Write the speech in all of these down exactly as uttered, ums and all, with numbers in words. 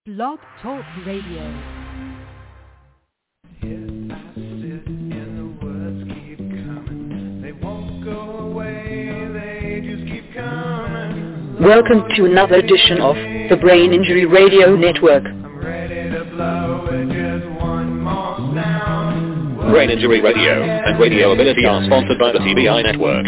Blog Talk Radio. Welcome to another edition of the Brain Injury Radio Network. Brain Injury Radio and Radio Ability are sponsored by the T B I Network.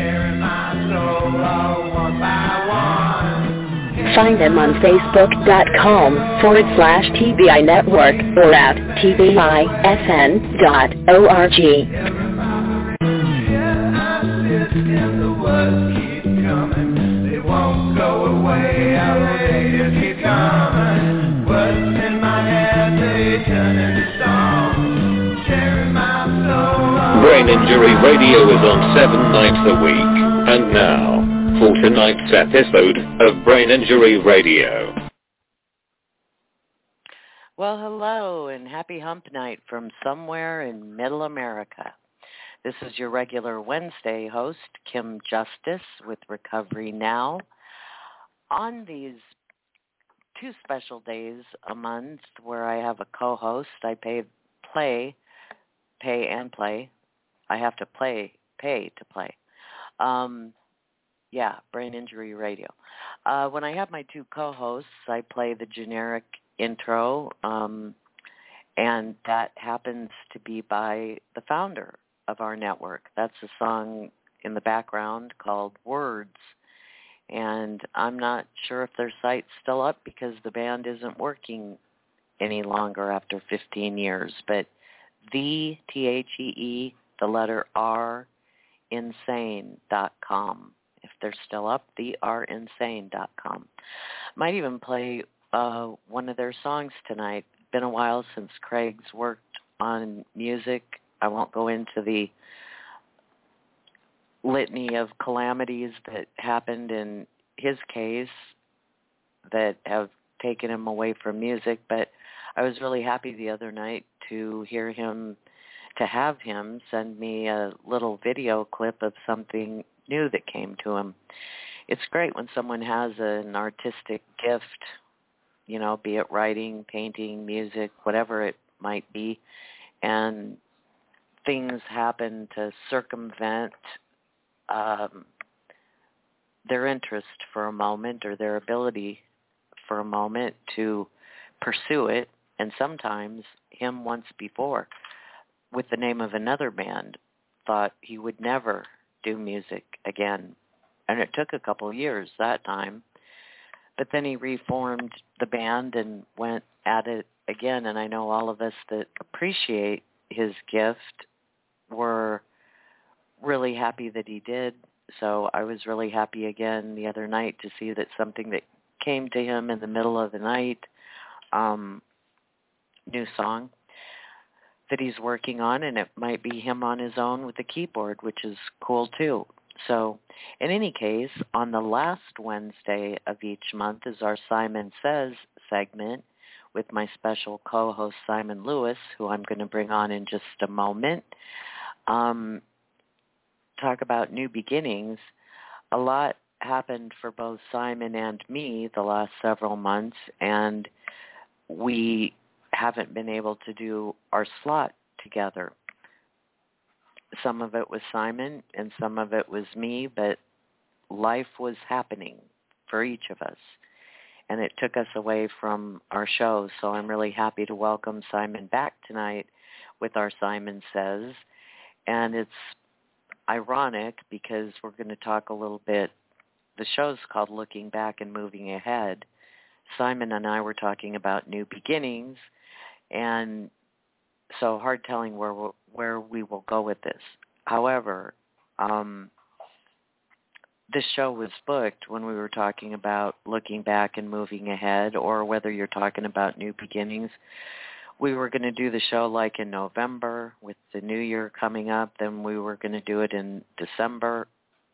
Find them on Facebook.com forward slash TBI Network or at T B I S N dot org. Brain Injury Radio is on seven nights a week. And now, for tonight's episode of Brain Injury Radio. Well, hello, and happy hump night from somewhere in middle America. This is your regular Wednesday host, Kim Justice, with Recovery Now. On these two special days a month where I have a co-host, I pay, play, pay and play. I have to play, pay to play. Um, yeah, Brain Injury Radio. Uh, when I have my two co-hosts, I play the generic intro, um, and that happens to be by the founder of our network. That's a song in the background called Words, and I'm not sure if their site's still up because the band isn't working any longer after fifteen years, but the T H E E, the letter R, insane dot com. If they're still up, the r insane dot com. Might even play uh, one of their songs tonight. Been a while since Craig's worked on music. I won't go into the litany of calamities that happened in his case that have taken him away from music, but I was really happy the other night to hear him, to have him send me a little video clip of something new that came to him. It's great when someone has an artistic gift, you know, be it writing, painting, music, whatever it might be, and things happen to circumvent um, their interest for a moment or their ability for a moment to pursue it. And sometimes him once before, with the name of another band, thought he would never do music again. And it took a couple of years that time. But then he reformed the band and went at it again. And I know all of us that appreciate his gift were really happy that he did. So I was really happy again the other night to see that something that came to him in the middle of the night, um, new song that he's working on, and it might be him on his own with the keyboard, which is cool too. So in any case, on the last Wednesday of each month is our Simon Says segment with my special co-host Simon Lewis, who I'm going to bring on in just a moment. Um, talk about new beginnings. A lot happened for both Simon and me the last several months, and we haven't been able to do our slot together. Some of it was Simon and some of it was me, but life was happening for each of us, and it took us away from our show. So I'm really happy to welcome Simon back tonight with our Simon Says. And it's ironic because we're going to talk a little bit. The show's called Looking Back and Moving Ahead. Simon and I were talking about new beginnings, and so hard telling where we'll, where we will go with this. However, um, this show was booked when we were talking about looking back and moving ahead, or whether you're talking about new beginnings. We were going to do the show like in November with the new year coming up. Then we were going to do it in December,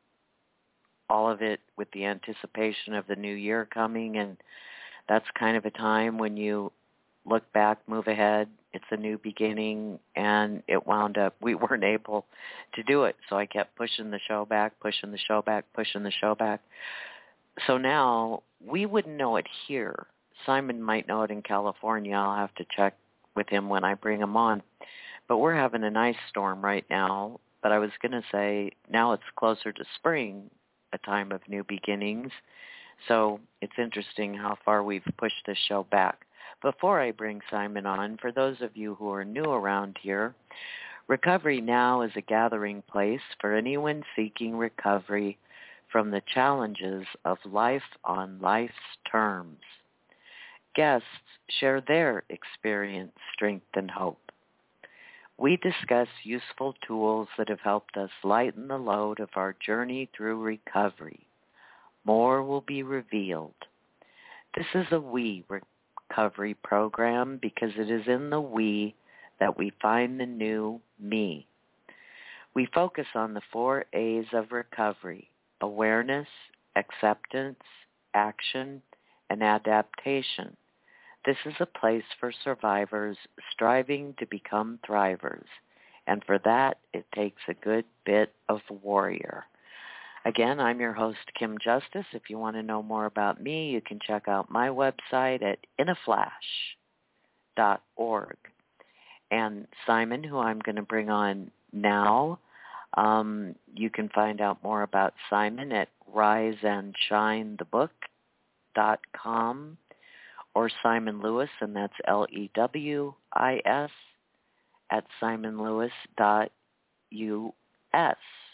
all of it with the anticipation of the new year coming. And that's kind of a time when you look back, move ahead. It's a new beginning, and it wound up, we weren't able to do it. So I kept pushing the show back, pushing the show back, pushing the show back. So now we wouldn't know it here. Simon might know it in California. I'll have to check with him when I bring him on. But we're having an ice storm right now. But I was going to say now it's closer to spring, a time of new beginnings. So it's interesting how far we've pushed this show back. Before I bring Simon on, for those of you who are new around here, Recovery Now is a gathering place for anyone seeking recovery from the challenges of life on life's terms. Guests share their experience, strength, and hope. We discuss useful tools that have helped us lighten the load of our journey through recovery. More will be revealed. This is a we recovery program because it is in the we that we find the new me. We focus on the four A's of recovery: awareness, acceptance, action, and adaptation. This is a place for survivors striving to become thrivers, and for that, it takes a good bit of warrior. Again, I'm your host, Kim Justice. If you want to know more about me, you can check out my website at in a flash dot org. And Simon, who I'm going to bring on now, um, you can find out more about Simon at rise and shine the book dot com. Or Simon Lewis, and that's L E W I S, at simon lewis dot U S.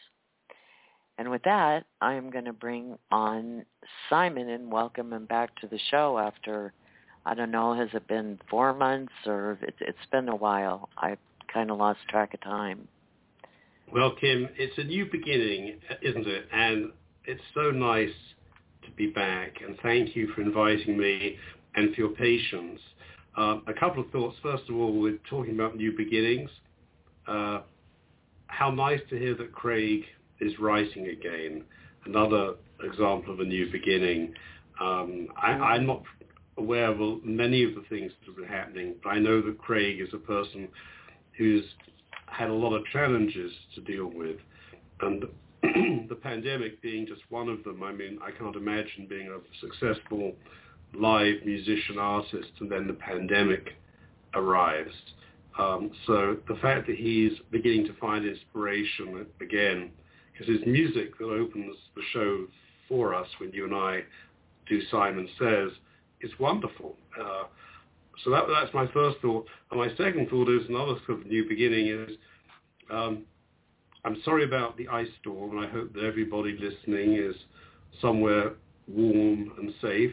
And with that, I'm going to bring on Simon and welcome him back to the show after, I don't know, has it been four months or it's, it's been a while. I kind of lost track of time. Well, Kim, it's a new beginning, isn't it? And it's so nice to be back, and thank you for inviting me and for your patience. Uh, a couple of thoughts. First of all, we're talking about new beginnings. Uh, how nice to hear that Craig is writing again. Another example of a new beginning. Um, I, I'm not aware of many of the things that have been happening, but I know that Craig is a person who's had a lot of challenges to deal with. And the pandemic being just one of them. I mean, I can't imagine being a successful live musician artist and then the pandemic arrives. Um, so the fact that he's beginning to find inspiration again, because it's music that opens the show for us when you and I do Simon Says, is wonderful. Uh, so that, that's my first thought. And my second thought is another sort of new beginning is um, I'm sorry about the ice storm, and I hope that everybody listening is somewhere warm and safe.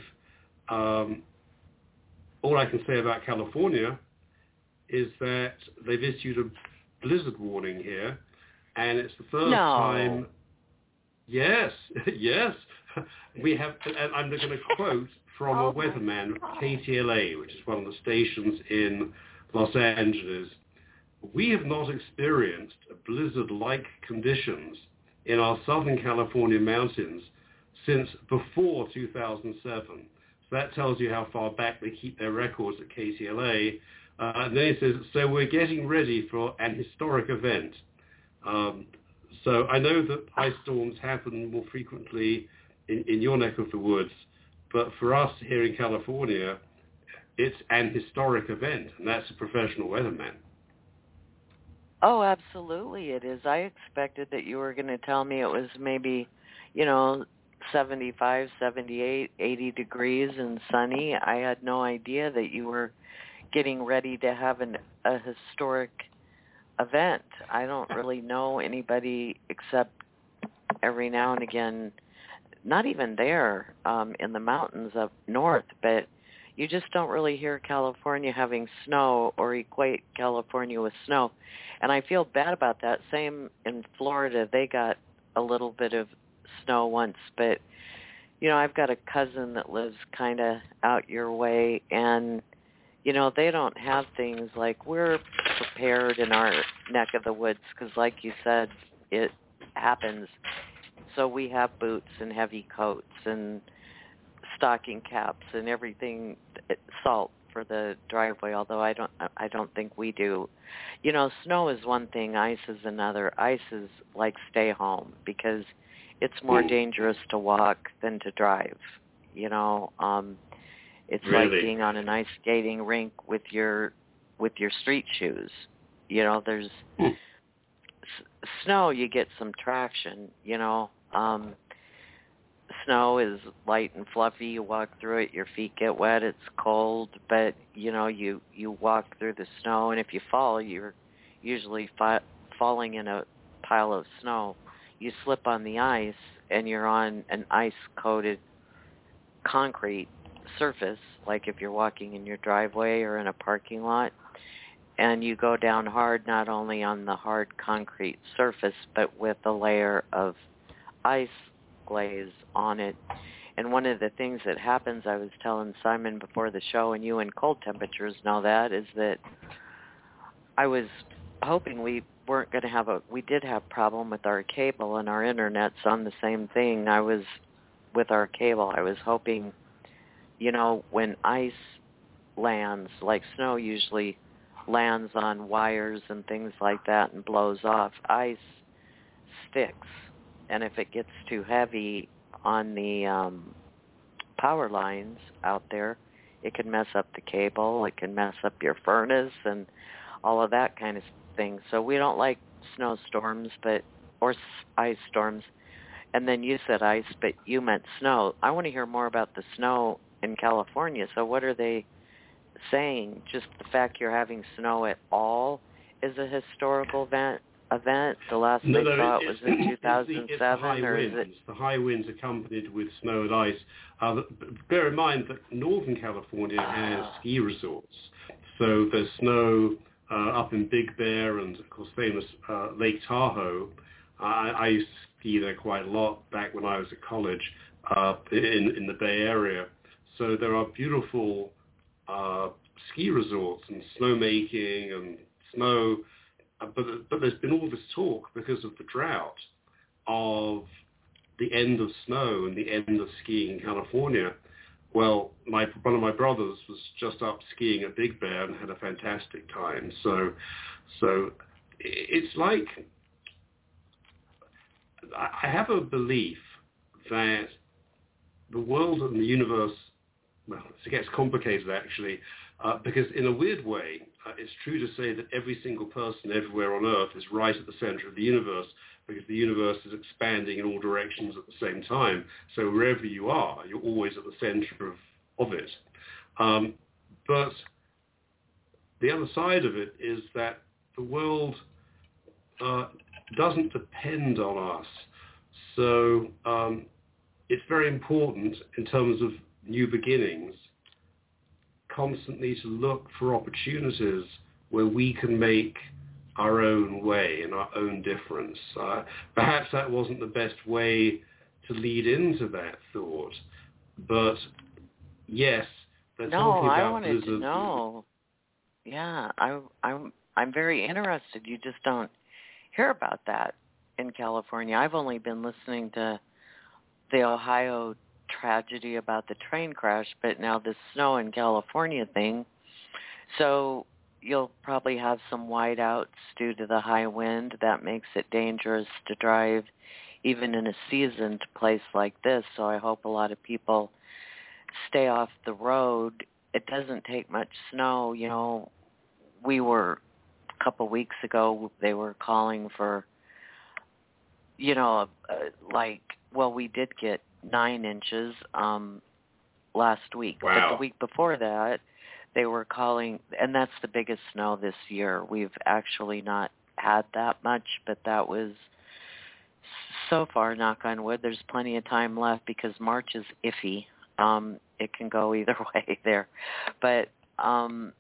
Um, all I can say about California is that they've issued a blizzard warning here, and it's the first no. time. Yes, yes, we have. And I'm going to quote from oh a weatherman, K T L A, which is one of the stations in Los Angeles. We have not experienced blizzard-like conditions in our Southern California mountains since before two thousand seven. That tells you how far back they keep their records at K T L A. Uh, and then he says, so we're getting ready for an historic event. Um, so I know that ice storms happen more frequently in, in your neck of the woods, but for us here in California, it's an historic event, and that's a professional weatherman. Oh, absolutely it is. I expected that you were going to tell me it was maybe, you know, seventy-five, seventy-eight, eighty degrees and sunny. I had no idea that you were getting ready to have an, a historic event. I don't really know anybody except every now and again, not even there um, in the mountains up north, but you just don't really hear California having snow or equate California with snow. And I feel bad about that. Same in Florida. They got a little bit of snow once, but you know, I've got a cousin that lives kind of out your way, and you know, they don't have things like we're prepared in our neck of the woods because, like you said, it happens. So we have boots and heavy coats and stocking caps and everything, salt for the driveway, although I don't I don't think we do. You know, snow is one thing, ice is another. Ice is like stay home because it's more dangerous to walk than to drive. You know, um, It's really? like being on an ice skating rink with your with your street shoes. You know, there's hmm. s- snow. You get some traction. You know, um, snow is light and fluffy. You walk through it, your feet get wet. It's cold, but you know, you you walk through the snow, and if you fall, you're usually fi- falling in a pile of snow. You slip on the ice, and you're on an ice-coated concrete surface, like if you're walking in your driveway or in a parking lot, and you go down hard, not only on the hard concrete surface, but with a layer of ice glaze on it. And one of the things that happens, I was telling Simon before the show, and you in cold temperatures know that, is that I was hoping we weren't going to have a, we did have a problem with our cable, and our internet's on the same thing. I was, with our cable, I was hoping, you know, when ice lands, like snow usually lands on wires and things like that and blows off, ice sticks. And if it gets too heavy on the um, power lines out there, it can mess up the cable, it can mess up your furnace and all of that kind of thing. So we don't like snowstorms, but or ice storms. And then you said ice, but you meant snow. I want to hear more about the snow in California. So what are they saying? Just the fact you're having snow at all is a historical event? Event. The last no, I no, saw it, it was it's, in two thousand seven, it's the, it's the high or winds. is it? The high winds accompanied with snow and ice. Uh, bear in mind that Northern California has ski resorts, so there's snow uh, up in Big Bear and, of course, famous uh, Lake Tahoe. I, I used to ski there quite a lot back when I was at college uh, in in the Bay Area. So there are beautiful uh, ski resorts and snowmaking and snow. But, but there's been all this talk because of the drought of the end of snow and the end of skiing in California. Well, my one of my brothers was just up skiing at Big Bear and had a fantastic time. So, so it's like I have a belief that the world and the universe, well, it gets complicated actually, uh, because in a weird way, uh, it's true to say that every single person everywhere on Earth is right at the center of the universe, because the universe is expanding in all directions at the same time. So wherever you are, you're always at the center of, of it. Um, but the other side of it is that the world uh, doesn't depend on us. So um, it's very important in terms of new beginnings constantly to look for opportunities where we can make our own way and our own difference. Uh, perhaps that wasn't the best way to lead into that thought, but yes, they're No, talking about I wanted blizzards. to know. Yeah, I, I'm I'm very interested. You just don't hear about that in California. I've only been listening to the Ohio tragedy about the train crash, but now this snow in California thing. So you'll probably have some whiteouts due to the high wind. That makes it dangerous to drive even in a seasoned place like this. So I hope a lot of people stay off the road. It doesn't take much snow. You know, we were a couple weeks ago, they were calling for, you know, uh, like, well, we did get nine inches um, last week. Wow. But the week before that, they were calling, and that's the biggest snow this year. We've actually not had that much, but that was, so far, knock on wood, there's plenty of time left because March is iffy. Um, it can go either way there. But um,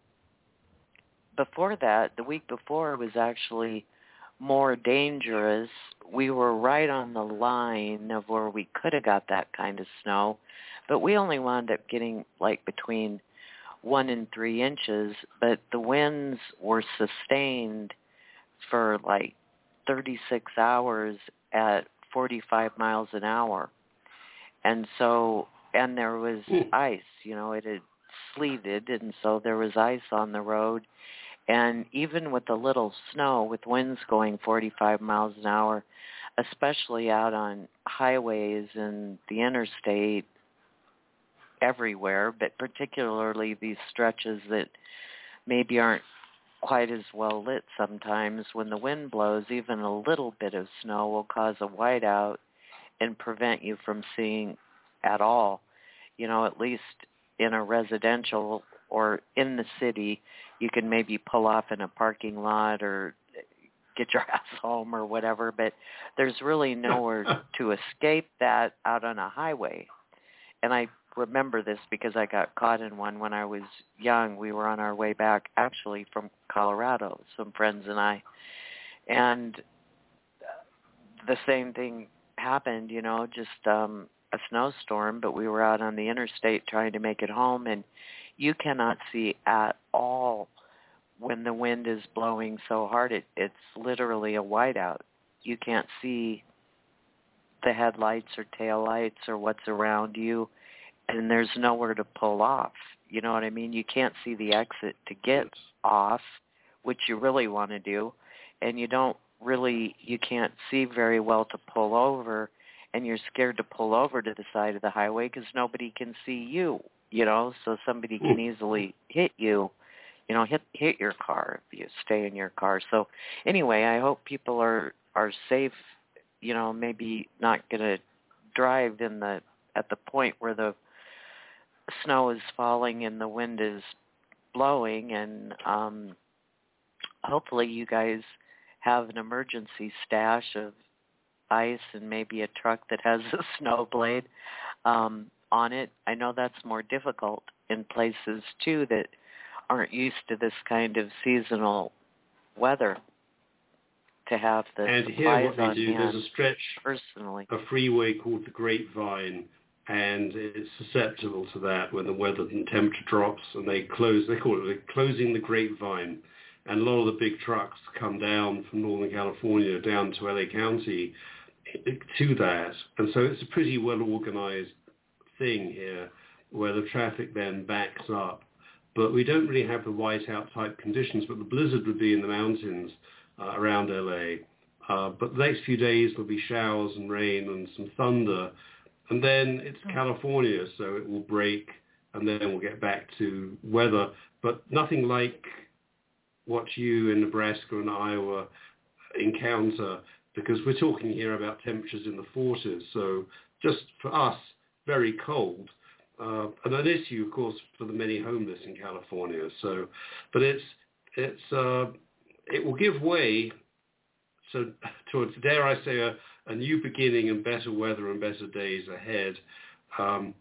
before that, the week before was actually more dangerous. We were right on the line of where we could have got that kind of snow, but we only wound up getting like between one and three inches, but the winds were sustained for like thirty-six hours at forty-five miles an hour. And so, and there was ice, you know, it had sleeted, and so there was ice on the road. And even with the little snow, with winds going forty-five miles an hour, especially out on highways and the interstate, everywhere, but particularly these stretches that maybe aren't quite as well lit sometimes. When the wind blows, even a little bit of snow will cause a whiteout and prevent you from seeing at all. You know, at least in a residential or in the city, you can maybe pull off in a parking lot or get your ass home or whatever, but there's really nowhere to escape that out on a highway. And I remember this because I got caught in one when I was young. We were on our way back, actually, from Colorado, some friends and I, and the same thing happened, you know, just um, a snowstorm, but we were out on the interstate trying to make it home, and you cannot see at all when the wind is blowing so hard. It, it's literally a whiteout. You can't see the headlights or taillights or what's around you, and there's nowhere to pull off. You know what I mean? You can't see the exit to get off, which you really want to do, and you don't really, you can't see very well to pull over, and you're scared to pull over to the side of the highway because nobody can see you, you know, so somebody can easily hit you, you know, hit hit your car if you stay in your car. So anyway, I hope people are, are safe, you know, maybe not going to drive in the at the point where the snow is falling and the wind is blowing, and um, hopefully you guys have an emergency stash of ice and maybe a truck that has a snow blade um, on it. I know that's more difficult in places, too, that aren't used to this kind of seasonal weather, to have the and supplies here what they on do, hand. There's a stretch, personally. a freeway called the Grapevine, and it's susceptible to that when the weather and temperature drops, and they close, they call it they're closing the Grapevine. And a lot of the big trucks come down from Northern California down to L A County to that. And so it's a pretty well-organized thing here where the traffic then backs up. But we don't really have the whiteout type conditions, but the blizzard would be in the mountains uh, around L A. Uh, but the next few days there'll be showers and rain and some thunder. And then it's California, so it will break, and then we'll get back to weather. But nothing like what you in Nebraska and Iowa encounter, because we're talking here about temperatures in the forties. So just for us, very cold. Uh, and an issue, of course, for the many homeless in California. So, but it's it's uh, it will give way so to, dare I say, a, a new beginning and better weather and better days ahead. Um,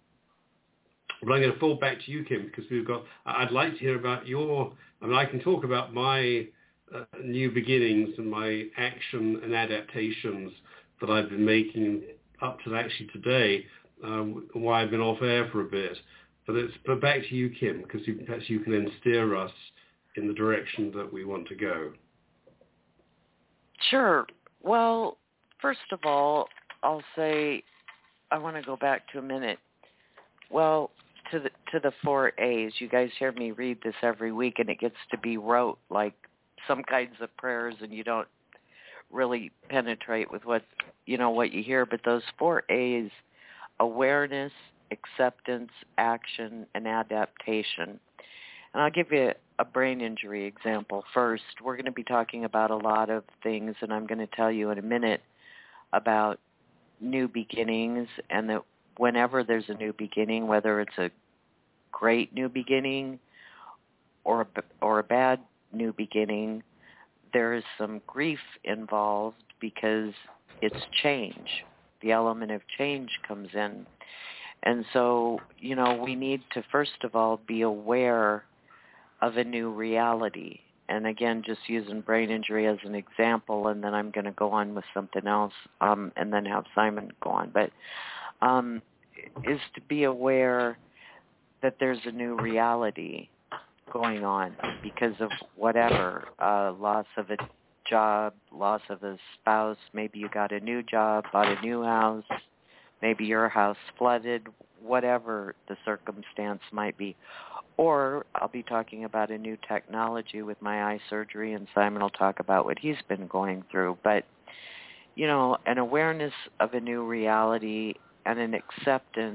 but I'm going to fall back to you, Kim, because we've got. I'd like to hear about your. I mean, I can talk about my uh, new beginnings and my action and adaptations that I've been making up to actually today. Um, why I've been off air for a bit, but it's but back to you, Kim, because you, perhaps you can then steer us in the direction that we want to go. Sure. Well, first of all, I'll say I want to go back to a minute. Well, to the to the four A's. You guys hear me read this every week, and it gets to be rote like some kinds of prayers, and you don't really penetrate with what you know what you hear. But those four A's: awareness, acceptance, action, and adaptation. And I'll give you a brain injury example first. We're going to be talking about a lot of things, and I'm going to tell you in a minute about new beginnings, and that whenever there's a new beginning, whether it's a great new beginning or a, or a bad new beginning, there is some grief involved because it's change. The element of change comes in. And so, you know, we need to, first of all, be aware of a new reality. And again, just using brain injury as an example, and then I'm going to go on with something else, um, and then have Simon go on. But um, is to be aware that there's a new reality going on because of whatever, uh, loss of a job, loss of a spouse, maybe you got a new job, bought a new house, maybe your house flooded, whatever the circumstance might be. Or I'll be talking about a new technology with my eye surgery, and Simon will talk about what he's been going through. But, you know, an awareness of a new reality and an acceptance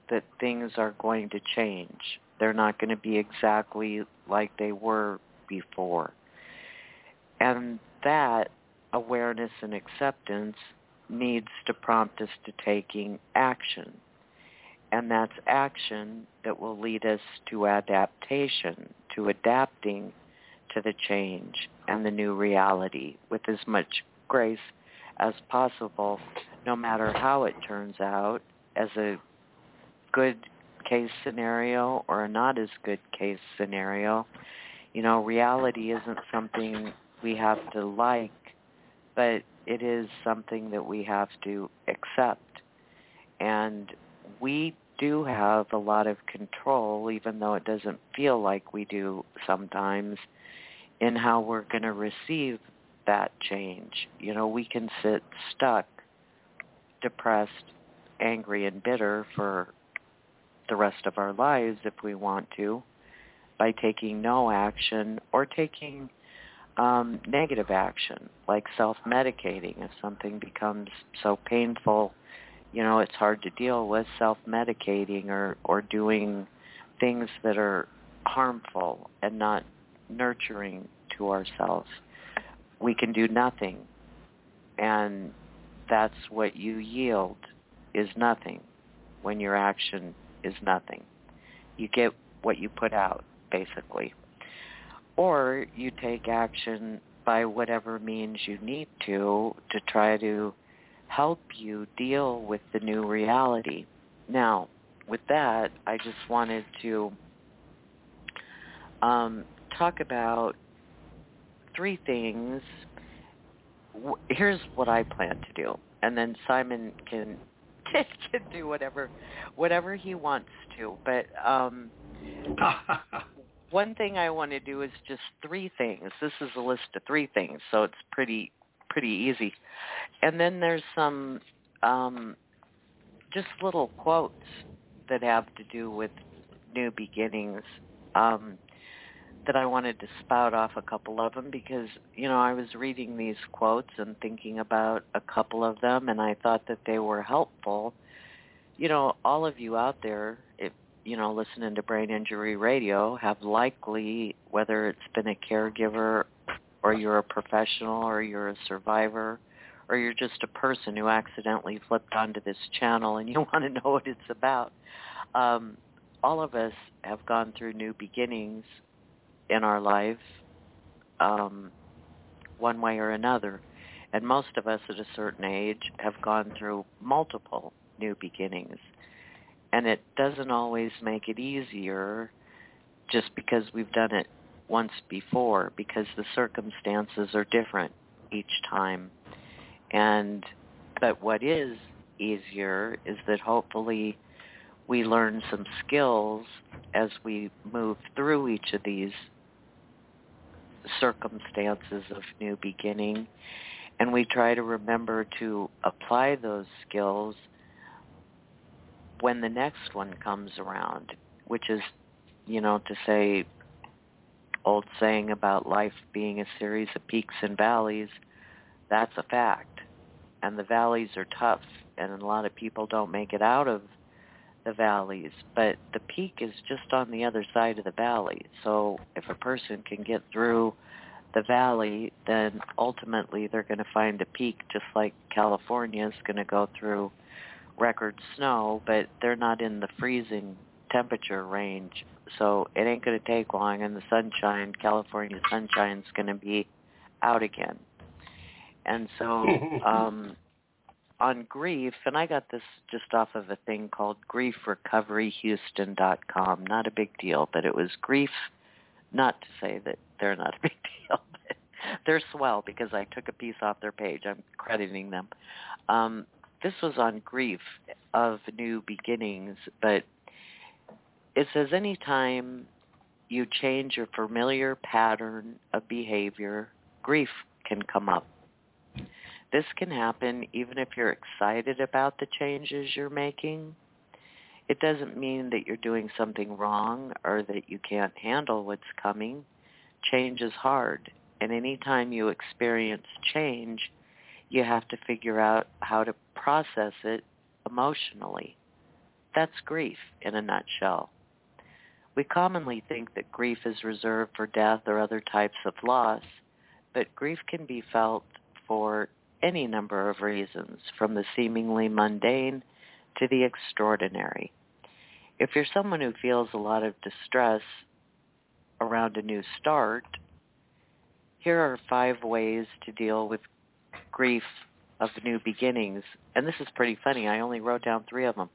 that things are going to change. They're not going to be exactly like they were before. And that awareness and acceptance needs to prompt us to taking action. And that's action that will lead us to adaptation, to adapting to the change and the new reality with as much grace as possible, no matter how it turns out, as a good case scenario or a not as good case scenario. You know, reality isn't something we have to like, but it is something that we have to accept. And we do have a lot of control, even though it doesn't feel like we do sometimes, in how we're going to receive that change. You know, we can sit stuck, depressed, angry, and bitter for the rest of our lives if we want to, by taking no action or taking um, negative action, like self-medicating. If something becomes so painful, you know, it's hard to deal with, self-medicating or, or doing things that are harmful and not nurturing to ourselves. We can do nothing, and that's what you yield, is nothing, when your action is nothing. You get what you put out, basically. Or you take action by whatever means you need to to try to help you deal with the new reality. Now, with that, I just wanted to um, talk about three things. Here's what I plan to do, and then Simon can can do whatever whatever he wants to. But um, one thing I want to do is just three things. This is a list of three things, so it's pretty pretty easy. And then there's some um, just little quotes that have to do with new beginnings um, that I wanted to spout off a couple of them because, you know, I was reading these quotes and thinking about a couple of them, and I thought that they were helpful. You know, all of you out there, if, you know, listening to Brain Injury Radio have likely, whether it's been a caregiver or you're a professional or you're a survivor or you're just a person who accidentally flipped onto this channel and you want to know what it's about, um, all of us have gone through new beginnings in our life, um, one way or another. And most of us at a certain age have gone through multiple new beginnings. And it doesn't always make it easier just because we've done it once before, because the circumstances are different each time. And but what is easier is that hopefully we learn some skills as we move through each of these circumstances of new beginning, and we try to remember to apply those skills when the next one comes around, which is, you know, to say, old saying about life being a series of peaks and valleys, that's a fact. And the valleys are tough, and a lot of people don't make it out of the valleys, but the peak is just on the other side of the valley. So if a person can get through the valley, then ultimately they're going to find a peak, just like California is going to go through record snow, but they're not in the freezing temperature range. So it ain't going to take long, and the sunshine, California sunshine, is going to be out again. And so um, on grief, and I got this just off of a thing called grief recovery houston dot com. Not a big deal, but it was grief, not to say that they're not a big deal, but they're swell because I took a piece off their page. I'm crediting them. Um, this was on grief of new beginnings, but it says anytime you change your familiar pattern of behavior, grief can come up. This can happen even if you're excited about the changes you're making. It doesn't mean that you're doing something wrong or that you can't handle what's coming. Change is hard, and anytime you experience change, you have to figure out how to process it emotionally. That's grief in a nutshell. We commonly think that grief is reserved for death or other types of loss, but grief can be felt for any number of reasons, from the seemingly mundane to the extraordinary. If you're someone who feels a lot of distress around a new start, here are five ways to deal with grief of new beginnings. And this is pretty funny. I only wrote down three of them.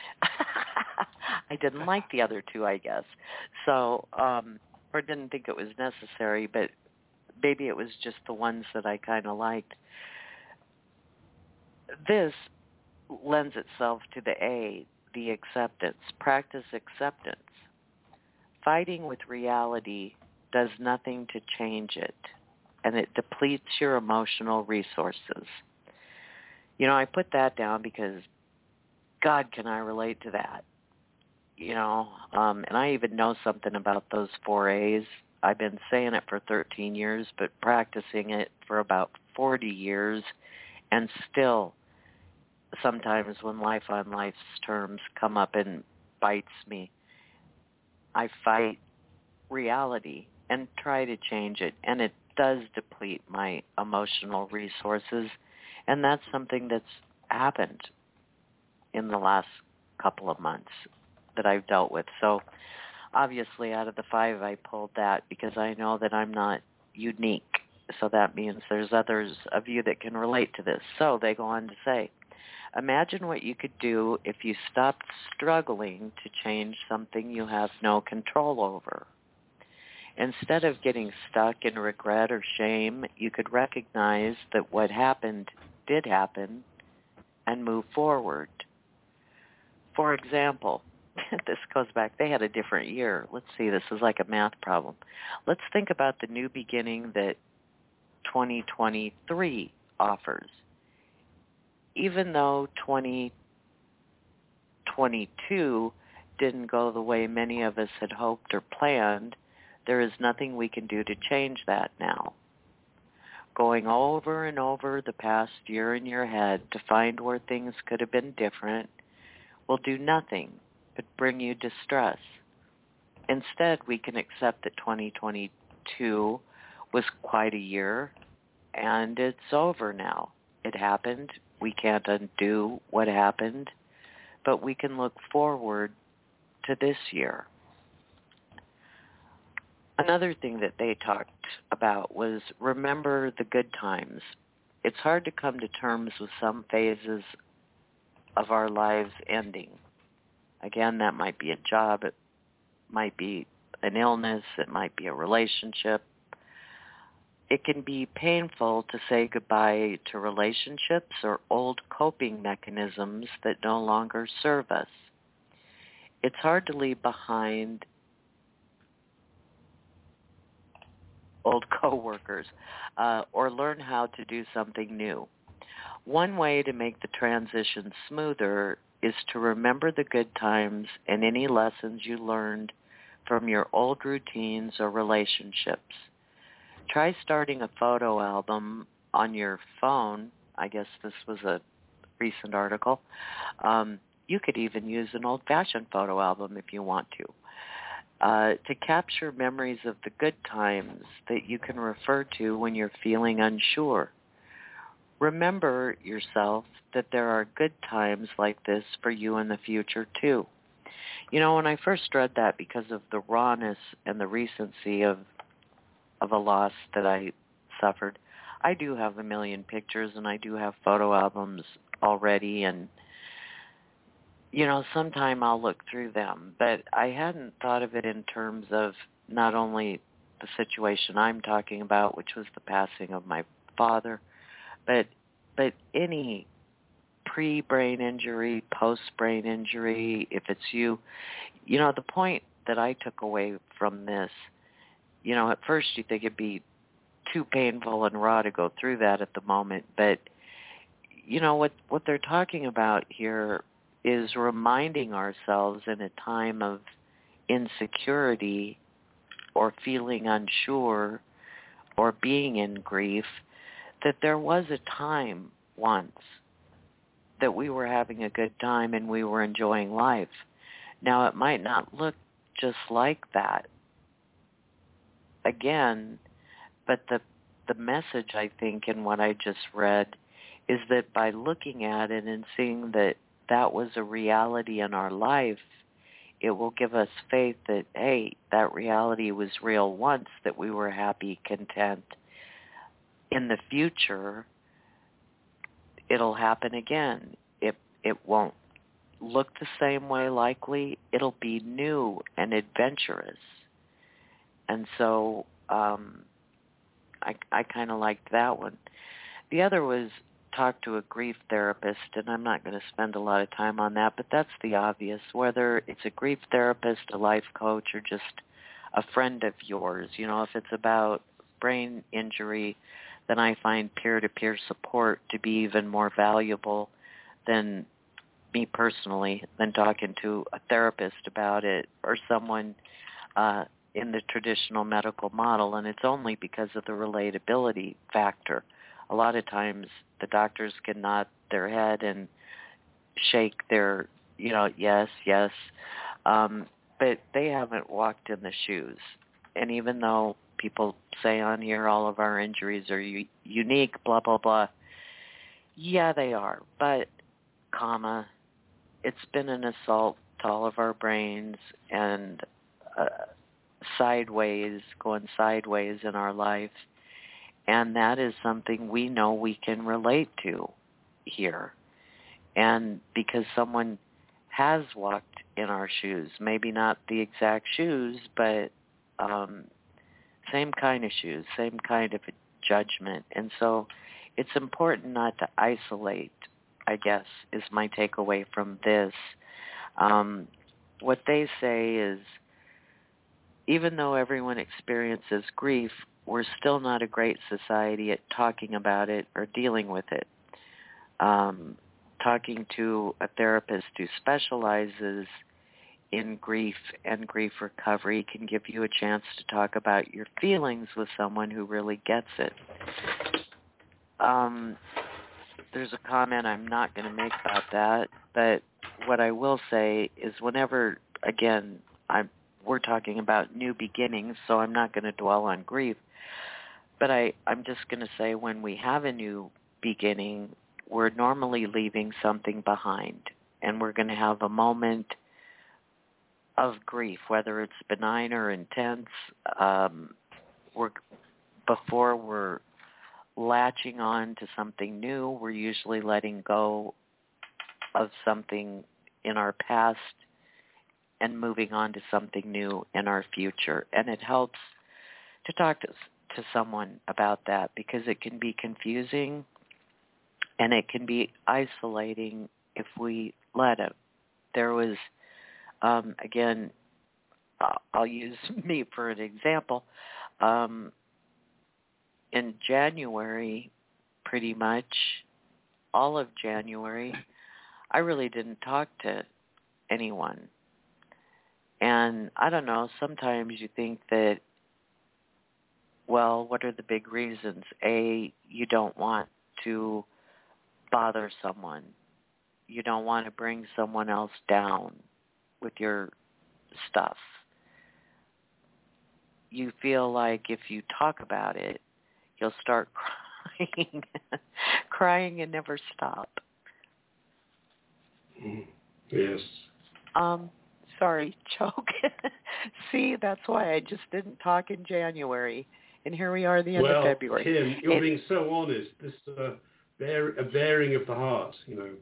I didn't like the other two, I guess. So, um, or didn't think it was necessary, but maybe it was just the ones that I kind of liked. This lends itself to the A, the acceptance. Practice acceptance. Fighting with reality does nothing to change it, and it depletes your emotional resources. You know, I put that down because, God, can I relate to that? You know, um, and I even know something about those four A's. I've been saying it for thirteen years, but practicing it for about forty years, and still, sometimes when life on life's terms come up and bites me, I fight reality and try to change it, and it does deplete my emotional resources, and that's something that's happened in the last couple of months that I've dealt with. So obviously out of the five, I pulled that because I know that I'm not unique. So that means there's others of you that can relate to this. So they go on to say, imagine what you could do if you stopped struggling to change something you have no control over. Instead of getting stuck in regret or shame, you could recognize that what happened did happen and move forward. For example, this goes back, they had a different year. Let's see, this is like a math problem. Let's think about the new beginning that twenty twenty-three offers. Even though twenty twenty-two didn't go the way many of us had hoped or planned, there is nothing we can do to change that now. Going over and over the past year in your head to find where things could have been different will do nothing but bring you distress. Instead, we can accept that twenty twenty-two was quite a year, and it's over now. It happened. We can't undo what happened, but we can look forward to this year. Another thing that they talked about was remember the good times. It's hard to come to terms with some phases of our lives ending. Again, that might be a job, it might be an illness, it might be a relationship. It can be painful to say goodbye to relationships or old coping mechanisms that no longer serve us. It's hard to leave behind old coworkers uh, or learn how to do something new. One way to make the transition smoother is to remember the good times and any lessons you learned from your old routines or relationships. Try starting a photo album on your phone. I guess this was a recent article. Um, you could even use an old-fashioned photo album if you want to. Uh, to capture memories of the good times that you can refer to when you're feeling unsure. Remember yourself that there are good times like this for you in the future too. You know, when I first read that, because of the rawness and the recency of of a loss that I suffered, I do have a million pictures and I do have photo albums already, and you know, sometime I'll look through them, but I hadn't thought of it in terms of not only the situation I'm talking about, which was the passing of my father, but but any pre-brain injury, post-brain injury, if it's you, you know, the point that I took away from this, you know, at first you think it'd be too painful and raw to go through that at the moment, but you know, what, what they're talking about here is reminding ourselves in a time of insecurity or feeling unsure or being in grief that there was a time once that we were having a good time and we were enjoying life. Now, it might not look just like that again, but the the message, I think, in what I just read is that by looking at it and seeing that that was a reality in our life, it will give us faith that, hey, that reality was real once, that we were happy, content. In the future, it'll happen again. It it won't look the same way likely. It'll be new and adventurous. And so um, I, I kind of liked that one. The other was talk to a grief therapist, and I'm not going to spend a lot of time on that, but that's the obvious, whether it's a grief therapist, a life coach, or just a friend of yours. You know, if it's about brain injury, then I find peer-to-peer support to be even more valuable than me personally, than talking to a therapist about it or someone uh, in the traditional medical model, and it's only because of the relatability factor. A lot of times the doctors can nod their head and shake their, you know, yes, yes, um, but they haven't walked in the shoes. And even though people say on here all of our injuries are u- unique, blah, blah, blah, yeah, they are. But, comma, it's been an assault to all of our brains and uh, sideways, going sideways in our life. And that is something we know we can relate to here. And because someone has walked in our shoes, maybe not the exact shoes, but um, same kind of shoes, same kind of judgment. And so it's important not to isolate, I guess, is my takeaway from this. Um, what they say is, even though everyone experiences grief, we're still not a great society at talking about it or dealing with it. Um, talking to a therapist who specializes in grief and grief recovery can give you a chance to talk about your feelings with someone who really gets it. Um, there's a comment I'm not going to make about that, but what I will say is whenever, again, I'm, we're talking about new beginnings, so I'm not going to dwell on grief, but I, I'm just going to say when we have a new beginning, we're normally leaving something behind, and we're going to have a moment of grief, whether it's benign or intense. Um, we're, before we're latching on to something new, we're usually letting go of something in our past and moving on to something new in our future. And it helps to talk to, to someone about that because it can be confusing and it can be isolating if we let it. There was, um, again, I'll use me for an example. Um, in January, pretty much all of January, I really didn't talk to anyone. And I don't know, sometimes you think that, well, what are the big reasons? A, you don't want to bother someone. You don't want to bring someone else down with your stuff. You feel like if you talk about it, you'll start crying, crying and never stop. Yes. Um, sorry, choke. See, that's why I just didn't talk in January, and here we are at the end well, of February. Kim, you're and, being so honest. This uh, bear, a bearing of the heart, you know.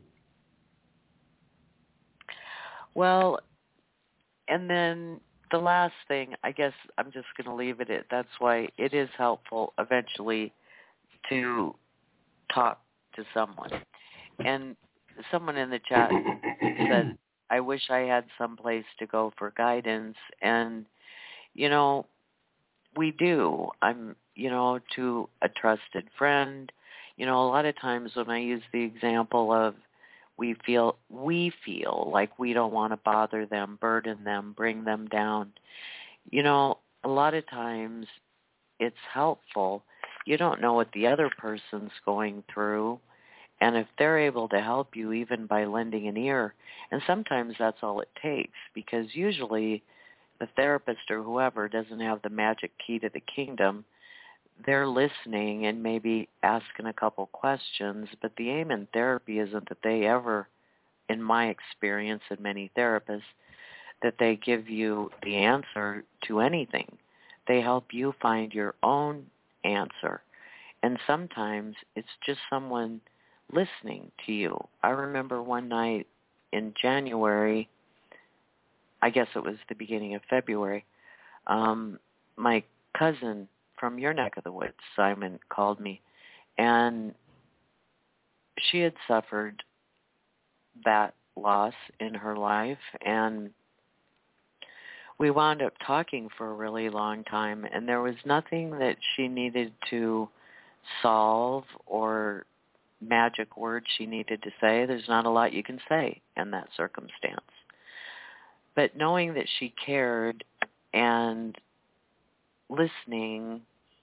Well, and then the last thing, I guess I'm just going to leave it at, that's why it is helpful eventually to talk to someone. And someone in the chat said, I wish I had some place to go for guidance. And, you know, we do. I'm, you know, to a trusted friend. You know, a lot of times when I use the example of we feel, we feel like we don't want to bother them, burden them, bring them down. You know, a lot of times it's helpful. You don't know what the other person's going through. And if they're able to help you even by lending an ear, and sometimes that's all it takes, because usually the therapist or whoever doesn't have the magic key to the kingdom. They're listening and maybe asking a couple questions, but the aim in therapy isn't that they ever, in my experience and many therapists, that they give you the answer to anything. They help you find your own answer. And sometimes it's just someone listening to you. I remember one night in January, I guess it was the beginning of February, um, my cousin from your neck of the woods, Simon, called me, and she had suffered that loss in her life, and we wound up talking for a really long time, and there was nothing that she needed to solve or magic words she needed to say. There's not a lot you can say in that circumstance. But knowing that she cared and listening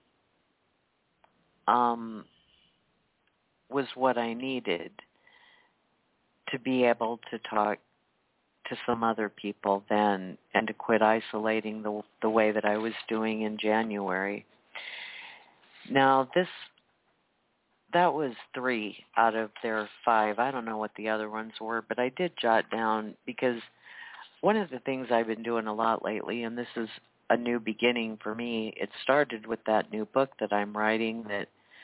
um, was what I needed to be able to talk to some other people then and to quit isolating the the way that I was doing in January. Now, this that was three out of their five. I don't know what the other ones were, but I did jot down, because one of the things I've been doing a lot lately, and this is a new beginning for me, it started with that new book that I'm writing that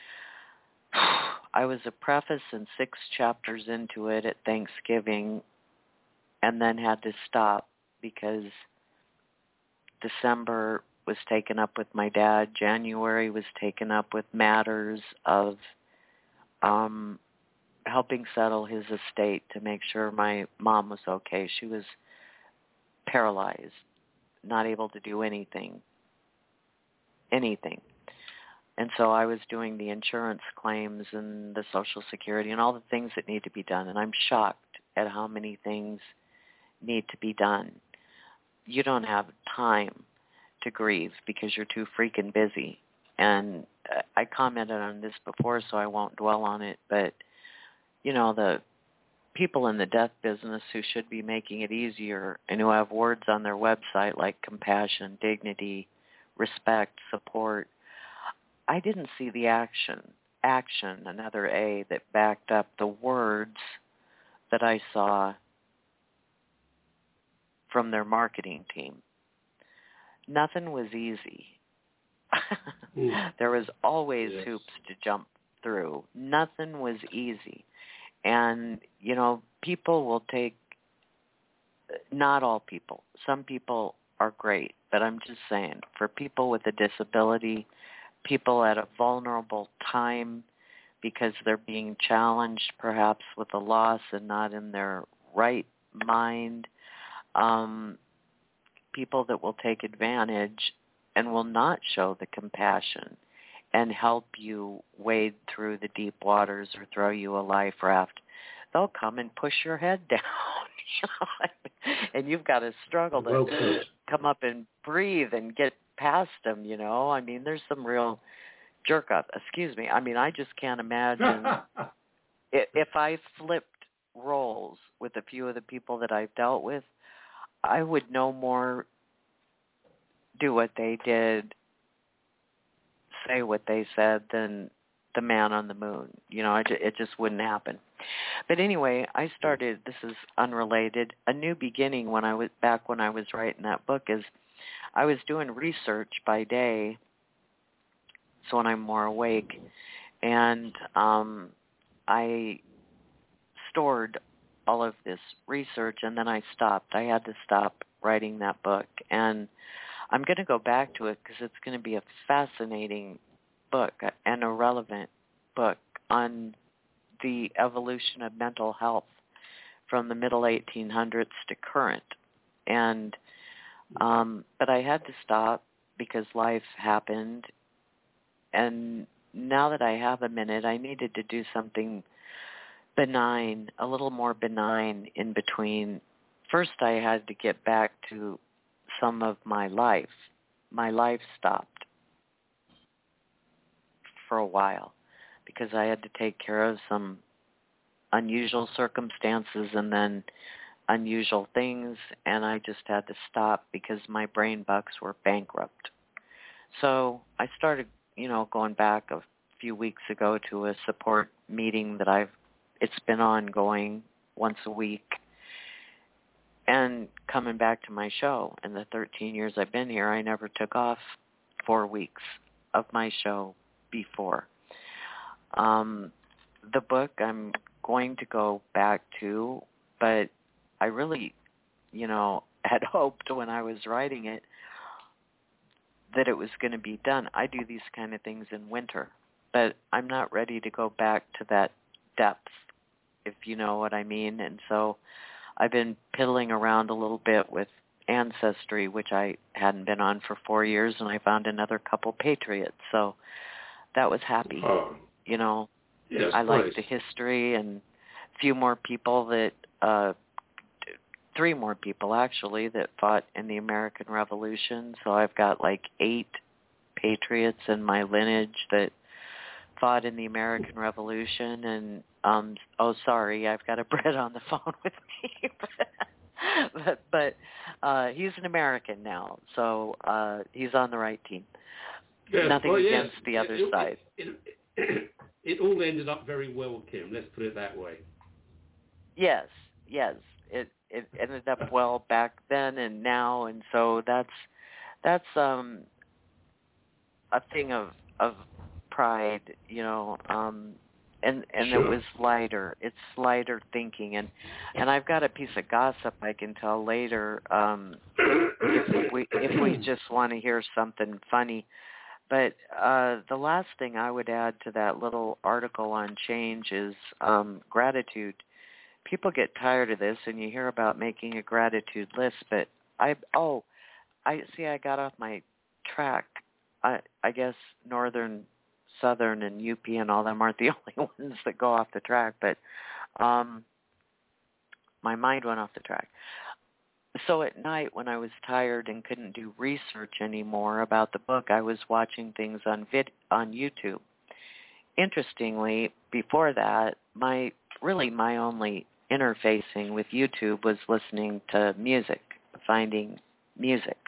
I was a preface and six chapters into it at Thanksgiving and then had to stop because December was taken up with my dad. January was taken up with matters of um, helping settle his estate to make sure my mom was okay. She was paralyzed, not able to do anything, anything. And so I was doing the insurance claims and the Social Security and all the things that need to be done. And I'm shocked at how many things need to be done. You don't have time to grieve because you're too freaking busy. And I commented on this before, so I won't dwell on it. But, you know, the people in the death business who should be making it easier and who have words on their website like compassion, dignity, respect, support, I didn't see the action, action, another A, that backed up the words that I saw from their marketing team. Nothing was easy. mm. There was always yes. hoops to jump through. Nothing was easy. And, you know, people will take, not all people, some people are great, but I'm just saying, for people with a disability, people at a vulnerable time because they're being challenged perhaps with a loss and not in their right mind, um, people that will take advantage and will not show the compassion and help you wade through the deep waters or throw you a life raft. They'll come and push your head down, and you've got to struggle to well come up and breathe and get past them, you know. I mean, there's some real jerk up. Excuse me. I mean, I just can't imagine if I flipped roles with a few of the people that I've dealt with, I would no more do what they did, say what they said than the man on the moon. You know, it just wouldn't happen. But anyway, I started, this is unrelated, a new beginning when I was back when I was writing that book is I was doing research by day, so when I'm more awake, and um, I stored all of this research, and then I stopped. I had to stop writing that book, and I'm going to go back to it because it's going to be a fascinating book, an irrelevant book on the evolution of mental health from the middle eighteen hundreds to current. And um, but I had to stop because life happened, and now that I have a minute, I needed to do something benign, a little more benign in between. First, I had to get back to some of my life. My life stopped for a while because I had to take care of some unusual circumstances and then unusual things, and I just had to stop because my brain bucks were bankrupt. So I started, you know, going back a few weeks ago to a support meeting that I've, it's been ongoing once a week, and coming back to my show. In the thirteen years I've been here, I never took off four weeks of my show before. Um, the book I'm going to go back to, but I really, you know, had hoped when I was writing it that it was going to be done. I do these kind of things in winter, but I'm not ready to go back to that depth, if you know what I mean. And so I've been piddling around a little bit with Ancestry, which I hadn't been on for four years, and I found another couple Patriots. So that was happy. Oh. You know, yes, I like nice. the history, and a few more people that, uh, three more people actually, that fought in the American Revolution. So I've got like eight Patriots in my lineage that fought in the American Revolution. And, um, oh, sorry, I've got a Brit on the phone with me. but but uh, he's an American now, so uh, he's on the right team. Yes, Nothing well, yes. against the other it, side. It, it, it all ended up very well, Kim. Let's put it that way. Yes, yes. It it ended up well back then and now, and so that's that's um a thing of of pride, you know. Um, and and sure. it was lighter. It's lighter thinking, and and I've got a piece of gossip I can tell later. Um, if we if we just want to hear something funny. But uh, the last thing I would add to that little article on change is um, gratitude. People get tired of this, and you hear about making a gratitude list. But I oh, I see. I got off my track. I I guess Northern, Southern, and U P and all them aren't the only ones that go off the track. But um, my mind went off the track. So at night when I was tired and couldn't do research anymore about the book, I was watching things on vid- on YouTube. Interestingly, before that, my really my only interfacing with YouTube was listening to music, finding music.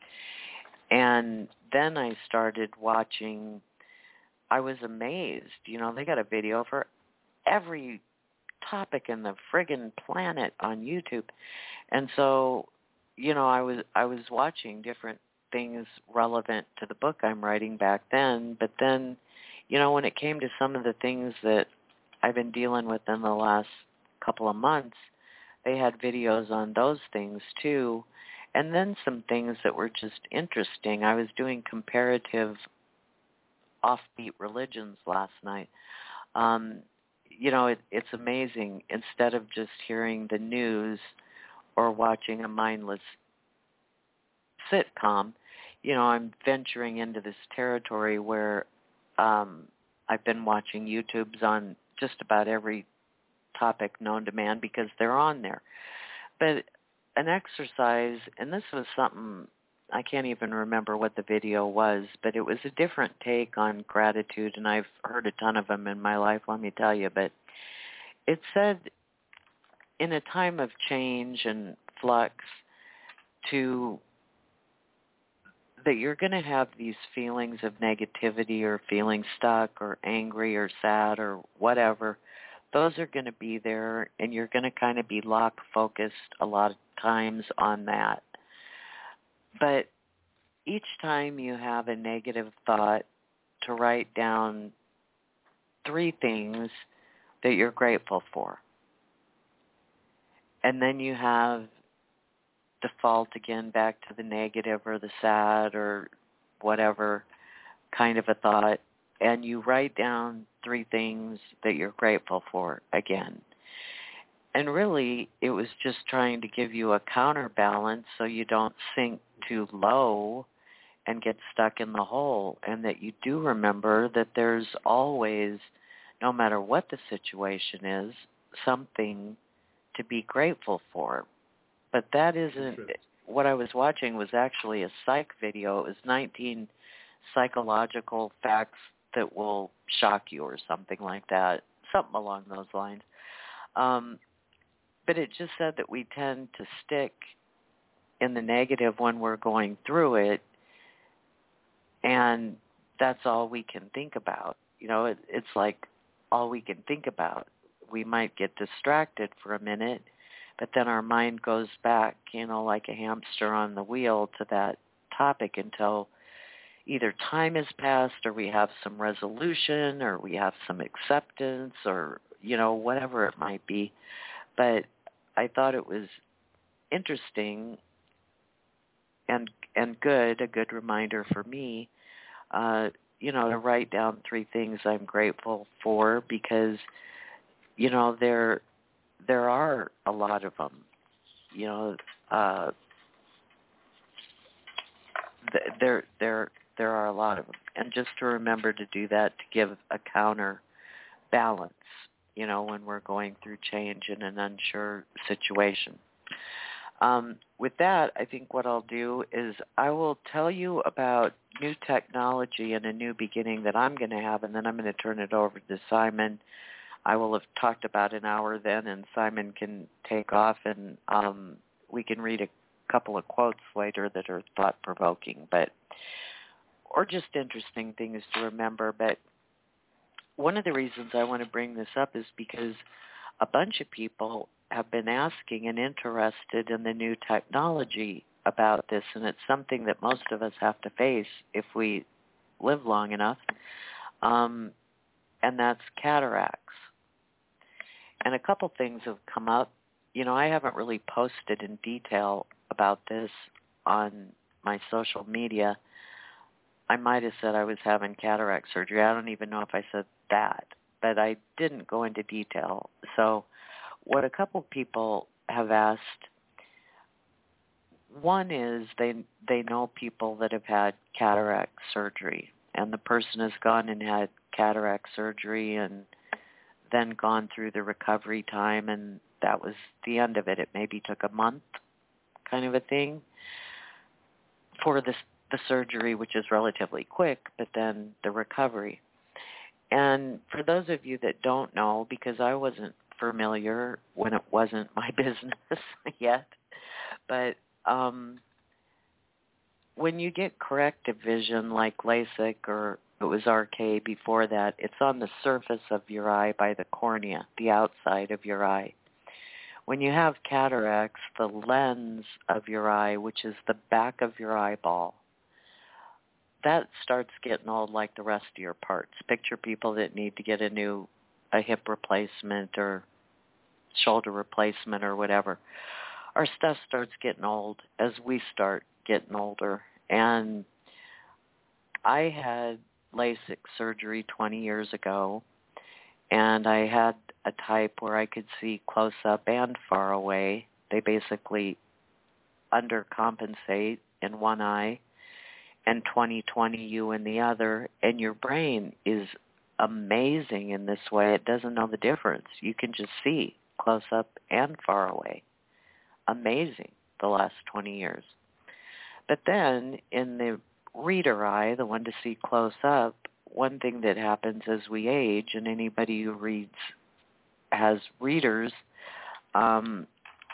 And then I started watching, I was amazed, you know, they got a video for every topic in the friggin' planet on YouTube. And so, you know, I was I was watching different things relevant to the book I'm writing back then, but then, you know, when it came to some of the things that I've been dealing with in the last couple of months, they had videos on those things too, and then some things that were just interesting. I was doing comparative offbeat religions last night. Um, you know, it, it's amazing. Instead of just hearing the news or watching a mindless sitcom, you know, I'm venturing into this territory where um, I've been watching YouTubes on just about every topic known to man because they're on there. But an exercise, and this was something, I can't even remember what the video was, but it was a different take on gratitude, and I've heard a ton of them in my life, let me tell you. But it said, in a time of change and flux, to that you're going to have these feelings of negativity or feeling stuck or angry or sad or whatever. Those are going to be there, and you're going to kind of be lock-focused a lot of times on that. But each time you have a negative thought, to write down three things that you're grateful for. And then you have default again back to the negative or the sad or whatever kind of a thought, and you write down three things that you're grateful for again. And really, it was just trying to give you a counterbalance so you don't sink too low and get stuck in the hole, and that you do remember that there's always, no matter what the situation is, something to be grateful for. But that isn't, what I was watching was actually a psych video. It was nineteen psychological facts that will shock you or something like that, something along those lines. Um, but it just said that we tend to stick in the negative when we're going through it, and that's all we can think about. You know, it, it's like all we can think about. We might get distracted for a minute, but then our mind goes back, you know, like a hamster on the wheel to that topic until either time has passed or we have some resolution or we have some acceptance or, you know, whatever it might be. But I thought it was interesting and and good, a good reminder for me, uh, you know, to write down three things I'm grateful for because, you know, there there are a lot of them. You know, uh, th- there there there are a lot of them, and just to remember to do that to give a counter balance. You know, when we're going through change in an unsure situation. Um, with that, I think what I'll do is I will tell you about new technology and a new beginning that I'm going to have, and then I'm going to turn it over to Simon. I will have talked about an hour then, and Simon can take off, and um, we can read a couple of quotes later that are thought-provoking, but or just interesting things to remember. But one of the reasons I want to bring this up is because a bunch of people have been asking and interested in the new technology about this, and it's something that most of us have to face if we live long enough, um, and that's cataracts. And a couple things have come up. You know, I haven't really posted in detail about this on my social media. I might have said I was having cataract surgery. I don't even know if I said that, but I didn't go into detail. So what a couple people have asked, one is they they know people that have had cataract surgery, and the person has gone and had cataract surgery and then gone through the recovery time, and that was the end of it. It maybe took a month kind of a thing for the, the surgery, which is relatively quick, but then the recovery. And for those of you that don't know, because I wasn't familiar when it wasn't my business yet, but um, when you get corrective vision like LASIK, or it was R K before that, it's on the surface of your eye by the cornea, the outside of your eye. When you have cataracts, the lens of your eye, which is the back of your eyeball, that starts getting old like the rest of your parts. Picture people that need to get a new a hip replacement or shoulder replacement or whatever. Our stuff starts getting old as we start getting older. And I had LASIK surgery twenty years ago, and I had a type where I could see close up and far away. They basically undercompensate in one eye and twenty twenty you in the other, and your brain is amazing in this way. It doesn't know the difference. You can just see close up and far away. Amazing, the last twenty years. But then in the reader eye, the one to see close up, one thing that happens as we age, and anybody who reads, has readers, um,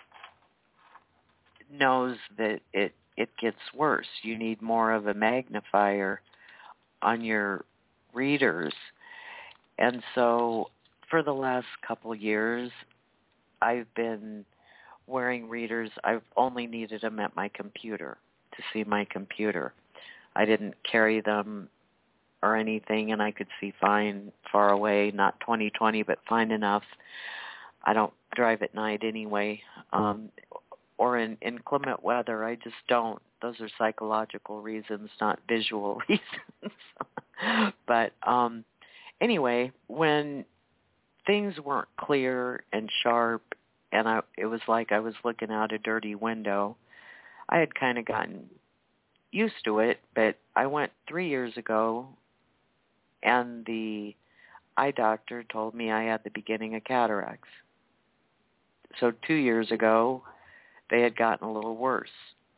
knows that it, it gets worse. You need more of a magnifier on your readers. And so for the last couple years, I've been wearing readers. I've only needed them at my computer to see my computer. I didn't carry them or anything, and I could see fine far away, not twenty twenty, but fine enough. I don't drive at night anyway, um, or in inclement weather. I just don't. Those are psychological reasons, not visual reasons. But um, anyway, when things weren't clear and sharp, and I, it was like I was looking out a dirty window, I had kind of gotten used to it, but I went three years ago, and the eye doctor told me I had the beginning of cataracts. So two years ago, they had gotten a little worse.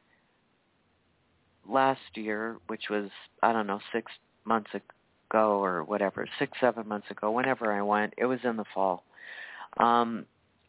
Last year, which was, I don't know, six months ago or whatever, six, seven months ago, whenever I went, it was in the fall. Um,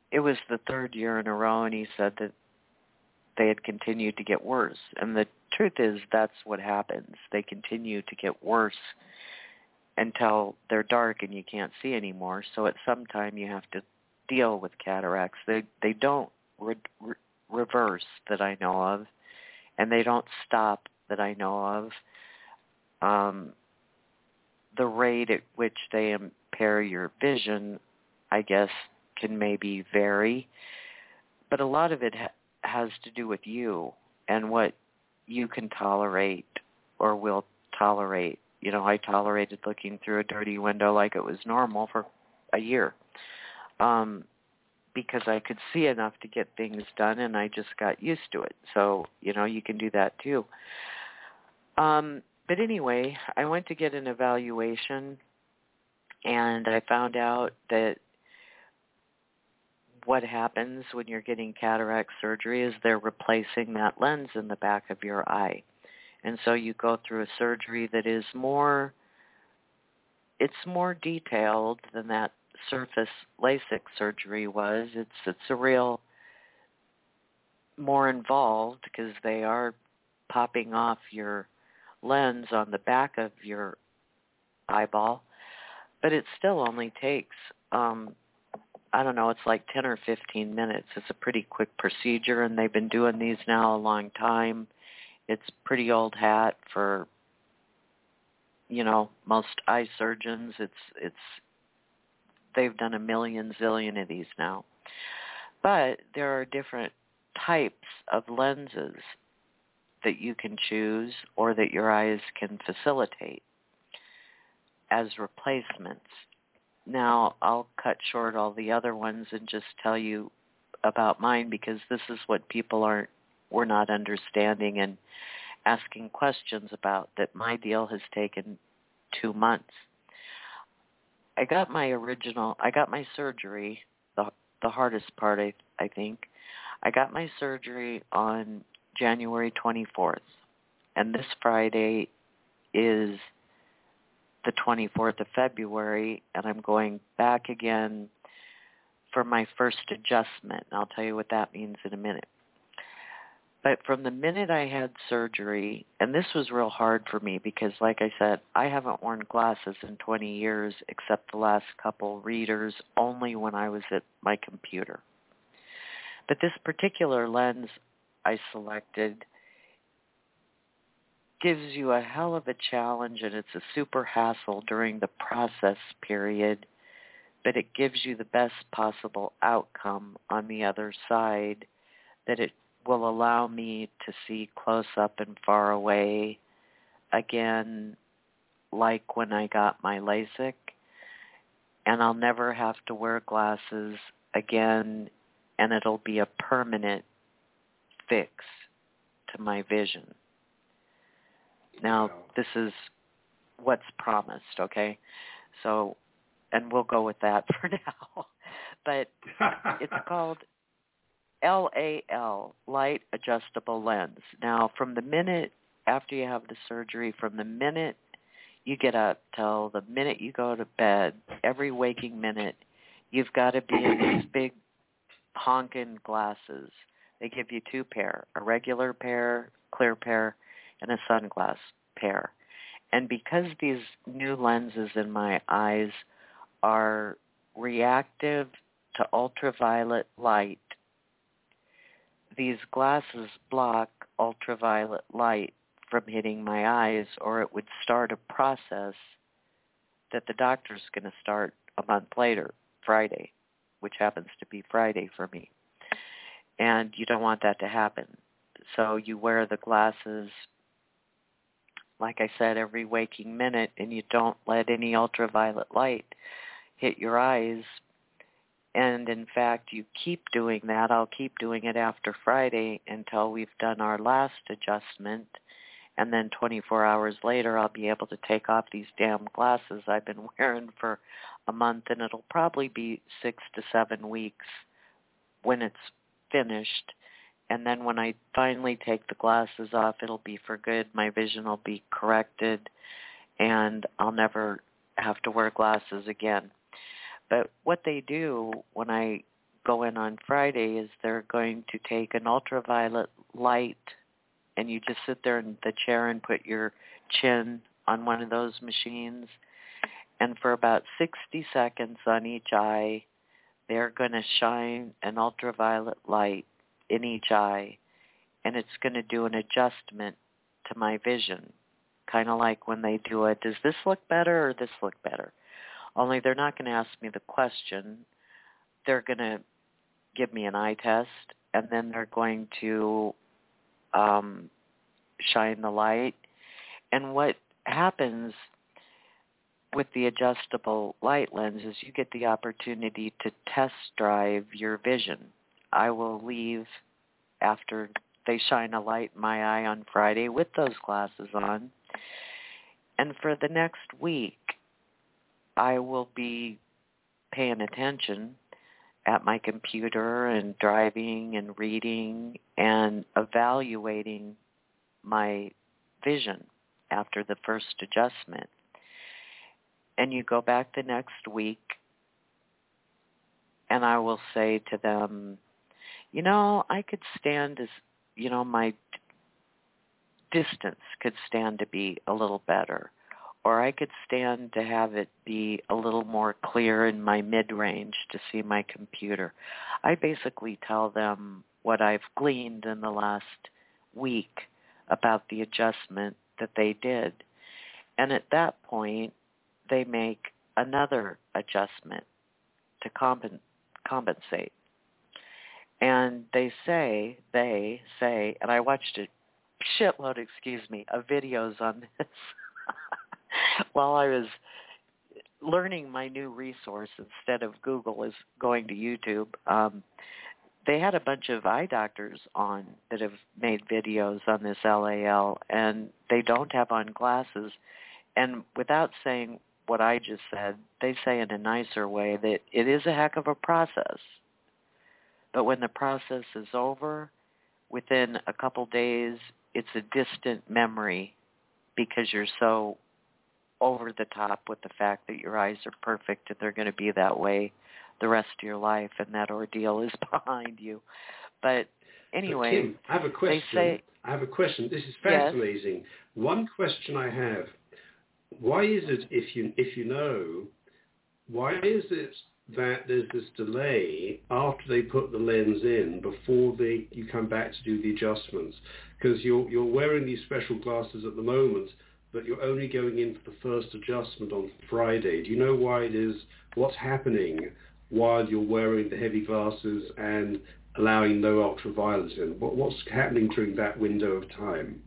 it was the third year in a row, and he said that they had continued to get worse. And the truth is, that's what happens. They continue to get worse until they're dark and you can't see anymore. So at some time you have to deal with cataracts. They they don't re- re- reverse that I know of, and they don't stop that I know of. Um, the rate at which they impair your vision, I guess, can maybe vary, but a lot of it ha- has to do with you and what you can tolerate or will tolerate. You know, I tolerated looking through a dirty window like it was normal for a year um, because I could see enough to get things done, and I just got used to it. So, you know, you can do that too. Um, but anyway, I went to get an evaluation, and I found out that what happens when you're getting cataract surgery is they're replacing that lens in the back of your eye. And so you go through a surgery that is more, it's more detailed than that surface LASIK surgery was. It's it's a real, more involved because they are popping off your lens on the back of your eyeball. But it still only takes, um, I don't know, it's like ten or fifteen minutes. It's a pretty quick procedure, and they've been doing these now a long time. It's pretty old hat for, you know, most eye surgeons. It's it's they've done a million zillion of these now. But there are different types of lenses that you can choose or that your eyes can facilitate as replacements. Now, I'll cut short all the other ones and just tell you about mine, because this is what people aren't we're not understanding and asking questions about, that my deal has taken two months. I got my original, I got my surgery, the the hardest part, I, I think. I got my surgery on January twenty-fourth, and this Friday is the twenty-fourth of February, and I'm going back again for my first adjustment. And I'll tell you what that means in a minute. But from the minute I had surgery, and this was real hard for me because, like I said, I haven't worn glasses in twenty years except the last couple readers, only when I was at my computer. But this particular lens I selected gives you a hell of a challenge, and it's a super hassle during the process period, but it gives you the best possible outcome on the other side, that it will allow me to see close up and far away again, like when I got my LASIK, and I'll never have to wear glasses again, and it'll be a permanent fix to my vision. Now, this is what's promised, okay? So, and we'll go with that for now. But it's called L A L, Light Adjustable Lens. Now, from the minute after you have the surgery, from the minute you get up till the minute you go to bed, every waking minute, you've got to be in these big honkin' glasses. They give you two pair, a regular pair, clear pair, and a sunglass pair. And because these new lenses in my eyes are reactive to ultraviolet light, these glasses block ultraviolet light from hitting my eyes, or it would start a process that the doctor's going to start a month later, Friday, which happens to be Friday for me. And you don't want that to happen. So you wear the glasses, like I said, every waking minute, and you don't let any ultraviolet light hit your eyes. And in fact, you keep doing that. I'll keep doing it after Friday until we've done our last adjustment. And then twenty-four hours later, I'll be able to take off these damn glasses I've been wearing for a month, and it'll probably be six to seven weeks when it's finished. And then when I finally take the glasses off, it'll be for good. My vision will be corrected, and I'll never have to wear glasses again. But what they do when I go in on Friday is they're going to take an ultraviolet light, and you just sit there in the chair and put your chin on one of those machines, and for about sixty seconds on each eye, they're going to shine an ultraviolet light in each eye, and it's going to do an adjustment to my vision, kind of like when they do it, does this look better or this look better? Only they're not going to ask me the question. They're going to give me an eye test, and then they're going to um, shine the light. And what happens with the adjustable light lens is you get the opportunity to test drive your vision. I will leave after they shine a light in my eye on Friday with those glasses on, and for the next week, I will be paying attention at my computer and driving and reading and evaluating my vision after the first adjustment. And you go back the next week, and I will say to them, you know, I could stand as, you know, my distance could stand to be a little better, or I could stand to have it be a little more clear in my mid-range to see my computer. I basically tell them what I've gleaned in the last week about the adjustment that they did. And at that point, they make another adjustment to compen- compensate. And they say, they say, and I watched a shitload, excuse me, of videos on this while I was learning my new resource instead of Google is going to YouTube. Um, they had a bunch of eye doctors on that have made videos on this L A L, and they don't have on glasses. And without saying what I just said, they say in a nicer way that it is a heck of a process. But when the process is over, within a couple days, it's a distant memory because you're so over the top with the fact that your eyes are perfect and they're going to be that way the rest of your life, and that ordeal is behind you. But anyway, but Kim, I have a question. They say, I have a question. This is fascinating. Yes. One question I have: why is it, if you if you know, why is it that there's this delay after they put the lens in before they you come back to do the adjustments? Because you're you're wearing these special glasses at the moment, but you're only going in for the first adjustment on Friday. Do you know why it is? What's happening while you're wearing the heavy glasses and allowing no ultraviolet in? What, what's happening during that window of time?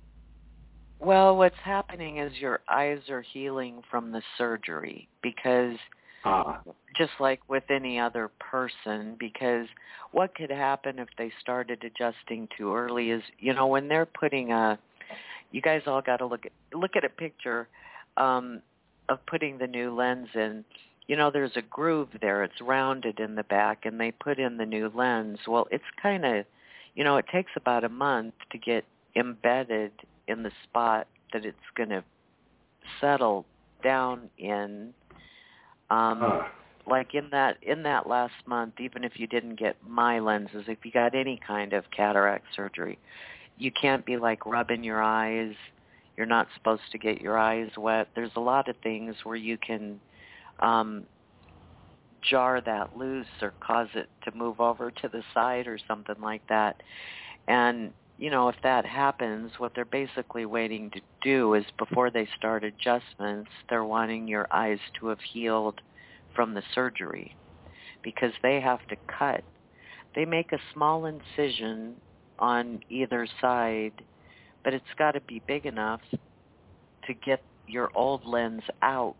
Well, what's happening is your eyes are healing from the surgery because ah. just like with any other person, because what could happen if they started adjusting too early is, you know, when they're putting a, you guys all got to look at, look at a picture um, of putting the new lens in. You know, there's a groove there. It's rounded in the back, and they put in the new lens. Well, it's kind of, you know, it takes about a month to get embedded in the spot that it's going to settle down in. Um, ah. Like in that in that last month, even if you didn't get my lenses, if you got any kind of cataract surgery, you can't be like rubbing your eyes. You're not supposed to get your eyes wet. There's a lot of things where you can um, jar that loose or cause it to move over to the side or something like that. And, you know, if that happens, what they're basically waiting to do is before they start adjustments, they're wanting your eyes to have healed from the surgery because they have to cut. They make a small incision on either side, but it's got to be big enough to get your old lens out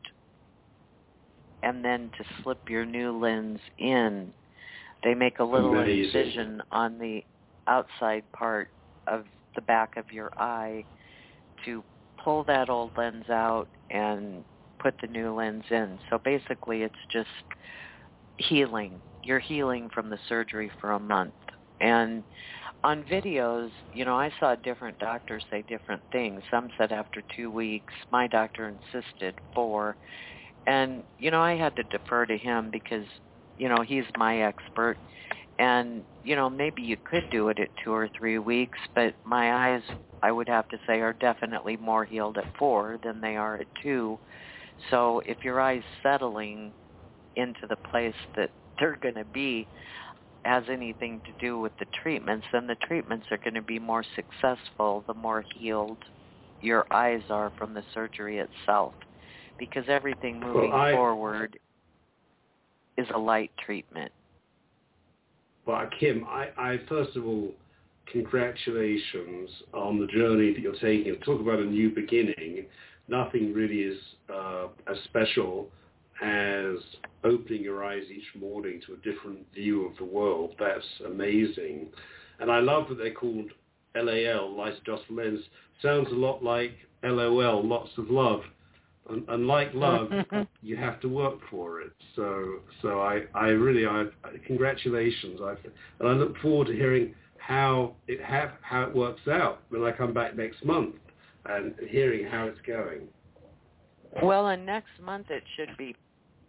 and then to slip your new lens in. They make a little Amazing. incision on the outside part of the back of your eye to pull that old lens out and put the new lens in. So basically it's just healing. You're healing from the surgery for a month. And on videos, you know, I saw different doctors say different things. Some said after two weeks. My doctor insisted four. And, you know, I had to defer to him because you know, he's my expert. And, you know, maybe you could do it at two or three weeks, but my eyes, I would have to say, are definitely more healed at four than they are at two. So if your eye's settling into the place that they're going to be has anything to do with the treatments, then the treatments are going to be more successful the more healed your eyes are from the surgery itself, because everything moving well, I, forward is a light treatment. Well, Kim, I, I first of all, congratulations on the journey that you're taking. Talk about a new beginning. Nothing really is uh, as special as opening your eyes each morning to a different view of the world. That's amazing. And I love that they're called L A L, Light Adjustable Lens. Sounds a lot like L O L, lots of love. And, and like love, you have to work for it. So, so I, I really, I congratulations. I, and I look forward to hearing how it have, how it works out when I come back next month, and hearing how it's going. Well, and next month it should be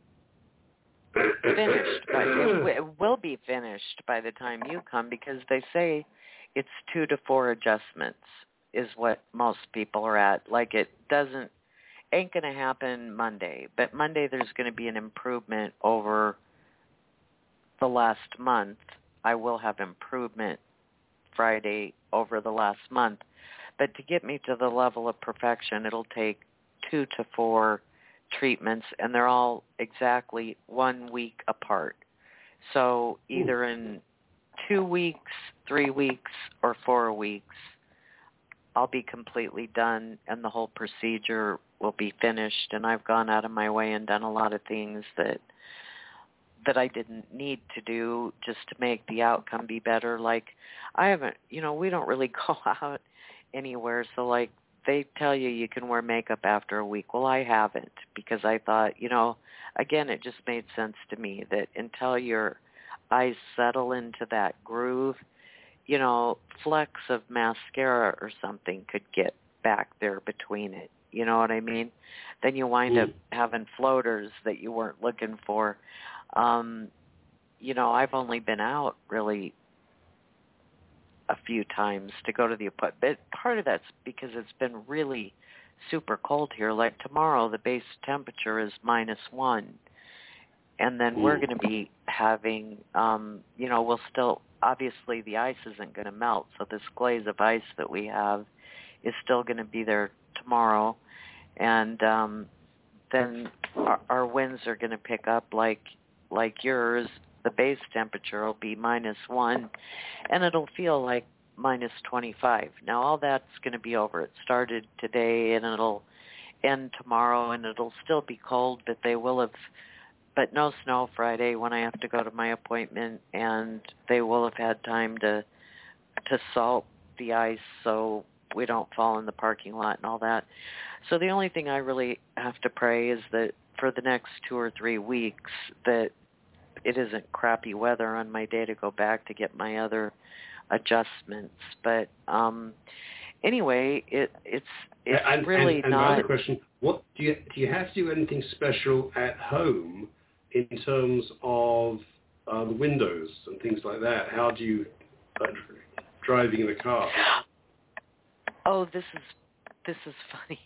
finished. By, it will be finished by the time you come, because they say it's two to four adjustments is what most people are at. Like, it doesn't. Ain't going to happen Monday, but Monday there's going to be an improvement over the last month. I will have improvement Friday over the last month, but to get me to the level of perfection, it'll take two to four treatments, and they're all exactly one week apart. So either in two weeks, three weeks, or four weeks, I'll be completely done, and the whole procedure will be finished. And I've gone out of my way and done a lot of things that that I didn't need to do just to make the outcome be better. Like, I haven't, you know, we don't really go out anywhere. So, like, they tell you you can wear makeup after a week. Well, I haven't, because I thought, you know, again, it just made sense to me that until your eyes settle into that groove, you know, flecks of mascara or something could get back there between it. You know what I mean? Then you wind mm. up having floaters that you weren't looking for. Um, you know, I've only been out really a few times to go to the appointment. But part of that's because it's been really super cold here. Like tomorrow, the base temperature is minus one. And then mm. we're going to be having, um, you know, we'll still, obviously the ice isn't going to melt. So this glaze of ice that we have is still going to be there tomorrow. And um, then our, our winds are going to pick up like like yours. The base temperature will be minus one, and it'll feel like minus twenty-five. Now, all that's going to be over. It started today, and it'll end tomorrow, and it'll still be cold, but they will have, but no snow Friday when I have to go to my appointment, and they will have had time to to salt the ice so we don't fall in the parking lot and all that. So the only thing I really have to pray is that for the next two or three weeks that it isn't crappy weather on my day to go back to get my other adjustments. But um, anyway, it, it's it's and, really and, and not. Another question: What do you do? You have to do anything special at home in terms of uh, the windows and things like that? How do you uh, driving in a car? Oh, this is this is funny.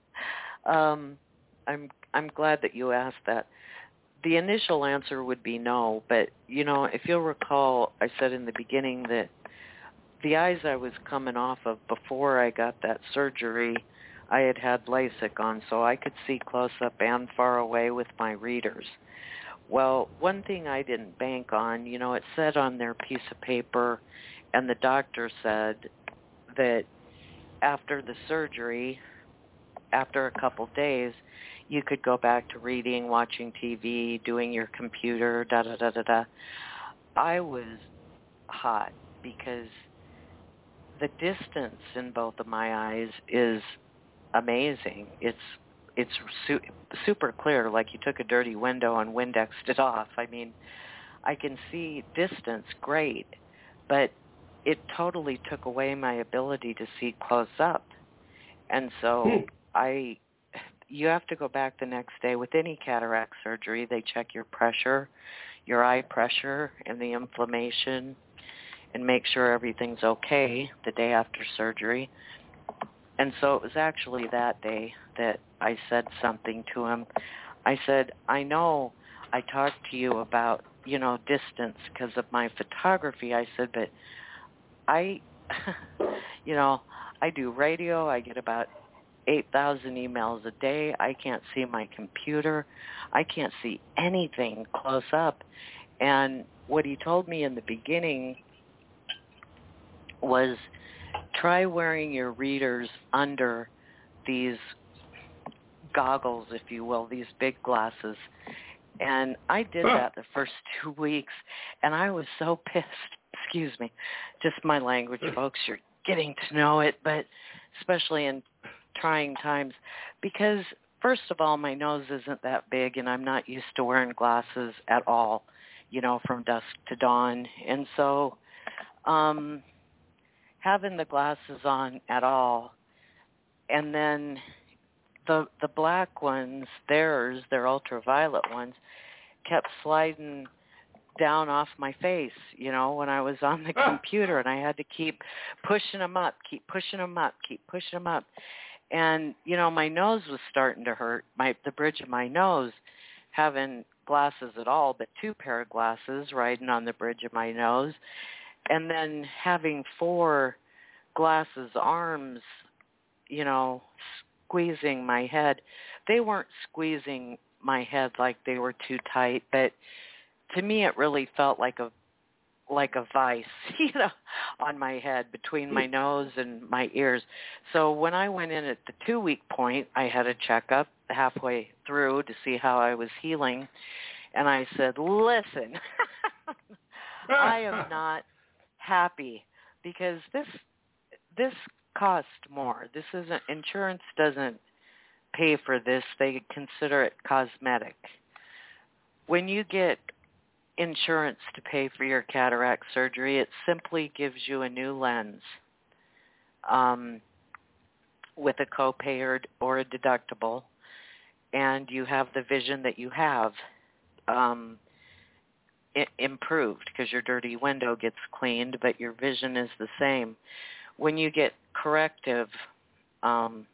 um, I'm I'm glad that you asked that. The initial answer would be no, but you know, if you'll recall, I said in the beginning that the eyes I was coming off of before I got that surgery, I had had LASIK on, so I could see close up and far away with my readers. Well, one thing I didn't bank on, you know, it said on their piece of paper, and the doctor said that after the surgery, after a couple days, you could go back to reading, watching T V, doing your computer, da-da-da-da-da. I was hot because the distance in both of my eyes is amazing. It's it's su- super clear, like you took a dirty window and Windexed it off. I mean, I can see distance great, but it totally took away my ability to see close up. And so hmm. I, you have to go back the next day. With any cataract surgery, they check your pressure, your eye pressure and the inflammation and make sure everything's okay the day after surgery. And so it was actually that day that I said something to him. I said, I know I talked to you about, you know, distance because of my photography. I said, but I, you know, I do radio. I get about eight thousand emails a day. I can't see my computer. I can't see anything close up. And what he told me in the beginning was try wearing your readers under these goggles, if you will, these big glasses. And I did that the first two weeks, and I was so pissed. Excuse me. Just my language, folks. You're getting to know it, but especially in trying times, because first of all, my nose isn't that big, and I'm not used to wearing glasses at all, you know, from dusk to dawn. And so um, having the glasses on at all, and then the the black ones, theirs, their ultraviolet ones, kept sliding down off my face, you know, when I was on the computer, and I had to keep pushing them up, keep pushing them up, keep pushing them up. And, you know, my nose was starting to hurt, my the bridge of my nose, having glasses at all, but two pair of glasses riding on the bridge of my nose, and then having four glasses arms, you know, squeezing my head. They weren't squeezing my head like they were too tight, but to me it really felt like a like a vice, you know, on my head between my nose and my ears. So when I went in at the two-week point, I had a checkup halfway through to see how I was healing, and I said, listen, I am not happy because this this cost more. This isn't, insurance doesn't pay for this. They consider it cosmetic. When you get insurance to pay for your cataract surgery, it simply gives you a new lens um, with a copay or, or a deductible, and you have the vision that you have um, I- improved because your dirty window gets cleaned, but your vision is the same. When you get corrective um,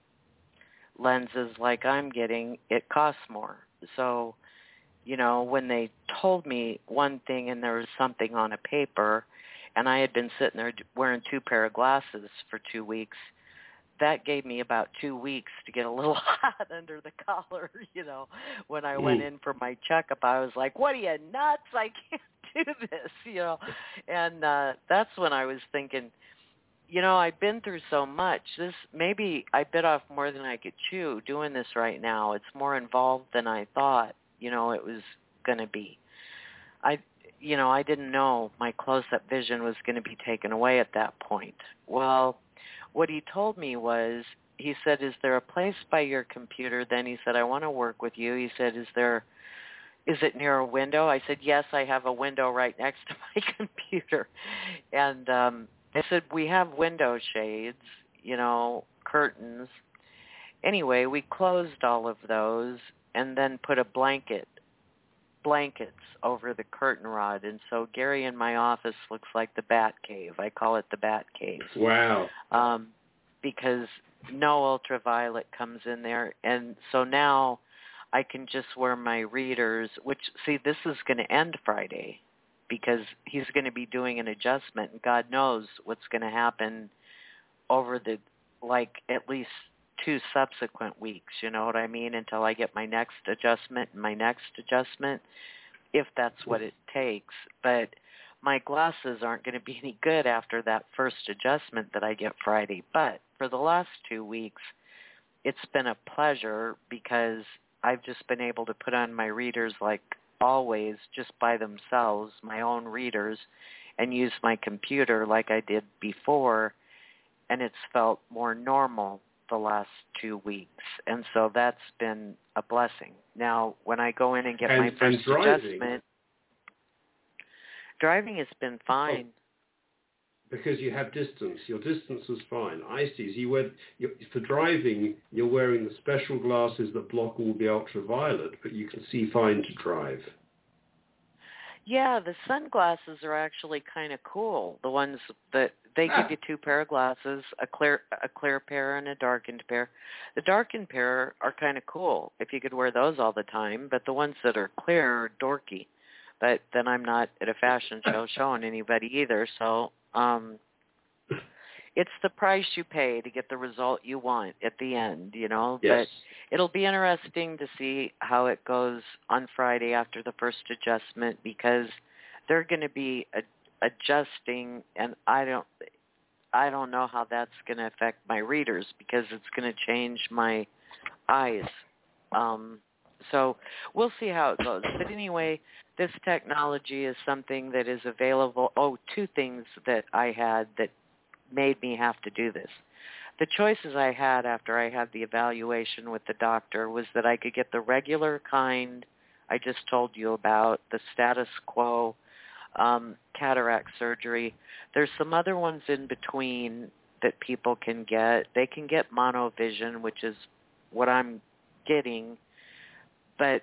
lenses like I'm getting, it costs more. So, you know, when they told me one thing and there was something on a paper, and I had been sitting there wearing two pair of glasses for two weeks, that gave me about two weeks to get a little hot under the collar, you know. When I mm. went in for my checkup, I was like, what are you, nuts? I can't do this, you know. And uh, that's when I was thinking, you know, I've been through so much. This maybe I bit off more than I could chew doing this right now. It's more involved than I thought, you know, it was going to be. I, you know, I didn't know my close-up vision was going to be taken away at that point. Well, what he told me was, he said, is there a place by your computer? Then he said, I want to work with you. He said, is there, is it near a window? I said, yes, I have a window right next to my computer. And um, I said, we have window shades, you know, curtains. Anyway, we closed all of those and then put a blanket, blankets over the curtain rod. And so Gary in my office looks like the Bat Cave. I call it the Bat Cave. Wow. Um, because no ultraviolet comes in there. And so now I can just wear my readers, which, see, this is going to end Friday because he's going to be doing an adjustment. And God knows what's going to happen over the, like, at least two subsequent weeks, you know what I mean, until I get my next adjustment and my next adjustment, if that's what it takes. But my glasses aren't going to be any good after that first adjustment that I get Friday. But for the last two weeks, it's been a pleasure because I've just been able to put on my readers like always, just by themselves, my own readers, and use my computer like I did before, and it's felt more normal the last two weeks, and so that's been a blessing. Now, when I go in and get and, my first driving. adjustment, driving has been fine. Oh, because you have distance. Your distance was fine. I see. So you wear, you're, for driving, you're wearing the special glasses that block all the ultraviolet, but you can see fine to drive. Yeah, the sunglasses are actually kind of cool. The ones that they give you two pair of glasses, a clear a clear pair and a darkened pair. The darkened pair are kind of cool if you could wear those all the time, but the ones that are clear are dorky. But then I'm not at a fashion show showing anybody either, so um it's the price you pay to get the result you want at the end, you know. Yes. But it'll be interesting to see how it goes on Friday after the first adjustment, because they're going to be a, adjusting, and I don't, I don't know how that's going to affect my readers, because it's going to change my eyes. Um, so we'll see how it goes. But anyway, this technology is something that is available. Oh, two things that I had that made me have to do this. The choices I had after I had the evaluation with the doctor was that I could get the regular kind I just told you about, the status quo um, cataract surgery. There's some other ones in between that people can get. They can get monovision, which is what I'm getting, but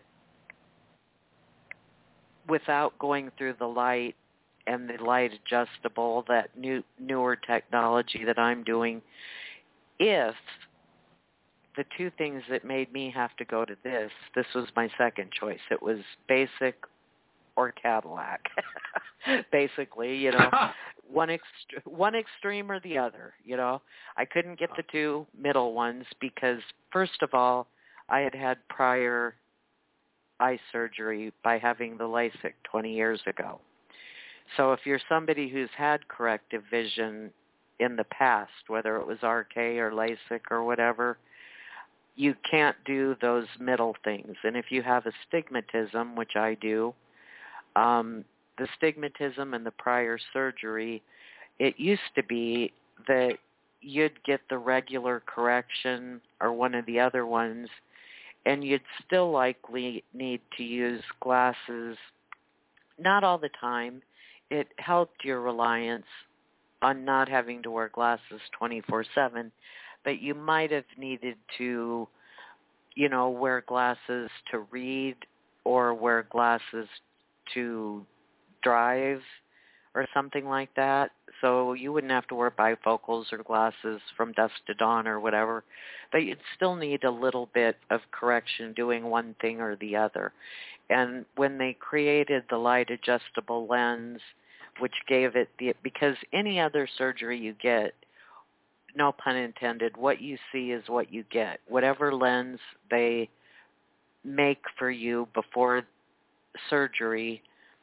without going through the light and the light adjustable, that new newer technology that I'm doing. If the two things that made me have to go to this, this was my second choice. It was basic or Cadillac. Basically, you know, one ext- one extreme or the other, you know. I couldn't get the two middle ones because, first of all, I had had prior eye surgery by having the LASIK twenty years ago. So if you're somebody who's had corrective vision in the past, whether it was R K or LASIK or whatever, you can't do those middle things. And if you have astigmatism, which I do, um, the astigmatism and the prior surgery, it used to be that you'd get the regular correction or one of the other ones, and you'd still likely need to use glasses, not all the time. It helped your reliance on not having to wear glasses twenty-four seven, but you might have needed to, you know, wear glasses to read or wear glasses to drive or something like that. So you wouldn't have to wear bifocals or glasses from dusk to dawn or whatever, but you'd still need a little bit of correction doing one thing or the other. And when they created the light adjustable lens, which gave it the, because any other surgery you get, no pun intended, what you see is what you get. Whatever lens they make for you before surgery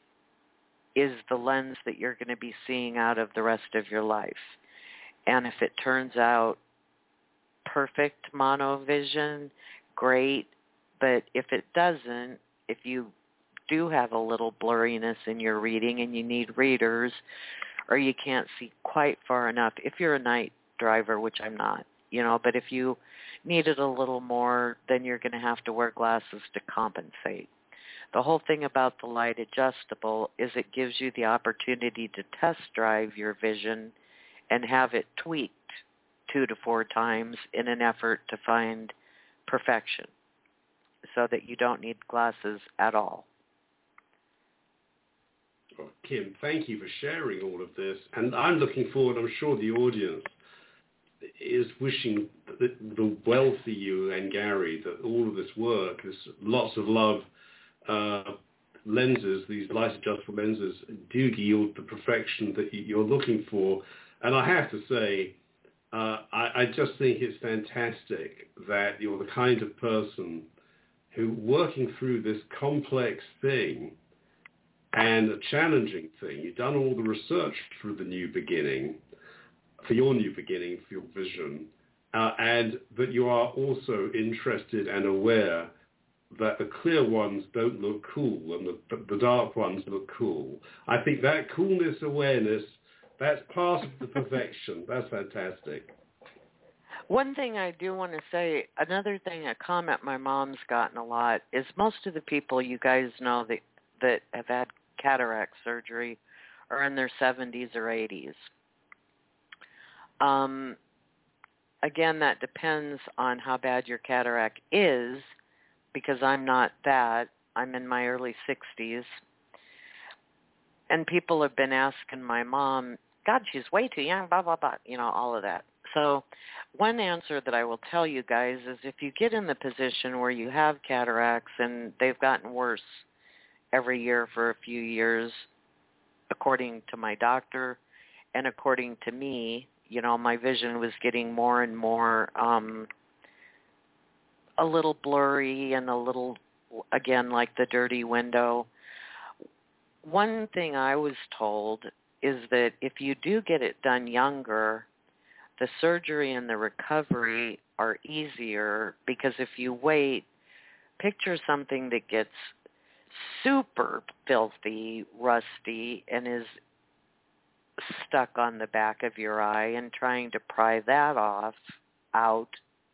is the lens that you're going to be seeing out of the rest of your life. And if it turns out perfect monovision, great. But if it doesn't, if you do have a little blurriness in your reading and you need readers, or you can't see quite far enough, if you're a night driver, which I'm not, you know, but if you need it a little more, then you're going to have to wear glasses to compensate. The whole thing about the light adjustable is it gives you the opportunity to test drive your vision and have it tweaked two to four times in an effort to find perfection so that you don't need glasses at all. Oh, Kim, thank you for sharing all of this. And I'm looking forward, I'm sure the audience is wishing the, the well for you and Gary, that all of this work, this lots of love, uh, lenses, these light adjustable lenses, do yield the perfection that you're looking for. And I have to say, uh, I, I just think it's fantastic that you're the kind of person who, working through this complex thing and a challenging thing, you've done all the research through the new beginning, for your new beginning, for your vision, uh, and that you are also interested and aware that the clear ones don't look cool and the, the dark ones look cool. I think that coolness awareness, that's part of the perfection. That's fantastic. One thing I do want to say, another thing, a comment my mom's gotten a lot, is most of the people you guys know that, that have had cataract surgery are in their seventies or eighties. Um, again, that depends on how bad your cataract is, because I'm not that. I'm in my early sixties. And people have been asking my mom, God, she's way too young, blah, blah, blah, you know, all of that. So one answer that I will tell you guys is if you get in the position where you have cataracts and they've gotten worse every year for a few years, according to my doctor and according to me, you know, my vision was getting more and more um, a little blurry and a little, again, like the dirty window. One thing I was told is that if you do get it done younger, the surgery and the recovery are easier, because if you wait, picture something that gets super filthy, rusty, and is stuck on the back of your eye, and trying to pry that off out,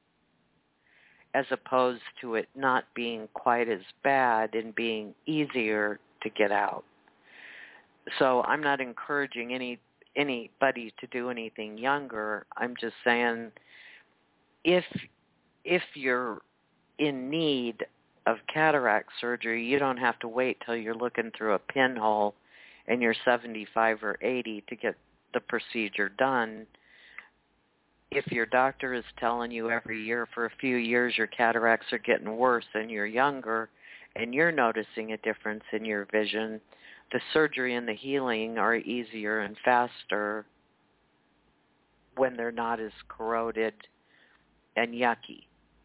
as opposed to it not being quite as bad and being easier to get out. So I'm not encouraging any anybody to do anything younger. I'm just saying if if you're in need of cataract surgery, you don't have to wait till you're looking through a pinhole and you're seventy-five or eighty to get the procedure done. If your doctor is telling you every year for a few years your cataracts are getting worse and you're younger and you're noticing a difference in your vision, the surgery and the healing are easier and faster when they're not as corroded and yucky.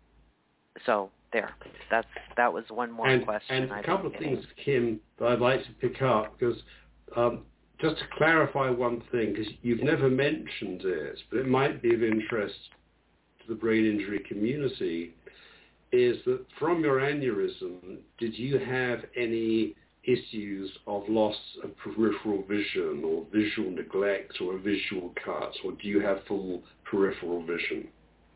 So there, that's that was one more and, question. And a couple of things, Kim, that I'd like to pick up, because um, just to clarify one thing, because you've never mentioned it, but it might be of interest to the brain injury community, is that from your aneurysm, did you have any issues of loss of peripheral vision or visual neglect or a visual cut, or do you have full peripheral vision?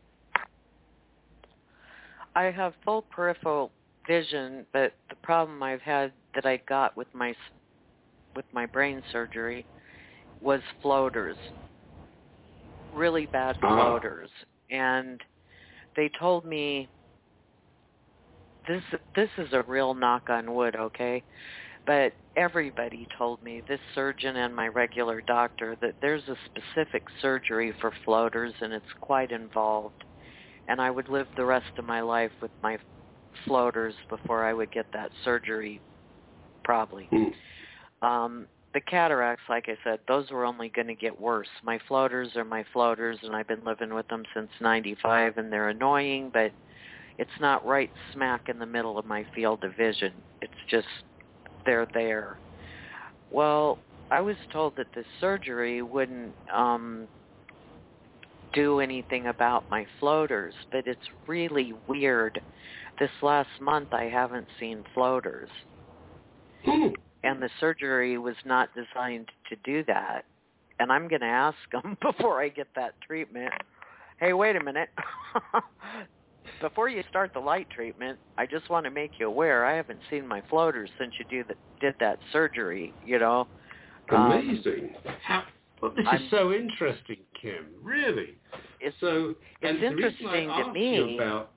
I have full peripheral vision, but the problem I've had that I got with my with my brain surgery was floaters, really bad ah. floaters, and they told me this this is a real knock on wood, okay? But everybody told me, this surgeon and my regular doctor, that there's a specific surgery for floaters and it's quite involved. And I would live the rest of my life with my floaters before I would get that surgery, probably. Mm. Um, the cataracts, like I said, those were only going to get worse. My floaters are my floaters, and I've been living with them since ninety-five, and they're annoying, but it's not right smack in the middle of my field of vision. It's just they're there. Well, I was told that this surgery wouldn't um, do anything about my floaters, but it's really weird. This last month I haven't seen floaters. And the surgery was not designed to do that. And I'm going to ask them before I get that treatment, hey, wait a minute. Before you start the light treatment, I just want to make you aware I haven't seen my floaters since you do the, did that surgery, you know. Amazing. Um, How, well, this I'm, is so interesting, Kim. Really. It's, so, and it's interesting the reason I to me. About,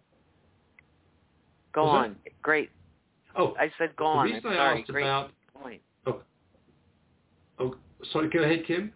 go on. That? Great. Oh, I said go the on. reason I'm I sorry. asked Great about, point. Oh, oh, sorry. Go ahead, Kim.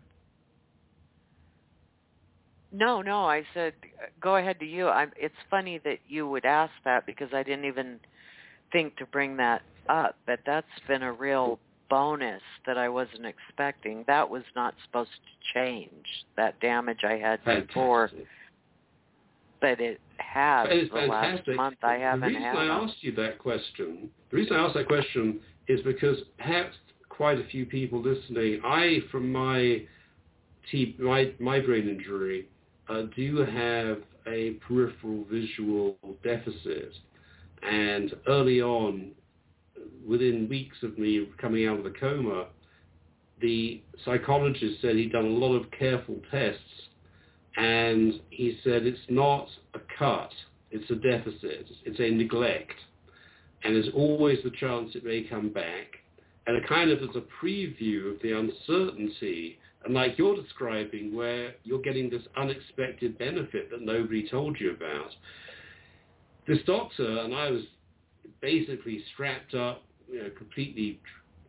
No, no, I said, go ahead to you. I'm, it's funny that you would ask that because I didn't even think to bring that up, but that's been a real bonus that I wasn't expecting. That was not supposed to change, that damage I had Fantastic. before, but it has. It's the fantastic. last month I haven't the reason had I them. asked you that question, the reason I asked that question is because perhaps quite a few people listening, I, from my, T, my, my brain injury, Uh, do have a peripheral visual deficit. And early on, within weeks of me coming out of the coma, the psychologist said he'd done a lot of careful tests, and he said it's not a cut, it's a deficit, it's a neglect. And there's always the chance it may come back. And it kind of is a preview of the uncertainty, and like you're describing, where you're getting this unexpected benefit that nobody told you about. This doctor, and I was basically strapped up, you know, completely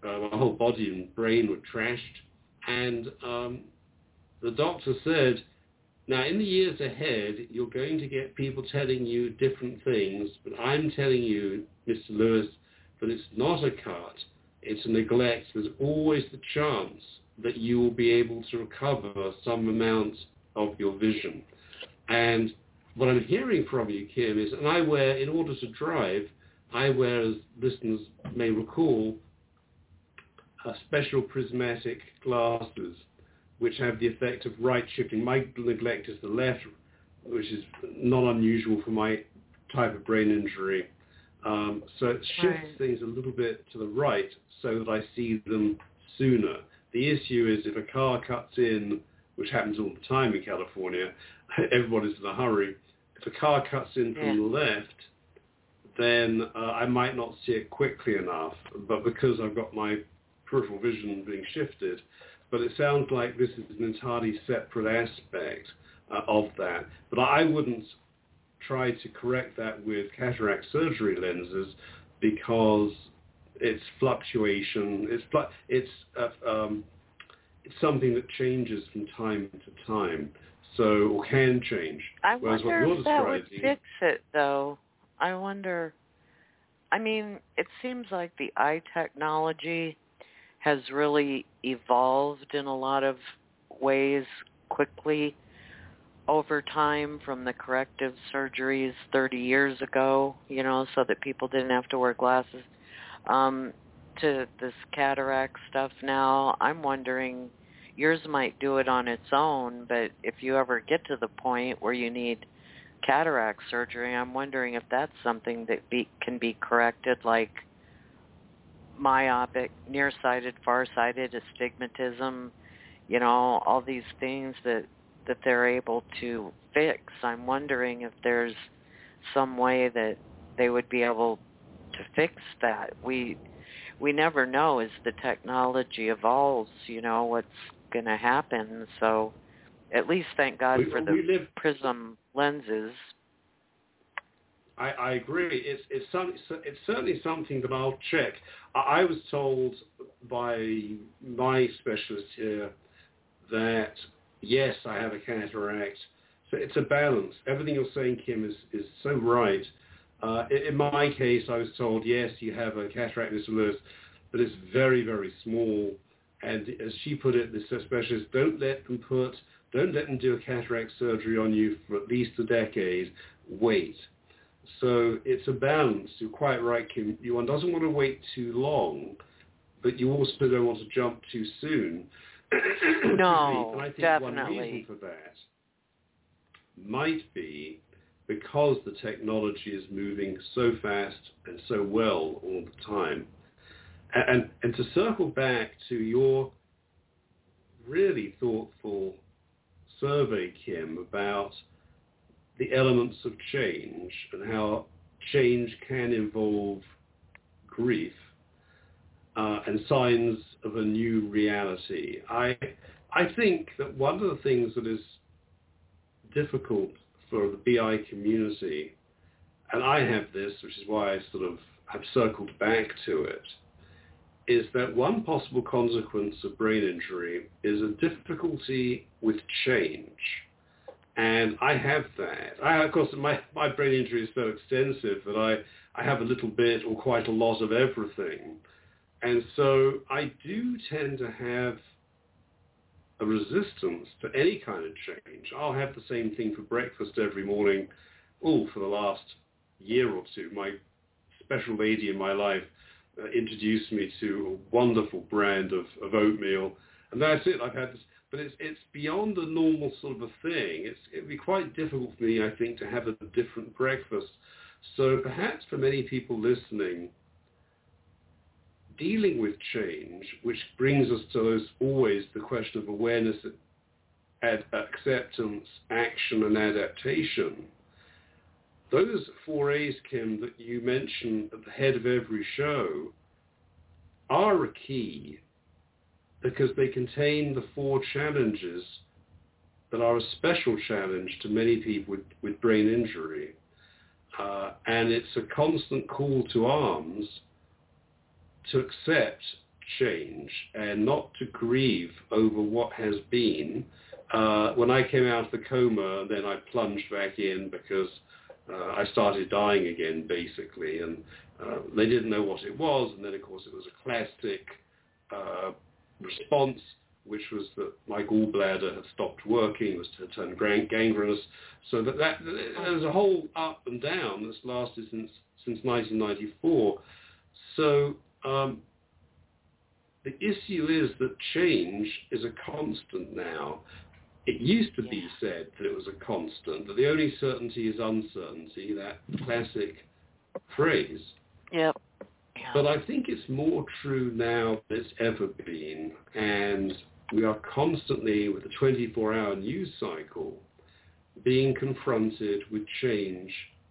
uh, my whole body and brain were trashed. And um, the doctor said, now in the years ahead, you're going to get people telling you different things, but I'm telling you, Mister Lewis, that it's not a cut, it's a neglect. There's always the chance that you will be able to recover some amount of your vision. And what I'm hearing from you, Kim, is, and I wear, in order to drive, I wear, as listeners may recall, uh, special prismatic glasses, which have the effect of right shifting. My neglect is the left, which is not unusual for my type of brain injury. Um, so it shifts right. things a little bit to the right so that I see them sooner. The issue is if a car cuts in, which happens all the time in California, everybody's in a hurry. If a car cuts in from yeah. the left, then uh, I might not see it quickly enough, but because I've got my peripheral vision being shifted, but it sounds like this is an entirely separate aspect uh, of that. But I wouldn't try to correct that with cataract surgery lenses because it's fluctuation. It's it's uh, um, it's something that changes from time to time, so or can change. I Whereas wonder what you're if that describing, would fix it, though. I wonder. I mean, it seems like the eye technology has really evolved in a lot of ways quickly over time, from the corrective surgeries thirty years ago, you know, so that people didn't have to wear glasses, um, to this cataract stuff now. I'm wondering, yours might do it on its own, but if you ever get to the point where you need cataract surgery, I'm wondering if that's something that be, can be corrected, like myopic, nearsighted, farsighted, astigmatism, you know, all these things that, that they're able to fix. I'm wondering if there's some way that they would be able to fix that. We we never know as the technology evolves, you know, what's going to happen. So at least thank God we, for the live, prism lenses. I, I agree. It's it's, some, it's certainly something that I'll check. I, I was told by my specialist here that, yes, I have a cataract. So it's a balance. Everything you're saying, Kim, is, is so right. Uh, in, in my case, I was told, yes, you have a cataract, Mister Lewis, but it's very, very small. And as she put it, this specialist, don't let them put, don't let them do a cataract surgery on you for at least a decade. Wait. So it's a balance. You're quite right, Kim. One doesn't want to wait too long, but you also don't want to jump too soon. No, and I think definitely. one reason for that might be because the technology is moving so fast and so well all the time. And, and, and to circle back to your really thoughtful survey, Kim, about the elements of change and how change can involve grief uh, and signs of a new reality. I I think that one of the things that is difficult for the B I community, and I have this, which is why I sort of have circled back to it, is that one possible consequence of brain injury is a difficulty with change. And I have that. I, of course, my, my brain injury is so extensive that I, I have a little bit or quite a lot of everything. And so I do tend to have a resistance to any kind of change. I'll have the same thing for breakfast every morning, oh, for the last year or two. My special lady in my life uh, introduced me to a wonderful brand of, of oatmeal. And that's it. I've had this. But it's it's beyond a normal sort of a thing. It's it'd be quite difficult for me, I think, to have a different breakfast. So perhaps for many people listening, dealing with change, which brings us to those, always the question of awareness, ad, acceptance, action, and adaptation. Those forays, Kim, that you mentioned at the head of every show are a key, because they contain the four challenges that are a special challenge to many people with, with brain injury. Uh, and it's a constant call to arms to accept change and not to grieve over what has been. Uh, when I came out of the coma, then I plunged back in because uh, I started dying again, basically, and uh, they didn't know what it was. And then, of course, it was a classic uh, response, which was that my gallbladder had stopped working, was had turned gangrenous. So that, that there was a whole up and down that's lasted since since nineteen ninety-four. So um, the issue is that change is a constant now. It used to yeah. be said that it was a constant, that the only certainty is uncertainty, that classic phrase. Yep. Yeah. But I think it's more true now than it's ever been, and we are constantly, with the twenty-four hour news cycle, being confronted with change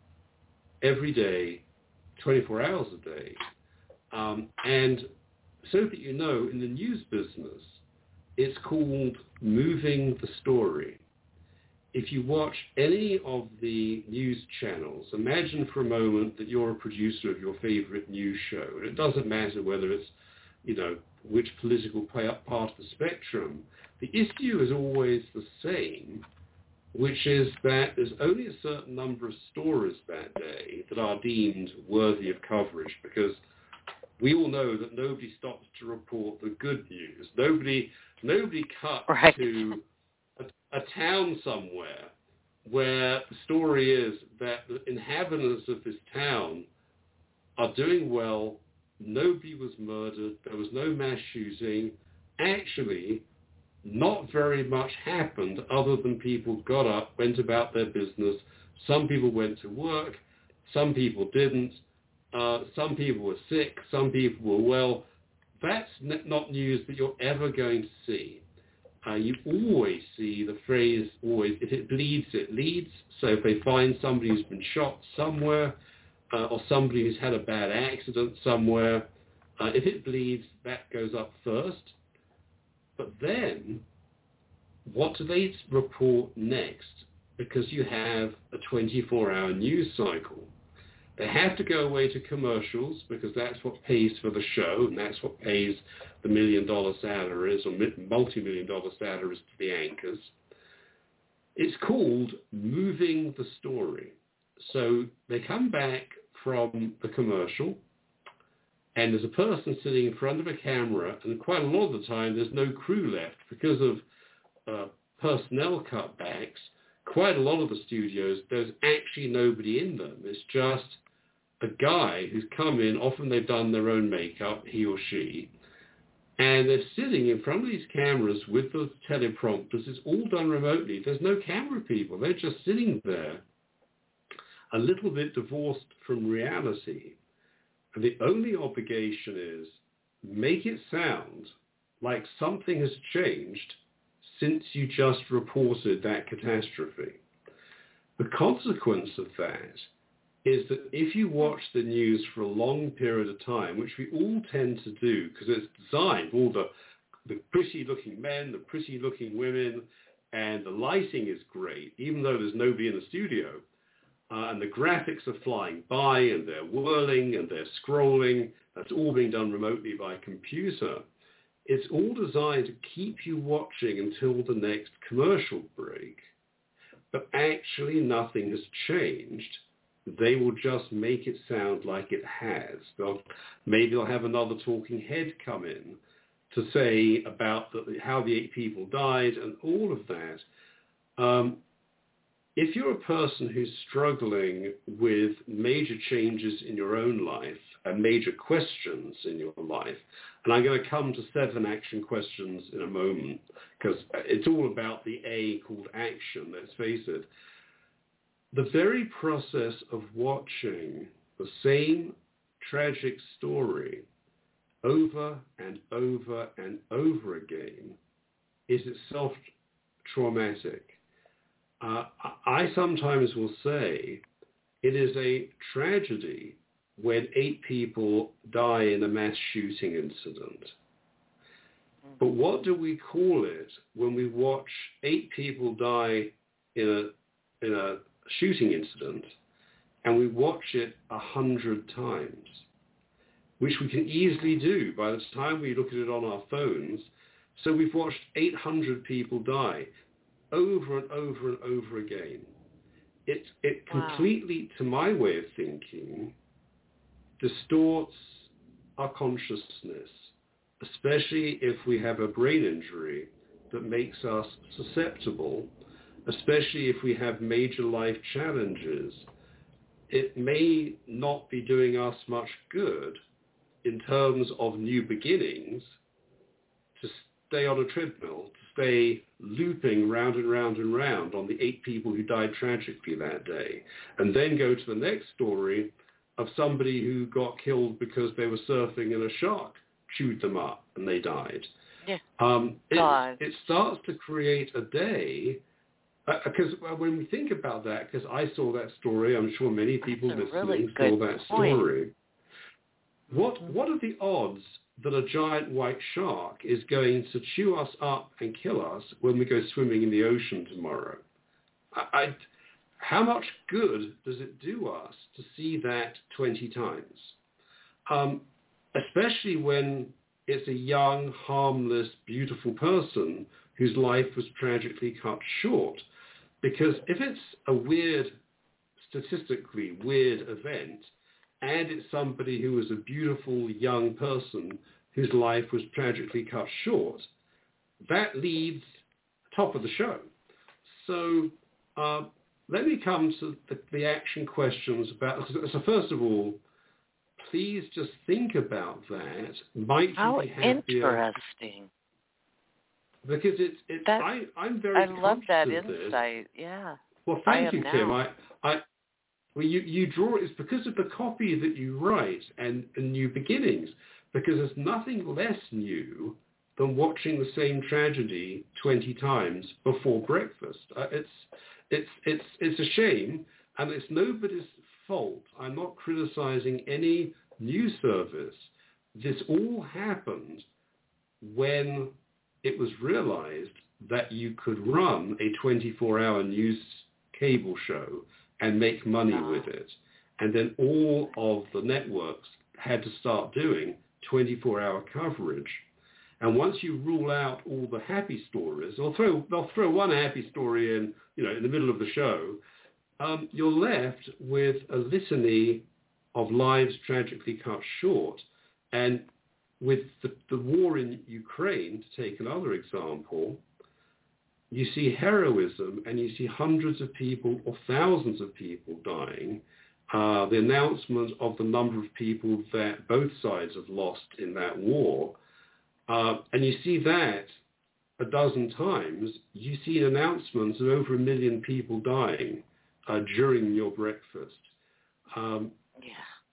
every day, twenty-four hours a day. Um, and so that you know, in the news business, it's called moving the story. If you watch any of the news channels, imagine for a moment that you're a producer of your favorite news show. And it doesn't matter whether it's, you know, which political part of the spectrum. The issue is always the same, which is that there's only a certain number of stories that day that are deemed worthy of coverage, because we all know that nobody stops to report the good news. Nobody, nobody cuts right. to a, a town somewhere where the story is that the inhabitants of this town are doing well. Nobody was murdered. There was no mass shooting. Actually, not very much happened other than people got up, went about their business. Some people went to work. Some people didn't. Uh, some people were sick. Some people were well. That's n- not news that you're ever going to see. Uh, you always see the phrase, always, if it bleeds, it leads. So if they find somebody who's been shot somewhere, uh, or somebody who's had a bad accident somewhere, uh, if it bleeds, that goes up first. But then, what do they report next? Because you have a twenty-four hour news cycle. They have to go away to commercials because that's what pays for the show, and that's what pays the million-dollar salaries or multi-million dollar salaries to the anchors. It's called moving the story. So they come back from the commercial, and there's a person sitting in front of a camera, and quite a lot of the time there's no crew left because of uh, personnel cutbacks. Quite a lot of the studios, there's actually nobody in them. It's just a guy who's come in, often they've done their own makeup, he or she, and they're sitting in front of these cameras with the teleprompters. It's all done remotely. There's no camera people. They're just sitting there, a little bit divorced from reality. And the only obligation is make it sound like something has changed since you just reported that catastrophe. The consequence of that is that if you watch the news for a long period of time, which we all tend to do because it's designed, all the, the pretty-looking men, the pretty-looking women, and the lighting is great, even though there's nobody in the studio, uh, and the graphics are flying by, and they're whirling, and they're scrolling. That's all being done remotely by computer. It's all designed to keep you watching until the next commercial break. But actually nothing has changed. They will just make it sound like it has. They'll, maybe they'll have another talking head come in to say about the, how the eight people died and all of that. Um, if you're a person who's struggling with major changes in your own life and major questions in your life, and I'm going to come to seven action questions in a moment because it's all about the A called action, let's face it. The very process of watching the same tragic story over and over and over again is itself traumatic. Uh, I sometimes will say it is a tragedy when eight people die in a mass shooting incident. But what do we call it when we watch eight people die in a in a shooting incident and we watch it a hundred times? which we can easily do by the time we look at it on our phones. So we've watched eight hundred people die over and over and over again. It, it wow. completely, to my way of thinking, distorts our consciousness, especially if we have a brain injury that makes us susceptible, especially if we have major life challenges. It may not be doing us much good in terms of new beginnings to stay on a treadmill, to stay looping round and round and round on the eight people who died tragically that day, and then go to the next story of somebody who got killed because they were surfing and a shark chewed them up and they died. Yeah. Um, God. it, it starts to create a day, because uh, when we think about that, because I saw that story, I'm sure many people That's a listening really saw good that point. story. What what are the odds that a giant white shark is going to chew us up and kill us when we go swimming in the ocean tomorrow? I, I, how much good does it do us to see that twenty times? Um, especially when it's a young, harmless, beautiful person whose life was tragically cut short. Because if it's a weird, statistically weird event, and it's somebody who was a beautiful young person whose life was tragically cut short, that leads top of the show. So uh, let me come to the, the action questions about, so first of all, please just think about that. Might How you be happier? interesting. Because it's, it's That, I, I'm very I love that conscious of this. insight. Yeah. Well, I thank am you, now. Kim. I, I, well, you, you draw, it's because of the copy that you write and, and new beginnings, because there's nothing less new than watching the same tragedy twenty times before breakfast. Uh, it's, it's, it's, it's a shame, and it's nobody's fault. I'm not criticizing any news service. This all happened when it was realized that you could run a twenty-four hour news cable show and make money Oh. with it. And then all of the networks had to start doing twenty-four hour coverage. And once you rule out all the happy stories, they'll throw, they'll throw one happy story in, you know, in the middle of the show, um, you're left with a litany of lives tragically cut short. And with the, the war in Ukraine, to take another example, you see heroism and you see hundreds of people or thousands of people dying. Uh, the announcement of the number of people that both sides have lost in that war. Uh, and you see that a dozen times. You see announcements of over a million people dying uh, during your breakfast. Um, Yeah.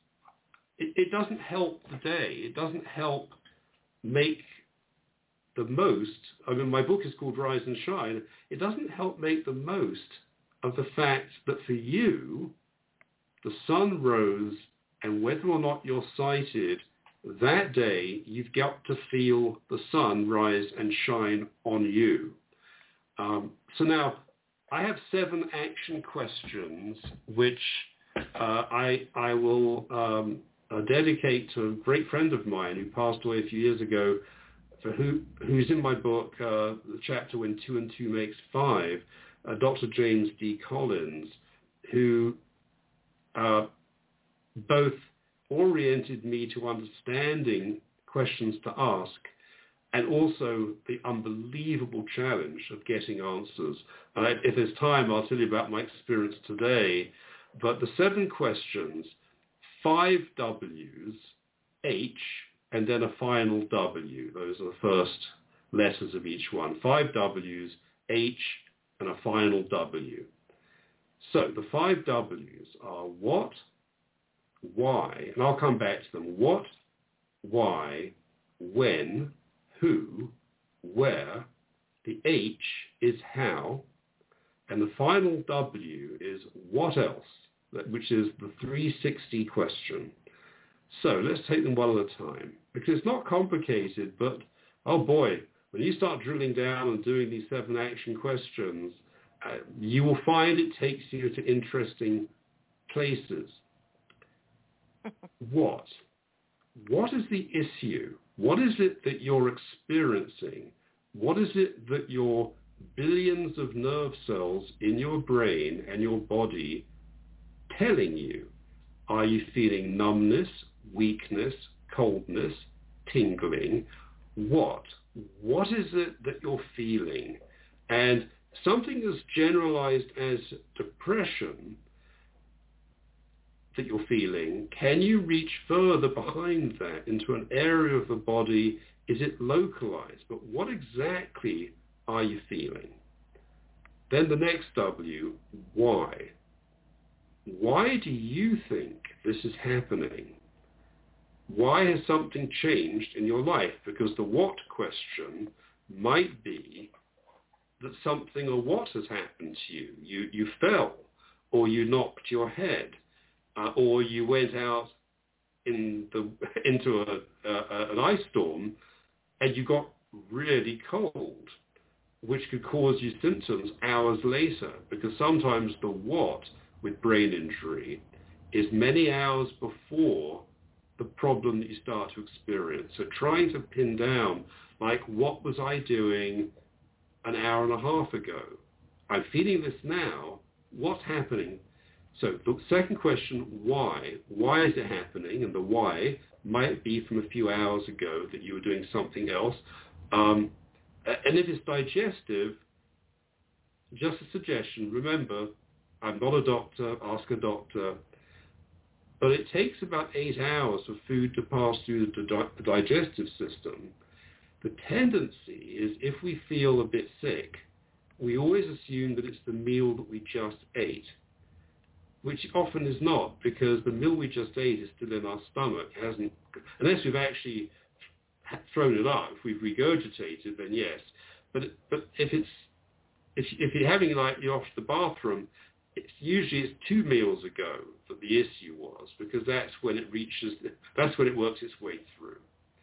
it, it doesn't help the day. It doesn't help make the most. I mean, my book is called Rise and Shine. It doesn't help make the most of the fact that for you, the sun rose, and whether or not you're sighted, that day you've got to feel the sun rise and shine on you. Um, so now, I have seven action questions which uh, I, I will um, uh, dedicate to a great friend of mine who passed away a few years ago, for who, who's in my book, uh, the chapter When Two and Two Makes Five, uh, Doctor James D. Collins, who uh, both oriented me to understanding questions to ask and also the unbelievable challenge of getting answers. Uh, if there's time, I'll tell you about my experience today. But the seven questions, five W's, H, and then a final W. Those are the first letters of each one. Five W's, H, and a final W. So the five W's are what, why, and I'll come back to them. What, why, when, who, where. The H is how. And the final W is what else, which is the three sixty question. So let's take them one at a time, because it's not complicated, but oh boy, when you start drilling down and doing these seven action questions, uh, you will find it takes you to interesting places. What? what is the issue? What is it that you're experiencing? What is it that your billions of nerve cells in your brain and your body telling you? Are you feeling numbness, weakness, coldness, tingling? What? What is it that you're feeling? And something as generalized as depression that you're feeling, can you reach further behind that into an area of the body? Is it localized? But what exactly are you feeling? Then the next W, why? Why do you think this is happening? Why has something changed in your life? Because the what question might be that something or what has happened to you. You, you fell, or you knocked your head, uh, or you went out in the, into a, a, an ice storm and you got really cold, which could cause you symptoms hours later, because sometimes the what with brain injury is many hours before the problem that you start to experience. So trying to pin down, like, what was I doing an hour and a half ago? I'm feeling this now. What's happening? So the second question, why? Why is it happening? And the why might be from a few hours ago that you were doing something else. Um, and if it's digestive, just a suggestion, remember, I'm not a doctor, ask a doctor, but it takes about eight hours for food to pass through the, di- the digestive system. The tendency is, if we feel a bit sick, we always assume that it's the meal that we just ate, which often is not, because the meal we just ate is still in our stomach. It hasn't, unless we've actually thrown it up. If we've regurgitated, then yes. But but if it's if if you're having, like, you're off to the bathroom, it's usually it's two meals ago that the issue was, because that's when it reaches, that's when it works its way through.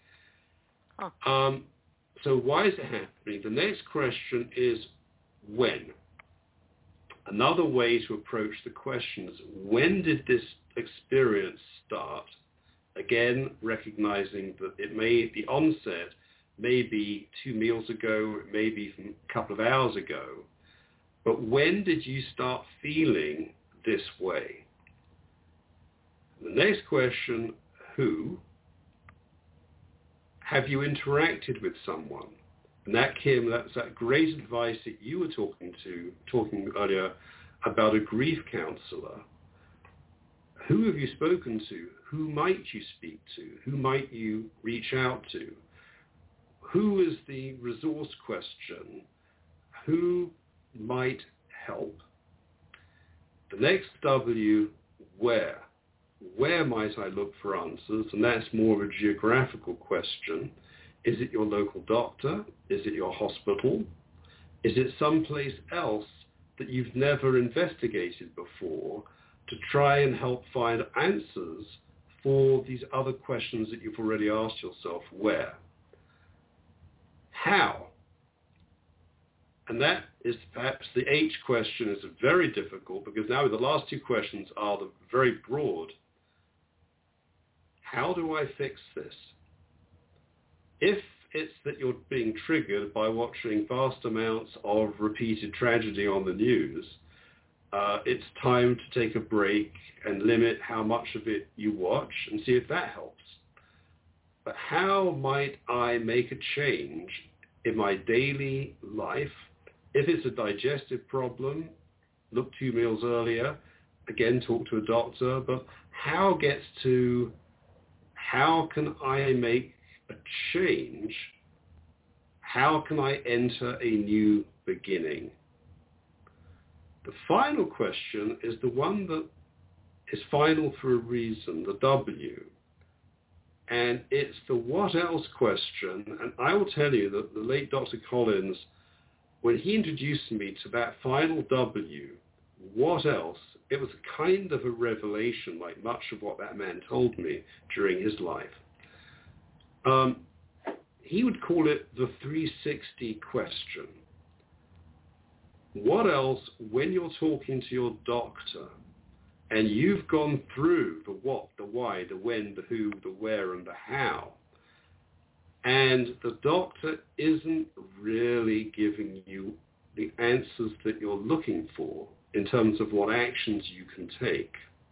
Huh. Um, so why is it happening? The next question is when. Another way to approach the question is, when did this experience start? Again, recognizing that it may, the onset may be two meals ago, it may be from a couple of hours ago, but when did you start feeling this way? The next question, who? Have you interacted with someone? And that, Kim, that's that great advice that you were talking to, talking earlier about a grief counselor. Who have you spoken to? Who might you speak to? Who might you reach out to? Who is the resource question? Who might help? The next W, where? Where might I look for answers? And that's more of a geographical question. Is it your local doctor? Is it your hospital? Is it someplace else that you've never investigated before to try and help find answers for these other questions that you've already asked yourself? Where? How? And that is perhaps the H question is very difficult, because now the last two questions are the very broad. How do I fix this? If it's that you're being triggered by watching vast amounts of repeated tragedy on the news, uh, it's time to take a break and limit how much of it you watch and see if that helps. But how might I make a change in my daily life? If it's a digestive problem, look two meals earlier. Again, talk to a doctor. But how gets to, how can I make a change? How can I enter a new beginning? The final question is the one that is final for a reason, the W. And it's the what else question. And I will tell you that the late Doctor Collins, when he introduced me to that final W, what else, it was a kind of a revelation, like much of what that man told me during his life. Um, he would call it the three sixty question. What else, when you're talking to your doctor, and you've gone through the what, the why, the when, the who, the where, and the how, and the doctor isn't really giving you the answers that you're looking for in terms of what actions you can take,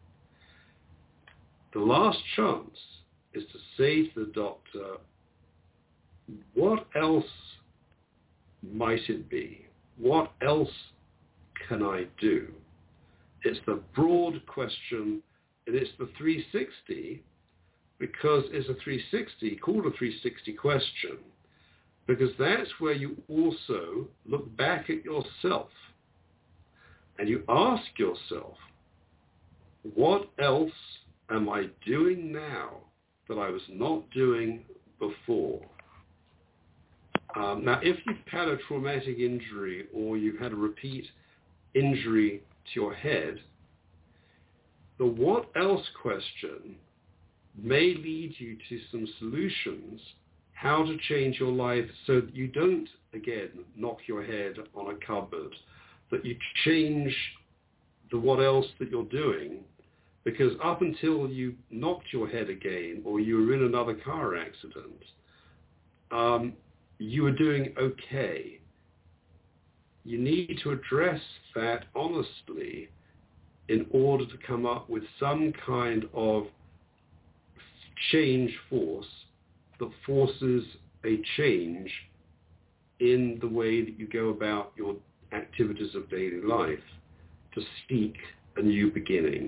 the last chance is to say to the doctor, what else might it be? What else can I do? It's the broad question, and it's the three sixty, because it's a three sixty, called a three sixty question, because that's where you also look back at yourself and you ask yourself, what else am I doing now that I was not doing before? Um, now, if you've had a traumatic injury or you've had a repeat injury to your head, the what else question may lead you to some solutions how to change your life so that you don't, again, knock your head on a cupboard, that you change the what else that you're doing, because up until you knocked your head again or you were in another car accident, um, you were doing okay. You need to address that honestly in order to come up with some kind of change force that forces a change in the way that you go about your activities of daily life to seek a new beginning.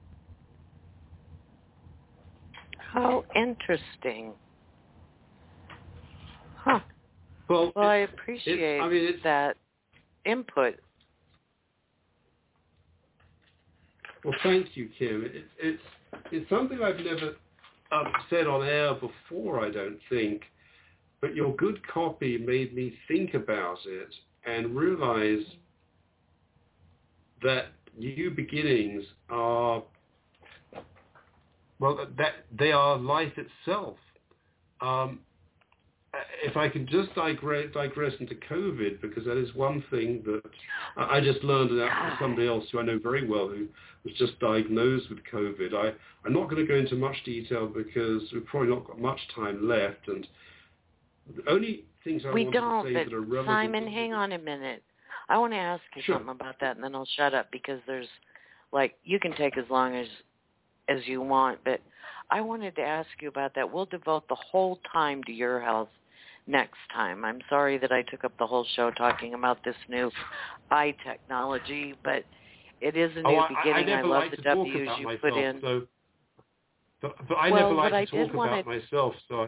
How interesting. Huh. Well, well I appreciate I mean, that input. Well, thank you, Kim. It, it's it's something I've never um, said on air before, I don't think, but your good copy made me think about it and realize that new beginnings are, well, that they are life itself. Um, if I can just digress, digress into COVID, because that is one thing that I just learned from somebody else who I know very well who was just diagnosed with COVID. I, I'm not going to go into much detail because we've probably not got much time left. And the only things I we wanted don't, to say but that are relevant... Simon, hang on a minute. I want to ask you Sure. something about that, and then I'll shut up because there's, like, you can take as long as as you want, but I wanted to ask you about that. We'll devote the whole time to your health next time. I'm sorry that I took up the whole show talking about this new eye technology, but it is a new oh, beginning. I, I, I love like the to W's talk about you myself, put in. So, but, but I well, never like to I talk wanna, about myself. So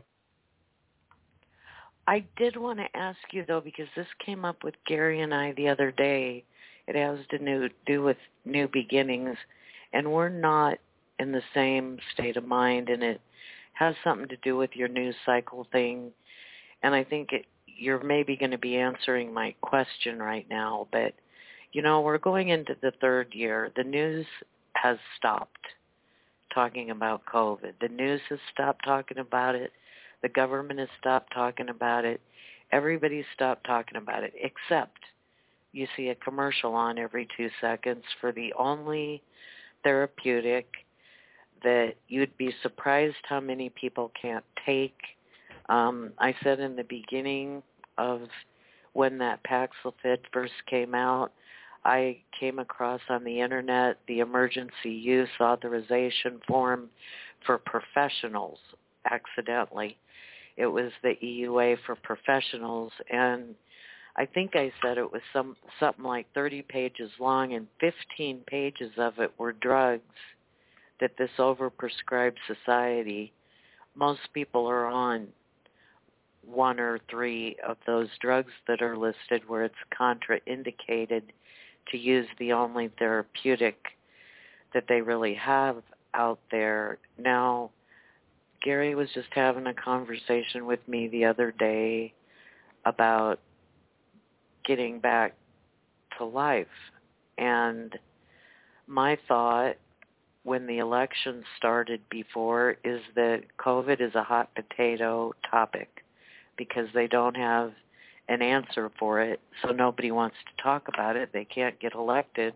I, I did want to ask you, though, because this came up with Gary and I the other day. It has to new, do with new beginnings, and we're not in the same state of mind, and it has something to do with your news cycle thing. And I think it, you're maybe going to be answering my question right now, but, you know, we're going into the third year. The news has stopped talking about COVID. The news has stopped talking about it. The government has stopped talking about it. Everybody's stopped talking about it, except you see a commercial on every two seconds for the only therapeutic that you'd be surprised how many people can't take. Um, I said in the beginning of when that Paxlovid first came out, I came across on the internet the emergency use authorization form for professionals accidentally. It was the E U A for professionals, and I think I said it was some something like thirty pages long, and fifteen pages of it were drugs that this overprescribed society, most people are on one or three of those drugs that are listed where it's contraindicated to use the only therapeutic that they really have out there. Now, Gary was just having a conversation with me the other day about getting back to life. And my thought when the election started before is that COVID is a hot potato topic because they don't have an answer for it, so nobody wants to talk about it. They can't get elected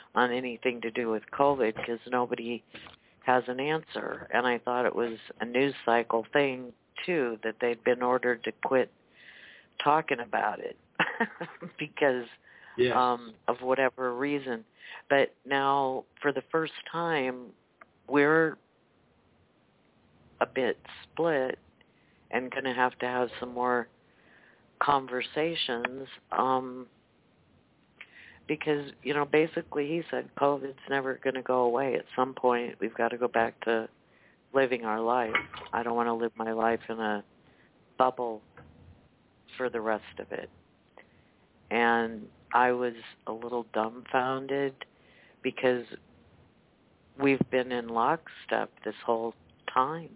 on anything to do with COVID because nobody has an answer. And I thought it was a news cycle thing, too, that they'd been ordered to quit talking about it because yes. um, of whatever reason. But now, for the first time, we're a bit split and going to have to have some more conversations um, because, you know, basically he said COVID's never going to go away. At some point, we've got to go back to living our life. I don't want to live my life in a bubble for the rest of it. And I was a little dumbfounded because we've been in lockstep this whole time.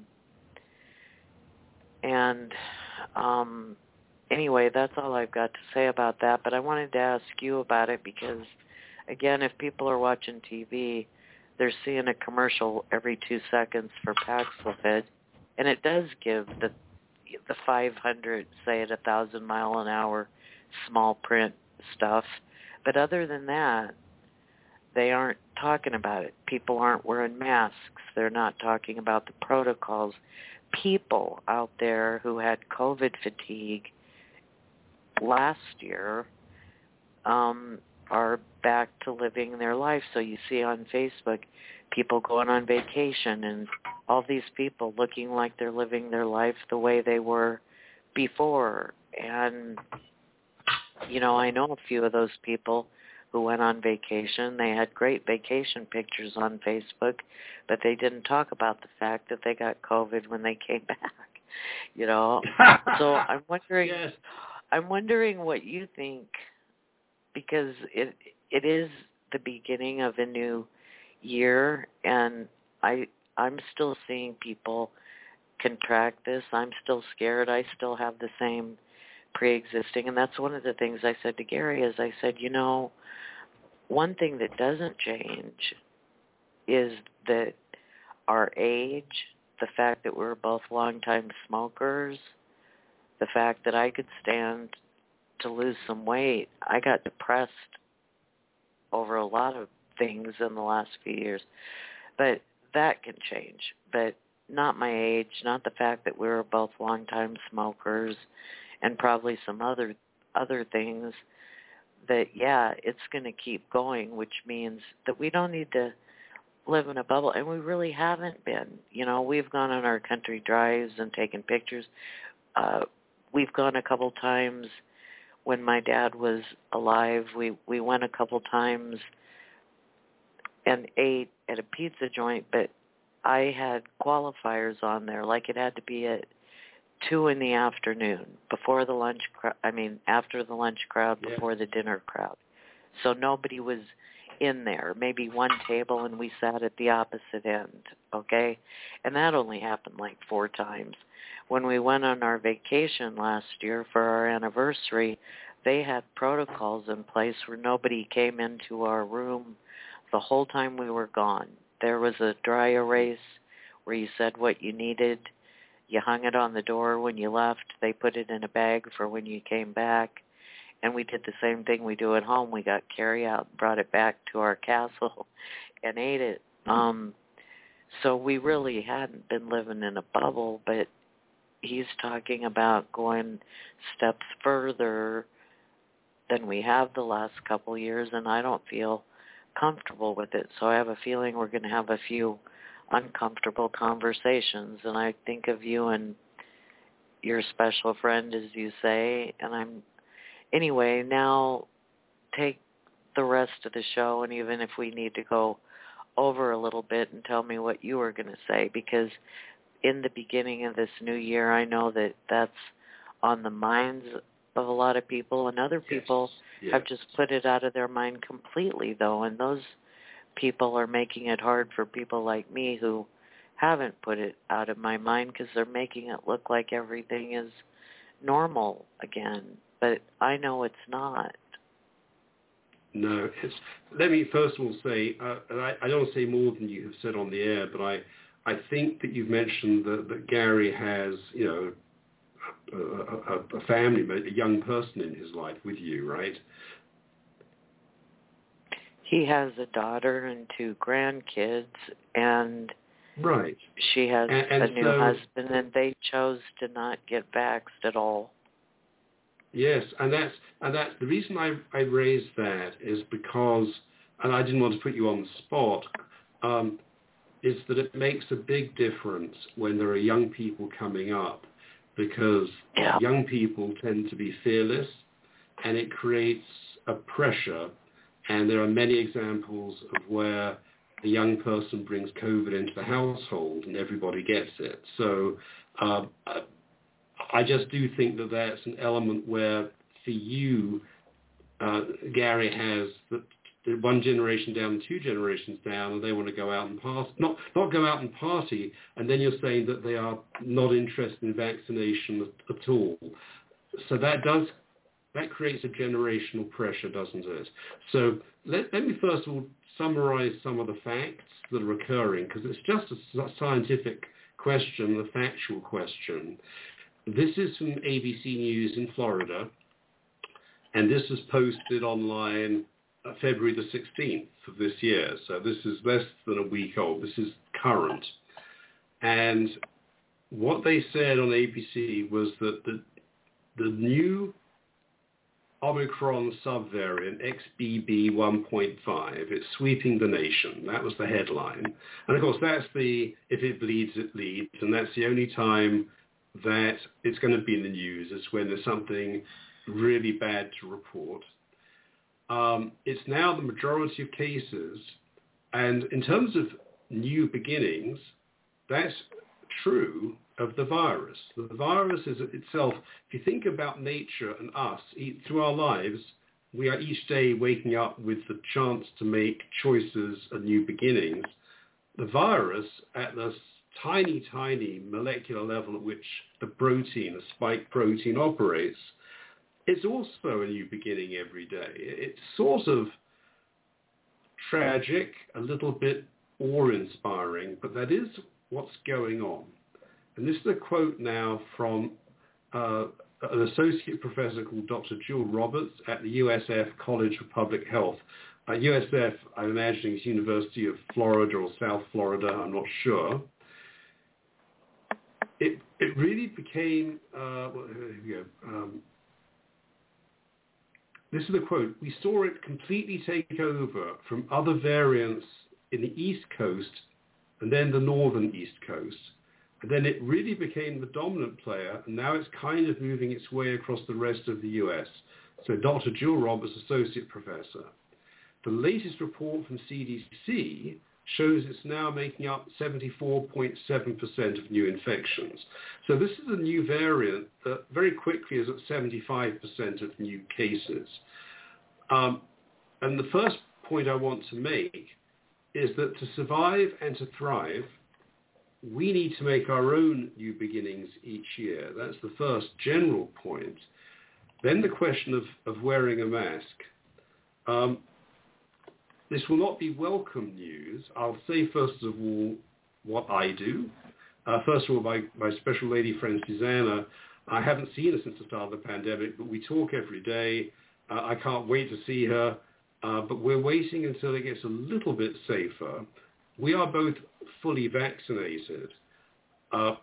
And um, anyway, that's all I've got to say about that. But I wanted to ask you about it because, again, if people are watching T V, they're seeing a commercial every two seconds for Paxlovid, and it does give the the five hundred, say at a thousand mile an hour, small print stuff. But other than that, they aren't talking about it. People aren't wearing masks. They're not talking about the protocols. People out there who had COVID fatigue last year um, are back to living their life. So you see on Facebook people going on vacation and all these people looking like they're living their life the way they were before. And, you know, I know a few of those people who went on vacation. They had great vacation pictures on Facebook, but they didn't talk about the fact that they got COVID when they came back, you know. So I'm wondering, yes. I'm wondering what you think, because it it is the beginning of a new year, and I I'm still seeing people contract this. I'm still scared. I still have the same pre-existing, and that's one of the things I said to Gary is I said, you know, one thing that doesn't change is that our age, the fact that we're both longtime smokers, the fact that I could stand to lose some weight. I got depressed over a lot of things in the last few years, but that can change. But not my age, not the fact that we were both longtime smokers, and probably some other other things that, yeah, it's going to keep going, which means that we don't need to live in a bubble, and we really haven't been. You know, we've gone on our country drives and taken pictures. Uh, we've gone a couple times when my dad was alive. We, we went a couple times and ate at a pizza joint, but I had qualifiers on there, like it had to be at two in the afternoon, before the lunch crowd, I mean, after the lunch crowd, yeah. before the dinner crowd. So nobody was in there, maybe one table, and we sat at the opposite end, okay? And that only happened like four times. When we went on our vacation last year for our anniversary, they had protocols in place where nobody came into our room the whole time we were gone. There was a dry erase where you said what you needed. You hung it on the door when you left. They put it in a bag for when you came back. And we did the same thing we do at home. We got carry out, brought it back to our castle, and ate it. Um, so we really hadn't been living in a bubble, but he's talking about going steps further than we have the last couple years, and I don't feel comfortable with it. So I have a feeling we're going to have a few uncomfortable conversations, and I think of you and your special friend, as you say, and I'm anyway, now take the rest of the show, and even if we need to go over a little bit, and tell me what you were going to say, because in the beginning of this new year, I know that that's on the minds of a lot of people, and other people yes. Yes. have just put it out of their mind completely, though, and those people are making it hard for people like me who haven't put it out of my mind, because they're making it look like everything is normal again. But I know it's not. No, it's, let me first of all say, uh, and I, I don't want to say more than you have said on the air, but I, I think that you've mentioned that, that Gary has, you know, a, a, a family, a young person in his life with you, right? He has a daughter and two grandkids, and right. she has and, and a new so, husband, and they chose to not get vaxxed at all. Yes, and that's and that's the reason I, I raised that is because, and I didn't want to put you on the spot, um, is that it makes a big difference when there are young people coming up, because yeah. young people tend to be fearless, and it creates a pressure. And there are many examples of where a young person brings COVID into the household and everybody gets it. So uh, I just do think that that's an element where for you, uh, Gary, has the, the one generation down and two generations down, and they want to go out and party, not, not go out and party, and then you're saying that they are not interested in vaccination at, at all. So that does That creates a generational pressure, doesn't it? So let, let me first of all summarize some of the facts that are occurring, because it's just a scientific question, a factual question. This is from A B C News in Florida, and this was posted online uh, February the sixteenth of this year. So this is less than a week old. This is current. And what they said on A B C was that the, the new Omicron subvariant X B B one point five, it's sweeping the nation. That was the headline. And of course, that's the, if it bleeds, it leads. And that's the only time that it's going to be in the news, is when there's something really bad to report. Um, it's now the majority of cases. And in terms of new beginnings, that's true of the virus. The virus is itself, if you think about nature and us, through our lives, we are each day waking up with the chance to make choices and new beginnings. The virus, at the tiny, tiny molecular level at which the protein, the spike protein, operates, it's also a new beginning every day. It's sort of tragic, a little bit awe-inspiring, but that is what's going on. And this is a quote now from uh, an associate professor called Doctor Jill Roberts at the U S F College of Public Health. Uh, U S F, I'm imagining, is University of Florida or South Florida, I'm not sure. It it really became, uh, well, here we go. Um, this is a quote. We saw it completely take over from other variants in the East Coast and then the northern East Coast. And then it really became the dominant player, and now it's kind of moving its way across the rest of the U S. So Doctor Jill Roberts, Associate Professor. The latest report from C D C shows it's now making up seventy-four point seven percent of new infections. So this is a new variant that very quickly is at seventy-five percent of new cases. Um, and the first point I want to make is that to survive and to thrive, we need to make our own new beginnings each year. That's the first general point. Then the question of, of wearing a mask. Um, this will not be welcome news. I'll say first of all what I do. Uh, first of all, my, my special lady friend Susanna, I haven't seen her since the start of the pandemic, but we talk every day. Uh, I can't wait to see her, uh, but we're waiting until it gets a little bit safer. We are both fully vaccinated, uh,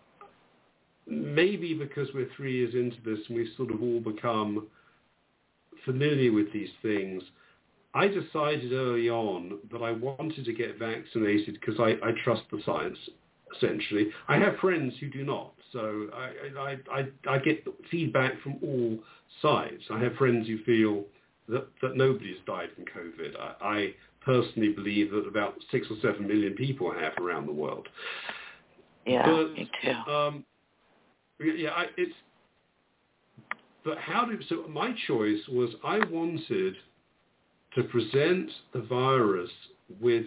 maybe because we're three years into this and we've sort of all become familiar with these things. I decided early on that I wanted to get vaccinated because I, I trust the science, essentially. I have friends who do not, so I, I, I, I get feedback from all sides. I have friends who feel that, that nobody's died from COVID. I, I personally believe that about six or seven million people have around the world. Yeah, but, me too. Um, yeah, I, it's. But how do so? My choice was I wanted to present the virus with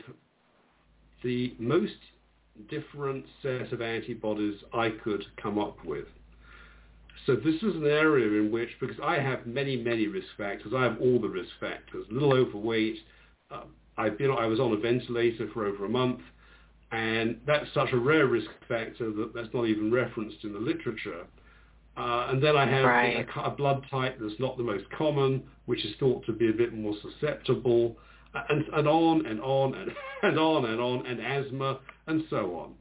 the most different set of antibodies I could come up with. So this is an area in which, because I have many, many risk factors, I have all the risk factors, a little overweight. Uh, I've been, I was on a ventilator for over a month, and that's such a rare risk factor that that's not even referenced in the literature. Uh, and then I have right. a, a blood type that's not the most common, which is thought to be a bit more susceptible. and, and on and on and, and on and on, and asthma and so on.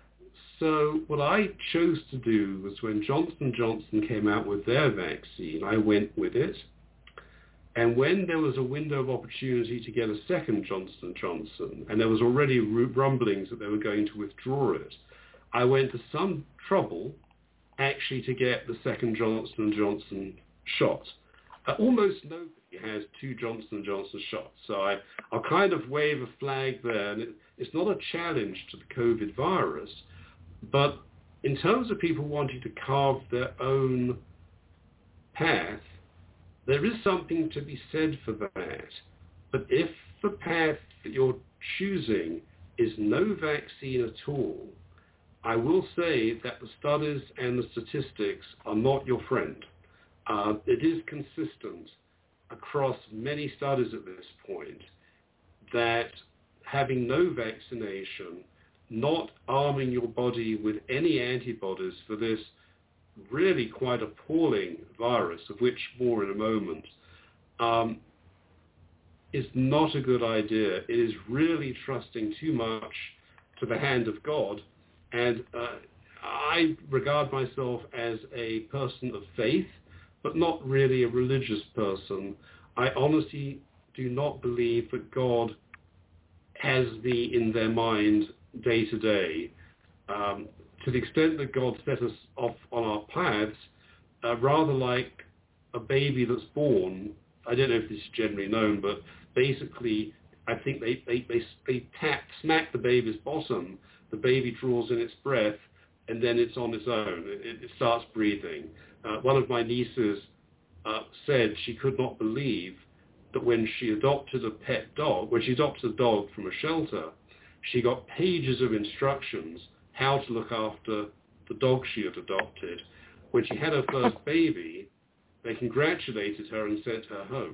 So what I chose to do was when Johnson and Johnson came out with their vaccine, I went with it. And when there was a window of opportunity to get a second Johnson and Johnson, and there was already rumblings that they were going to withdraw it, I went to some trouble actually to get the second Johnson and Johnson shot. Uh, almost nobody has two Johnson and Johnson shots. So I, I'll kind of wave a flag there. And it, it's not a challenge to the COVID virus, but in terms of people wanting to carve their own path, there is something to be said for that. But if the path that you're choosing is no vaccine at all, I will say that the studies and the statistics are not your friend. Uh, it is consistent across many studies at this point that having no vaccination, not arming your body with any antibodies for this really quite appalling virus, of which more in a moment, um, is not a good idea. It is really trusting too much to the hand of God. And uh, I regard myself as a person of faith, but not really a religious person. I honestly do not believe that God has me in their mind day to day. Um, to the extent that God set us off on our paths, uh, rather like a baby that's born, I don't know if this is generally known, but basically I think they, they, they, they tap, smack the baby's bottom, the baby draws in its breath, and then it's on its own. It, it starts breathing. Uh, one of my nieces uh, said she could not believe that when she adopted a pet dog, when she adopted a dog from a shelter, she got pages of instructions how to look after the dog she had adopted. When she had her first baby, they congratulated her and sent her home.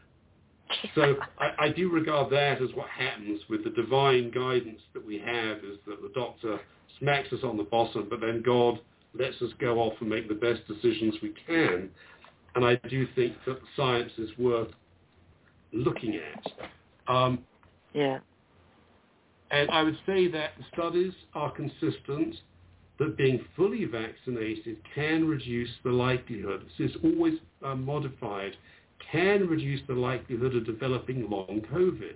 So I, I do regard that as what happens with the divine guidance that we have, is that the doctor smacks us on the bottom, but then God lets us go off and make the best decisions we can. And I do think that science is worth looking at. Um, yeah. And I would say that the studies are consistent that being fully vaccinated can reduce the likelihood, this is always uh, modified, can reduce the likelihood of developing long COVID.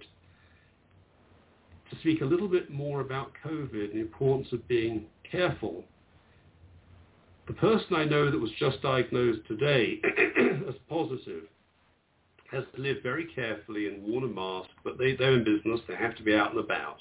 To speak a little bit more about COVID and the importance of being careful, the person I know that was just diagnosed today as positive has to live very carefully and worn a mask, but they, they're in business, they have to be out and about.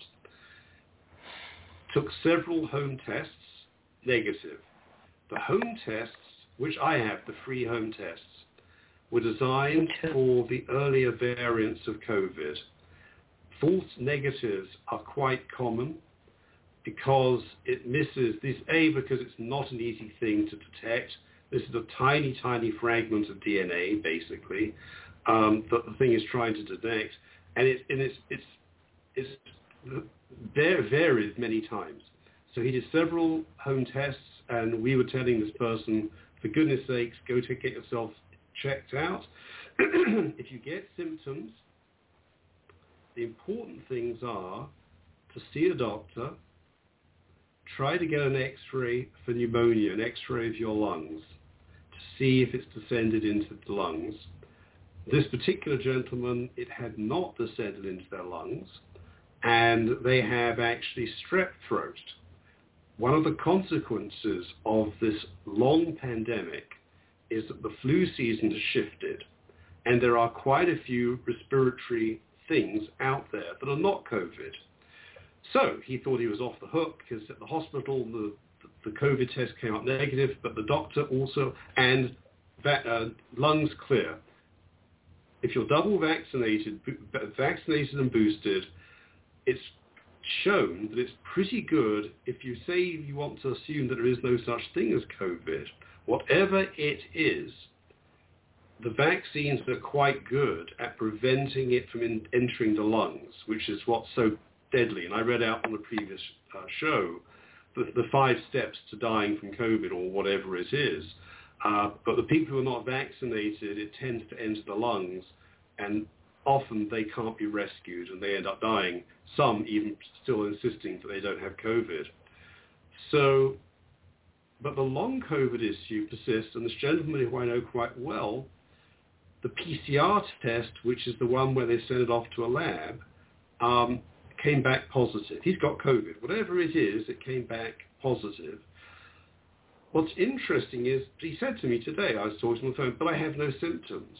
Took several home tests, negative. The home tests, which I have, the free home tests, were designed for the earlier variants of COVID. False negatives are quite common because it misses this, A, because it's not an easy thing to detect. This is a tiny, tiny fragment of D N A, basically, um, that the thing is trying to detect. And, it, and it's, it's, it's varies many times. So he did several home tests, and we were telling this person, for goodness sakes, go to get yourself checked out. If you get symptoms, the important things are to see a doctor, try to get an X-ray for pneumonia, an X-ray of your lungs, to see if it's descended into the lungs. This particular gentleman, it had not descended into their lungs, and they have actually strep throat. One of the consequences of this long pandemic is that the flu season has shifted, and there are quite a few respiratory things out there that are not COVID. So he thought he was off the hook because at the hospital the, the COVID test came up negative, but the doctor also, and va- uh, lungs clear. If you're double vaccinated, vaccinated and boosted, it's shown that it's pretty good if you say you want to assume that there is no such thing as COVID. Whatever it is, the vaccines are quite good at preventing it from in, entering the lungs, which is what's so deadly. And I read out on the previous uh, show the, the five steps to dying from COVID or whatever it is. Uh, but the people who are not vaccinated, it tends to enter the lungs. And often they can't be rescued and they end up dying, some even still insisting that they don't have COVID. So, but the long COVID issue persists, and this gentleman who I know quite well, the P C R test, which is the one where they send it off to a lab, um, came back positive. He's got COVID. Whatever it is, it came back positive. What's interesting is, he said to me today, I was talking on the phone, but I have no symptoms.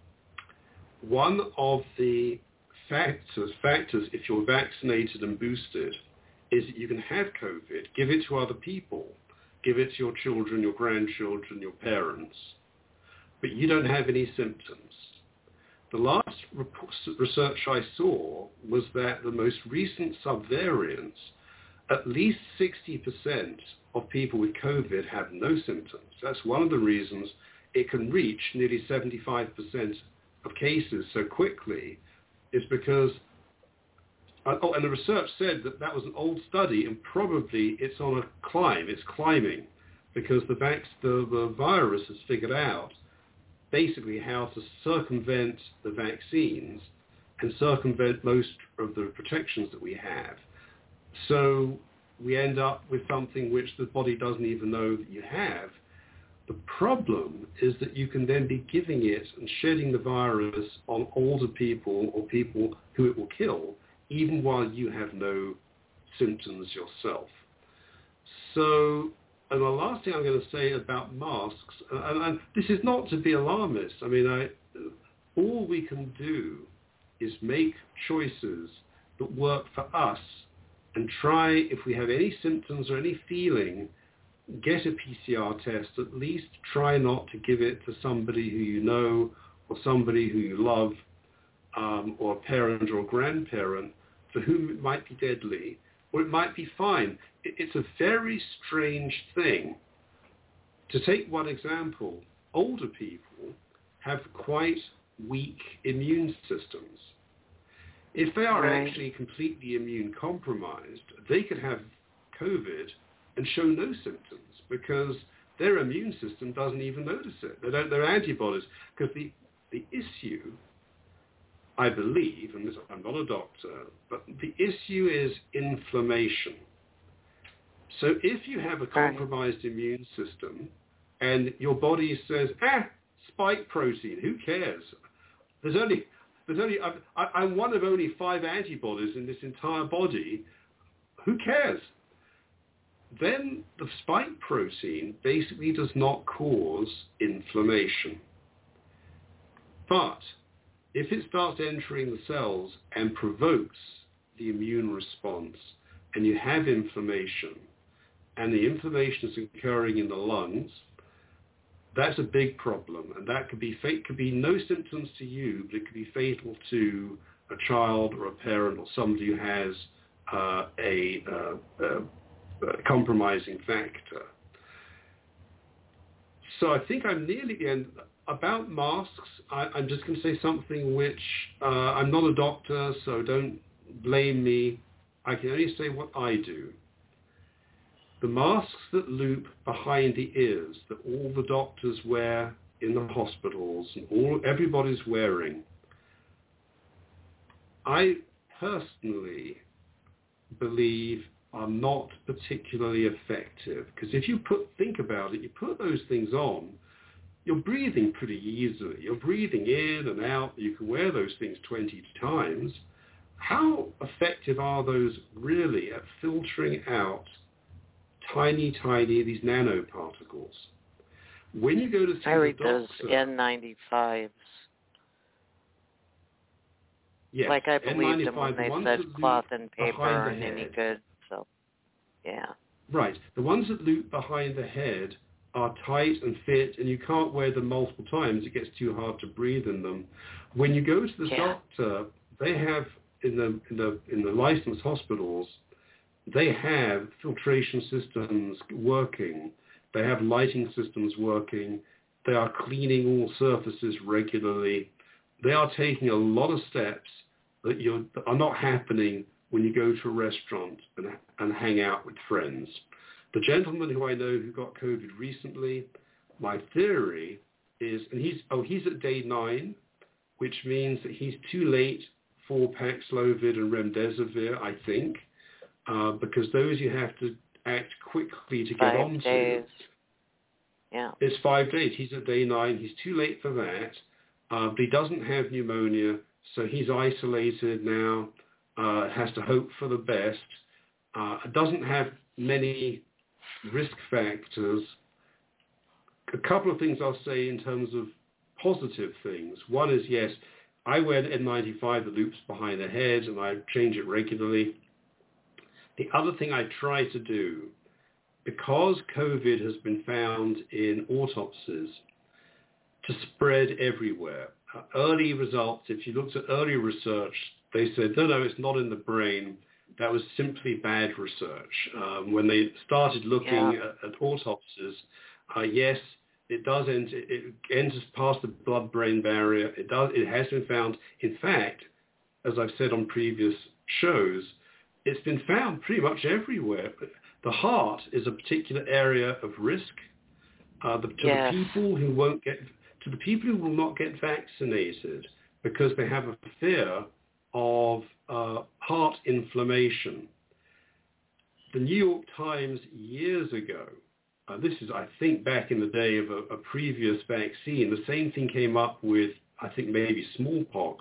One of the factors, factors if you're vaccinated and boosted, is that you can have COVID, give it to other people, give it to your children, your grandchildren, your parents, but you don't have any symptoms. The last report, research I saw was that the most recent subvariants, at least sixty percent of people with COVID have no symptoms. That's one of the reasons it can reach nearly seventy-five percent of cases so quickly, is because, oh, and the research said that that was an old study, and probably it's on a climb, it's climbing, because the, vac- the, the virus has figured out basically how to circumvent the vaccines and circumvent most of the protections that we have. So we end up with something which the body doesn't even know that you have. The problem is that you can then be giving it and shedding the virus on older people or people who it will kill, even while you have no symptoms yourself. So, and the last thing I'm going to say about masks, and, and this is not to be alarmist. I mean, I, all we can do is make choices that work for us and try, if we have any symptoms or any feeling, get a P C R test. At least try not to give it to somebody who you know or somebody who you love, um, or a parent or a grandparent for whom it might be deadly, or it might be fine. It, it's a very strange thing. To take one example, older people have quite weak immune systems. If they are right. actually completely immune compromised, they could have COVID and show no symptoms because their immune system doesn't even notice it. They don't, their antibodies, because the, the issue, I believe, and this, I'm not a doctor, but the issue is inflammation. So if you have a compromised right. immune system and your body says, ah, spike protein, who cares? There's only, there's only, I, I'm one of only five antibodies in this entire body. Who cares? Then the spike protein basically does not cause inflammation. But if it starts entering the cells and provokes the immune response, and you have inflammation, and the inflammation is occurring in the lungs, that's a big problem. And that could be, could be no symptoms to you, but it could be fatal to a child or a parent or somebody who has uh, a... Uh, uh, Uh, compromising factor. So I think I'm nearly at the end. About masks, I, I'm just going to say something which uh, I'm not a doctor, so don't blame me. I can only say what I do. The masks that loop behind the ears that all the doctors wear in the hospitals and all everybody's wearing, I personally believe are not particularly effective, because if you put think about it, you put those things on, you're breathing pretty easily. You're breathing in and out. You can wear those things twenty times. How effective are those really at filtering out tiny, tiny, these nanoparticles? When you go to see I read the doctor, those N ninety-fives. Yes, like I believed them when they said cloth and paper aren't head. any good. So, yeah. Right. The ones that loop behind the head are tight and fit, and you can't wear them multiple times. It gets too hard to breathe in them. When you go to the yeah. doctor, they have in the in the in the licensed hospitals, they have filtration systems working. They have lighting systems working. They are cleaning all surfaces regularly. They are taking a lot of steps that, you're, that are not happening when you go to a restaurant and, and hang out with friends. The gentleman who I know who got COVID recently, my theory is, and he's, oh, he's at day nine, which means that he's too late for Paxlovid and Remdesivir, I think, uh, because those you have to act quickly to Five get onto. Days. Yeah. It's five days. He's at day nine. He's too late for that, uh, but he doesn't have pneumonia, so he's isolated now, uh, has to hope for the best, uh, doesn't have many risk factors. A couple of things I'll say in terms of positive things. One is, yes, I wear an N ninety-five that loops behind the head, and I change it regularly. The other thing I try to do, because COVID has been found in autopsies to spread everywhere. Uh, early results, if you looked at early research, they said, no, no, it's not in the brain. That was simply bad research. Um, when they started looking yeah. at, at autopsies, uh, yes, it does enter, it enters past the blood-brain barrier. It does. It has been found. In fact, as I've said on previous shows, it's been found pretty much everywhere. But the heart is a particular area of risk. Uh, the, to yes. the people who won't get, to the people who will not get vaccinated because they have a fear of uh, heart inflammation. The New York Times years ago, uh, this is, I think, back in the day of a, a previous vaccine, the same thing came up with, I think, maybe smallpox.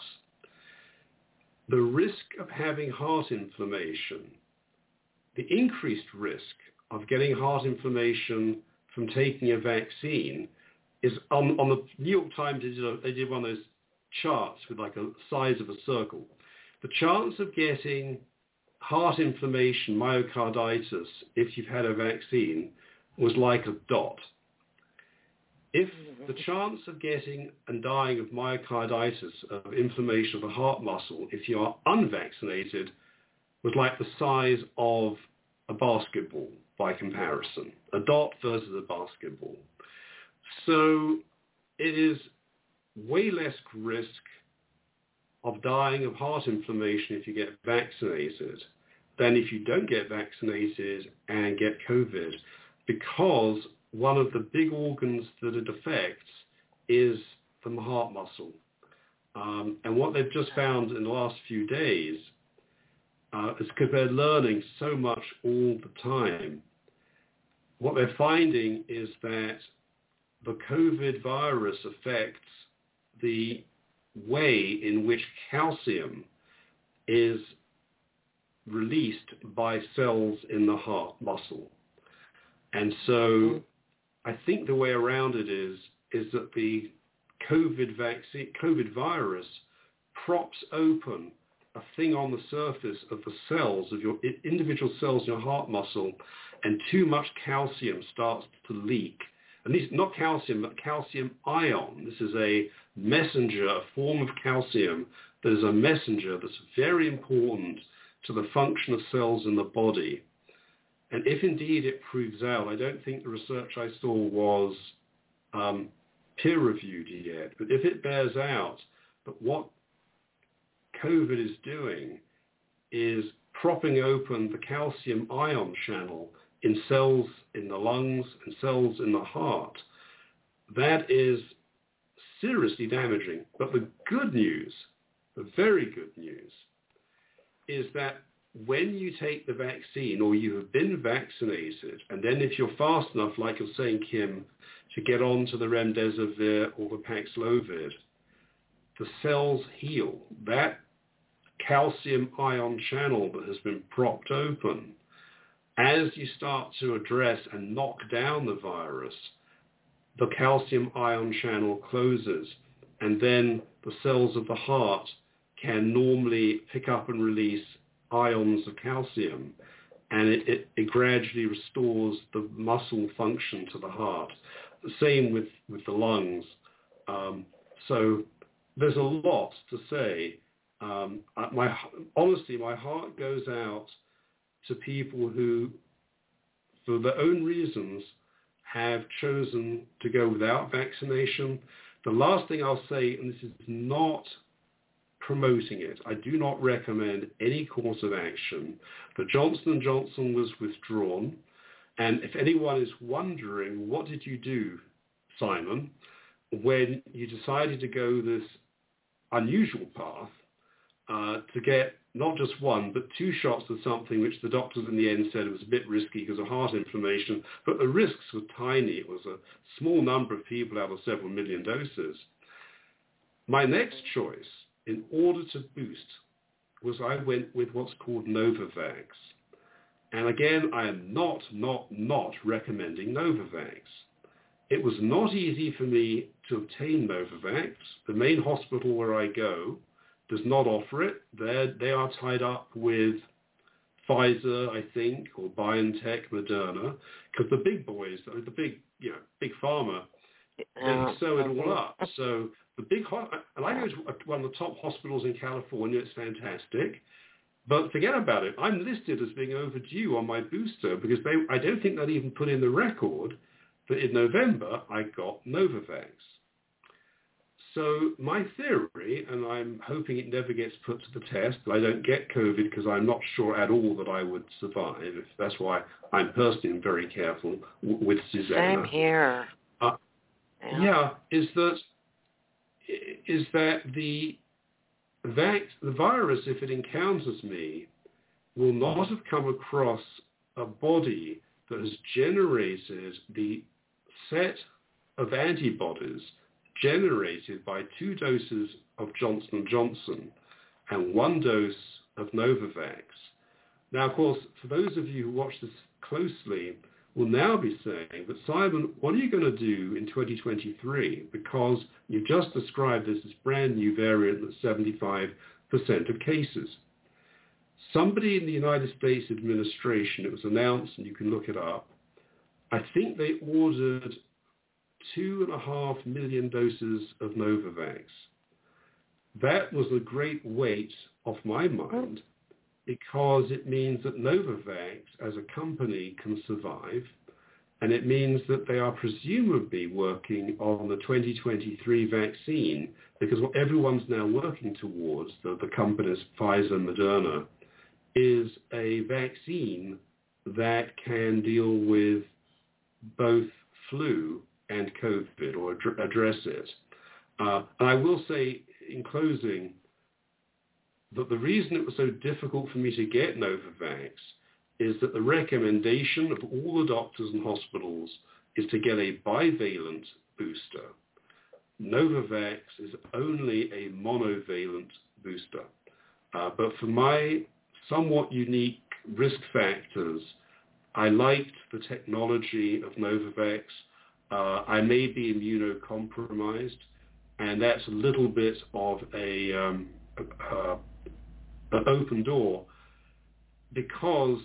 The risk of having heart inflammation, the increased risk of getting heart inflammation from taking a vaccine is on, on the New York Times, they did, a, they did one of those charts with like a size of a circle. The chance of getting heart inflammation, myocarditis, if you've had a vaccine, was like a dot. If the chance of getting and dying of myocarditis, of inflammation of the heart muscle, if you are unvaccinated, was like the size of a basketball by comparison, a dot versus a basketball. So it is way less risk of dying of heart inflammation if you get vaccinated than if you don't get vaccinated and get COVID, because one of the big organs that it affects is the heart muscle. Um, and what they've just found in the last few days uh, is because they're learning so much all the time, what they're finding is that the COVID virus affects the way in which calcium is released by cells in the heart muscle. And so I think the way around it is, is that the COVID vaccine, COVID virus props open a thing on the surface of the cells, of your individual cells in your heart muscle, and too much calcium starts to leak. And these, not calcium, but calcium ion. This is a messenger, a form of calcium that is a messenger that's very important to the function of cells in the body. And if indeed it proves out, I don't think the research I saw was um, peer-reviewed yet, but if it bears out that what COVID is doing is propping open the calcium ion channel in cells in the lungs and cells in the heart, that is seriously damaging. But the good news, the very good news, is that when you take the vaccine or you have been vaccinated, and then if you're fast enough, like you're saying, Kim, to get on to the Remdesivir or the Paxlovid, the cells heal. That calcium ion channel that has been propped open, as you start to address and knock down the virus, the calcium ion channel closes, and then the cells of the heart can normally pick up and release ions of calcium, and it, it, it gradually restores the muscle function to the heart. The same with, with the lungs. Um, so there's a lot to say. Um, my, honestly, my heart goes out to people who, for their own reasons, have chosen to go without vaccination. The last thing I'll say, and this is not promoting it, I do not recommend any course of action. The Johnson and Johnson was withdrawn. And if anyone is wondering, what did you do, Simon, when you decided to go this unusual path uh, to get not just one, but two shots of something which the doctors in the end said was a bit risky because of heart inflammation, but the risks were tiny. It was a small number of people out of several million doses. My next choice, in order to boost, was I went with what's called Novavax. And again, I am not, not, not recommending Novavax. It was not easy for me to obtain Novavax. The main hospital where I go does not offer it. They're, they are tied up with Pfizer, I think, or BioNTech, Moderna, because the big boys, the big, you know, big pharma, they sew it all up. So the big, ho- and I go to one of the top hospitals in California. It's fantastic. But forget about it. I'm listed as being overdue on my booster because they, I don't think they'll even put in the record that in November I got Novavax. So my theory, and I'm hoping it never gets put to the test, that I don't get COVID because I'm not sure at all that I would survive. That's why I'm personally very careful w- with Susanna. Same here. Uh, yeah. yeah, is that is that the Vax, the virus, if it encounters me, will not have come across a body that has generated the set of antibodies generated by two doses of Johnson and Johnson and one dose of Novavax. Now, of course, for those of you who watch this closely, will now be saying, but Simon, what are you going to do in twenty twenty-three? Because you've just described this as brand new variant that's seventy-five percent of cases. Somebody in the United States administration, it was announced, and you can look it up, I think they ordered two and a half million doses of Novavax. That was a great weight off my mind, because it means that Novavax as a company can survive, and it means that they are presumably working on the twenty twenty-three vaccine, because what everyone's now working towards, the, the companies Pfizer and Moderna, is a vaccine that can deal with both flu and COVID, or ad- address it. Uh, and I will say in closing, that the reason it was so difficult for me to get Novavax is that the recommendation of all the doctors and hospitals is to get a bivalent booster. Novavax is only a monovalent booster. Uh, but for my somewhat unique risk factors, I liked the technology of Novavax. Uh, I may be immunocompromised, and that's a little bit of a... Um, a an open door, because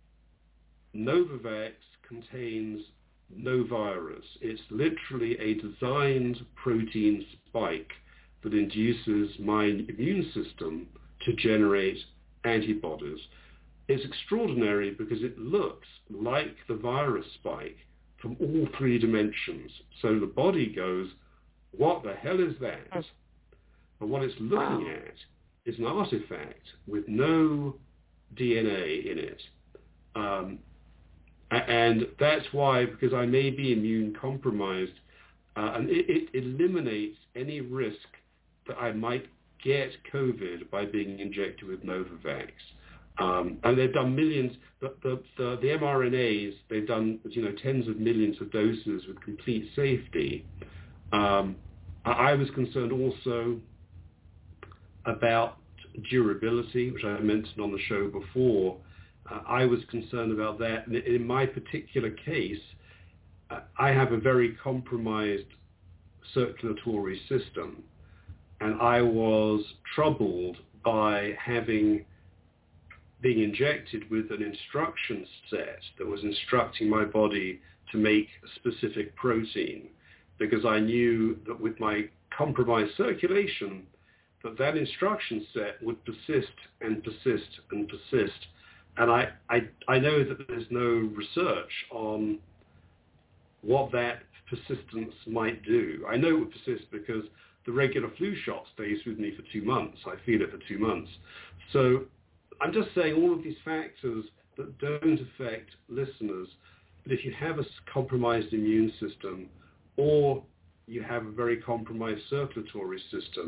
Novavax contains no virus. It's literally a designed protein spike that induces my immune system to generate antibodies. It's extraordinary because it looks like the virus spike from all three dimensions. So the body goes, what the hell is that? But what it's looking at is an artifact with no D N A in it. Um, and that's why, because I may be immune compromised, uh, and it, it eliminates any risk that I might get COVID by being injected with Novavax. Um, and they've done millions, the, the, the, the mRNAs, they've done you know tens of millions of doses with complete safety. Um, I, I was concerned also about durability, which I mentioned on the show before. Uh, I was concerned about that. And in my particular case, uh, I have a very compromised circulatory system, and I was troubled by having being injected with an instruction set that was instructing my body to make a specific protein, because I knew that with my compromised circulation, that that instruction set would persist and persist and persist. And I, I, I know that there's no research on what that persistence might do. I know it would persist because the regular flu shot stays with me for two months. I feel it for two months. So I'm just saying all of these factors that don't affect listeners, but if you have a compromised immune system, or you have a very compromised circulatory system,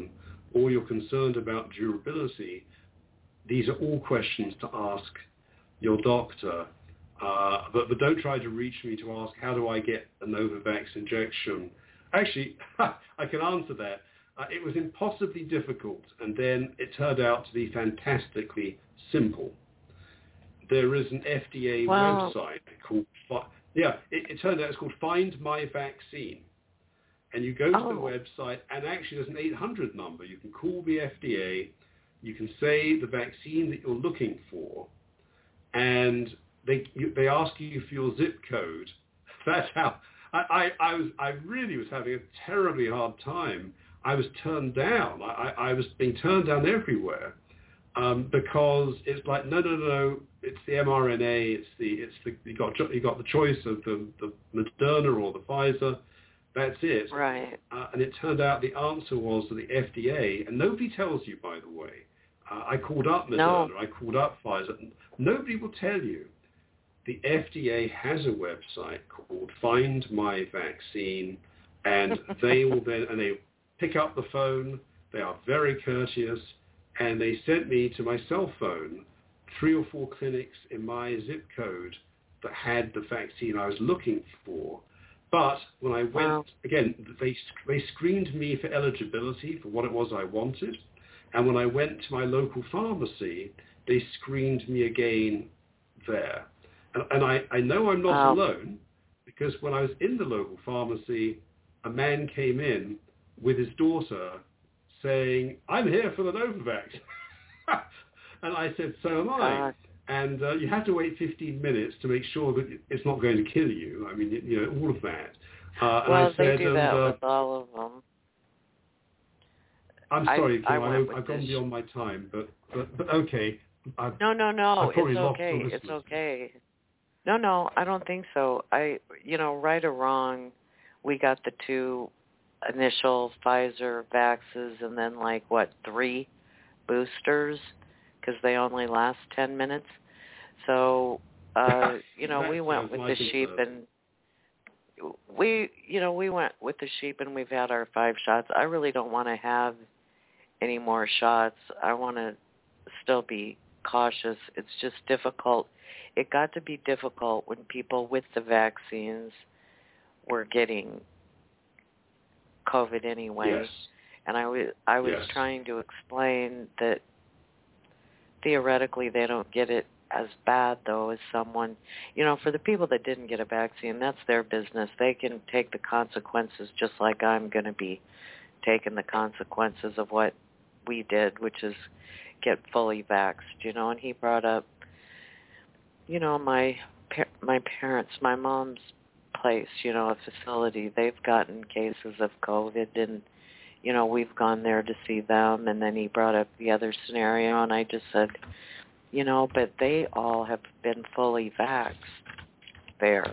or you're concerned about durability, these are all questions to ask your doctor. Uh, but, but don't try to reach me to ask, how do I get a Novavax injection? Actually, I can answer that. Uh, it was impossibly difficult, and then it turned out to be fantastically simple. There is an F D A wow. website called, yeah, it, it turned out it's called Find My Vaccine. And you go to oh. the website, and actually there's an eight hundred number. You can call the F D A, you can say the vaccine that you're looking for, and they you, they ask you for your zip code. That's how, I, I, I was I really was having a terribly hard time. I was turned down. I, I was being turned down everywhere. Um, because it's like, no, no, no, it's the mRNA, it's the, it's the, you got, you got the choice of the, the Moderna or the Pfizer, that's it. Right. Uh, and it turned out the answer was the F D A, and nobody tells you, by the way. Uh, I called up Moderna, no. I called up Pfizer, nobody will tell you. The F D A has a website called Find My Vaccine, and they will then, and they pick up the phone, they are very courteous, and they sent me to my cell phone three or four clinics in my zip code that had the vaccine I was looking for. But when I went, wow. again, they, they screened me for eligibility for what it was I wanted. And when I went to my local pharmacy, they screened me again there. And, and I, I know I'm not wow. alone, because when I was in the local pharmacy, a man came in with his daughter saying, I'm here for the Novavax. And I said, so am I. God. And uh, you have to wait fifteen minutes to make sure that it's not going to kill you. I mean, you know, all of that. Uh, and well, I said, they do and, that uh, with all of them. I'm sorry, I, Kim, I I know I've gone this. beyond my time, but, but, but okay. I've, No, no, no. I've probably It's lost okay. the It's listeners. okay. No, no, I don't think so. I, you know, right or wrong, we got the two initial Pfizer vaxes and then like, what, three boosters because they only last ten minutes. So, uh, you know, we went with the sheep and we, you know, we went with the sheep and we've had our five shots. I really don't want to have any more shots. I want to still be cautious. It's just difficult. It got to be difficult when people with the vaccines were getting COVID anyway. Yes. And I was, I was yes. trying to explain that theoretically they don't get it as bad, though, as someone, you know, for the people that didn't get a vaccine, that's their business. They can take the consequences just like I'm going to be taking the consequences of what we did, which is get fully vaxxed, you know. And he brought up, you know, my my parents, my mom's place, you know, a facility, they've gotten cases of COVID, and, you know, we've gone there to see them. And then he brought up the other scenario, and I just said, you know, but they all have been fully vaxxed there.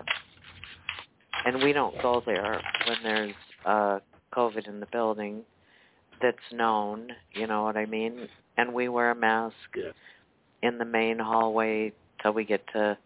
And we don't go there when there's uh, COVID in the building that's known, you know what I mean? And we wear a mask yeah. in the main hallway till we get to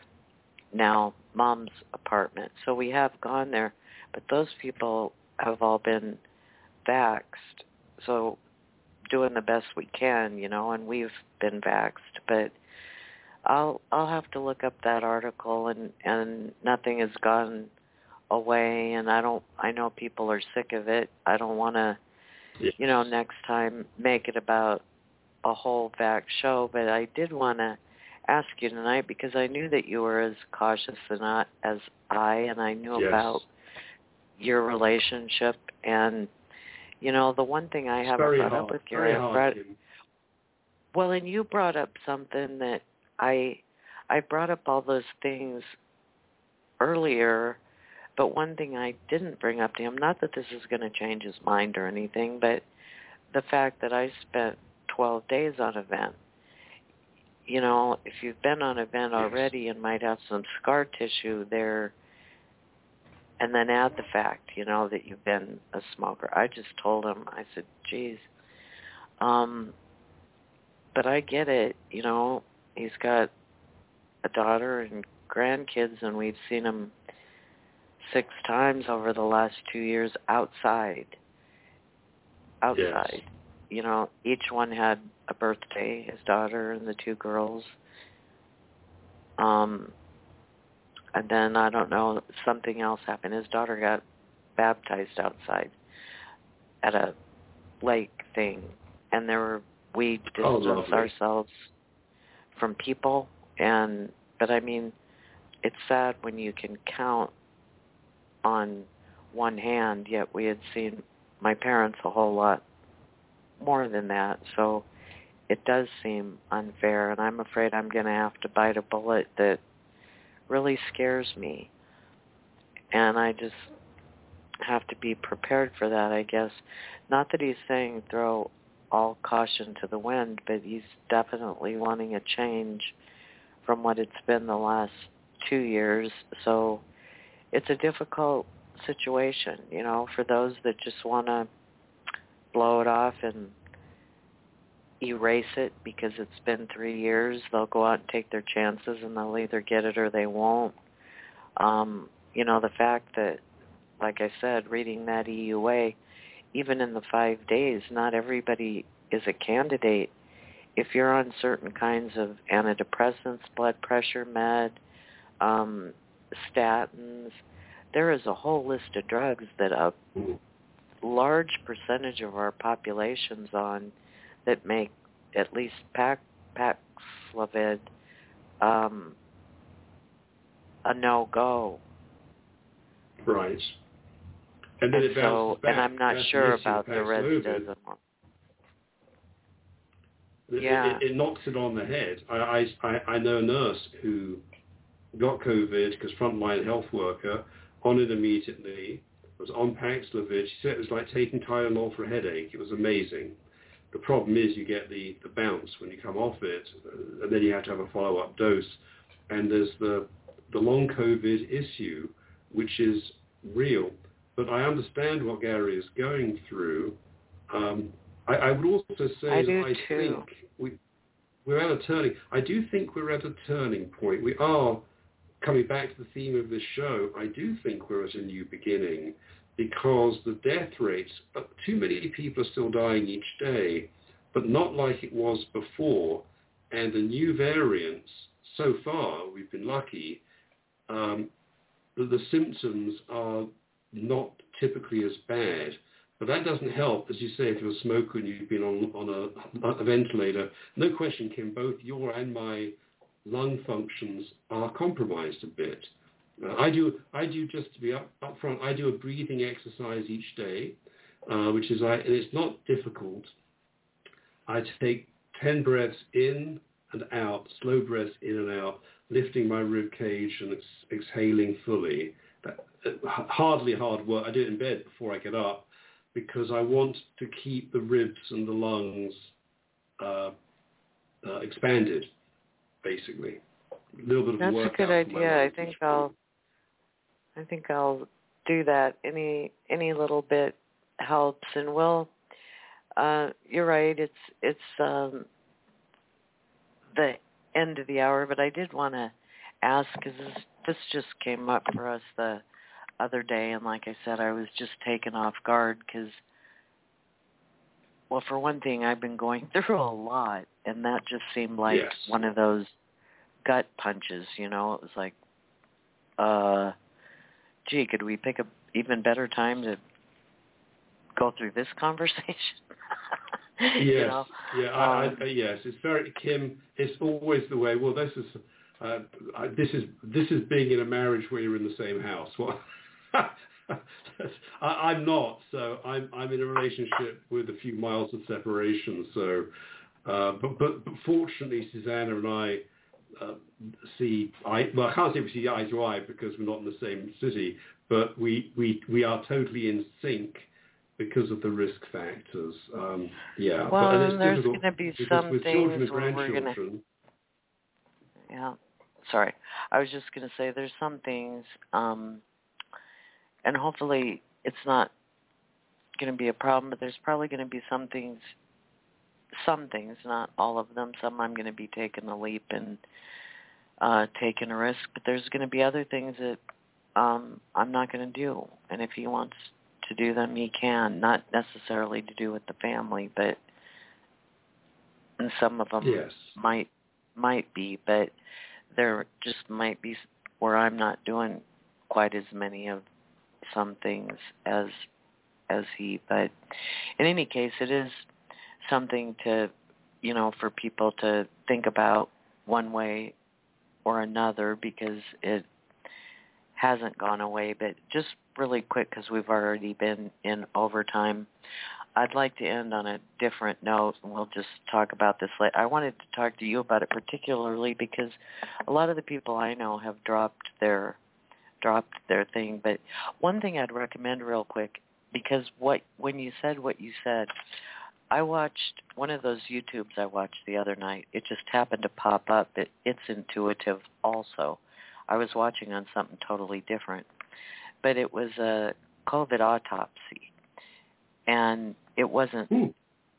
now Mom's apartment. So we have gone there, but those people have all been vaxxed. So doing the best we can, you know, and we've been vaxxed. But I'll I'll have to look up that article, and, and nothing has gone away, and I don't I know people are sick of it. I don't want to, yes. you know, next time make it about a whole vax show, but I did want to ask you tonight because I knew that you were as cautious as not as I, and I knew yes. about your relationship. And, you know, the one thing I it's haven't brought hard. up with Very Gary, hard, brought, Kim. well, and you brought up something that I, I brought up all those things earlier, but one thing I didn't bring up to him, not that this is going to change his mind or anything, but the fact that I spent twelve days on event. You know, if you've been on event already and might have some scar tissue there, and then add the fact, you know, that you've been a smoker. I just told him, I said, geez, um, but I get it, you know, he's got a daughter and grandkids, and we've seen him six times over the last two years outside, outside. Yes. you know, each one had a birthday, his daughter and the two girls. Um, and then, I don't know, something else happened. His daughter got baptized outside at a lake thing, and there were, we distanced oh, ourselves from people, and, but I mean, it's sad when you can count on one hand, yet we had seen my parents a whole lot more than that, so it does seem unfair, and I'm afraid I'm going to have to bite a bullet that really scares me, and I just have to be prepared for that, I guess. Not that he's saying throw all caution to the wind, but he's definitely wanting a change from what it's been the last two years, so it's a difficult situation, you know, for those that just want to blow it off and erase it because it's been three years. They'll go out and take their chances, and they'll either get it or they won't. Um, you know, the fact that, like I said, reading that E U A, even in the five days, not everybody is a candidate. If you're on certain kinds of antidepressants, blood pressure med, um, statins, there is a whole list of drugs that a large percentage of our population's on that make at least Pac, Paxlovid um, a no-go. Right. And then and it bounces so, back. And I'm not That's sure the about the rest of them. It, yeah. it, it knocks it on the head. I, I, I know a nurse who got COVID because frontline health worker, on it immediately, was on Paxlovid. She said it was like taking Tylenol for a headache. It was amazing. The problem is you get the, the bounce when you come off it, uh, and then you have to have a follow-up dose. And there's the the long COVID issue, which is real. But I understand what Gary is going through. Um, I, I would also say I that do I too. think we, we're at a turning. I do think we're at a turning point. We are, coming back to the theme of this show, I do think we're at a new beginning because the death rates, uh, too many people are still dying each day, but not like it was before. And the new variants, so far, we've been lucky, um, the, the symptoms are not typically as bad. But that doesn't help, as you say, if you're a smoker and you've been on, on a, a ventilator. No question, Kim, both your and my lung functions are compromised a bit. Uh, I do, I do just to be up, up front, I do a breathing exercise each day, uh, which is, I, and it's not difficult. I take ten breaths in and out, slow breaths in and out, lifting my rib cage and ex- exhaling fully. That, uh, hardly hard work. I do it in bed before I get up because I want to keep the ribs and the lungs uh, uh, expanded, basically. A little bit of That's a a good idea. I think I'll, I think I'll do that. Any any little bit helps, and we'll. Uh, you're right. It's it's um, the end of the hour, but I did want to ask because this, this just came up for us the other day, and like I said, I was just taken off guard because, well, for one thing, I've been going through a lot, and that just seemed like yes. one of those gut punches. You know, it was like, uh, gee, could we pick a even better time to go through this conversation? Yes, you know? yeah, I, um, I, yes. It's very Kim. It's always the way. Well, this is uh, I, this is this is being in a marriage where you're in the same house. Well, I, I'm not. So I'm I'm in a relationship with a few miles of separation. So, uh, but, but but fortunately, Susanna and I uh, see eye. Well, I can't say we see eye to eye because we're not in the same city. But we we we are totally in sync because of the risk factors. Um, yeah. well, but, and it's there's going to be some with things children and where we're going to. grandchildren. Yeah. Sorry. I was just going to say there's some things, um, and hopefully it's not going to be a problem, but there's probably going to be some things, some things, not all of them. Some I'm going to be taking a leap and uh, taking a risk, but there's going to be other things that um, I'm not going to do. And if he wants to do them, he can, not necessarily to do with the family, but and some of them yes. might might be, but there just might be where I'm not doing quite as many of some things as as he. But in any case, it is something to, you know, for people to think about one way or another, because it hasn't gone away. But just really quick, because we've already been in overtime, I'd like to end on a different note, and we'll just talk about this later. I wanted to talk to you about it particularly because a lot of the people I know have dropped their dropped their thing. But one thing I'd recommend real quick, because what when you said what you said, I watched one of those YouTubes I watched the other night. It just happened to pop up. It, it's intuitive also. I was watching on something totally different. But it was a COVID autopsy. And it wasn't Ooh.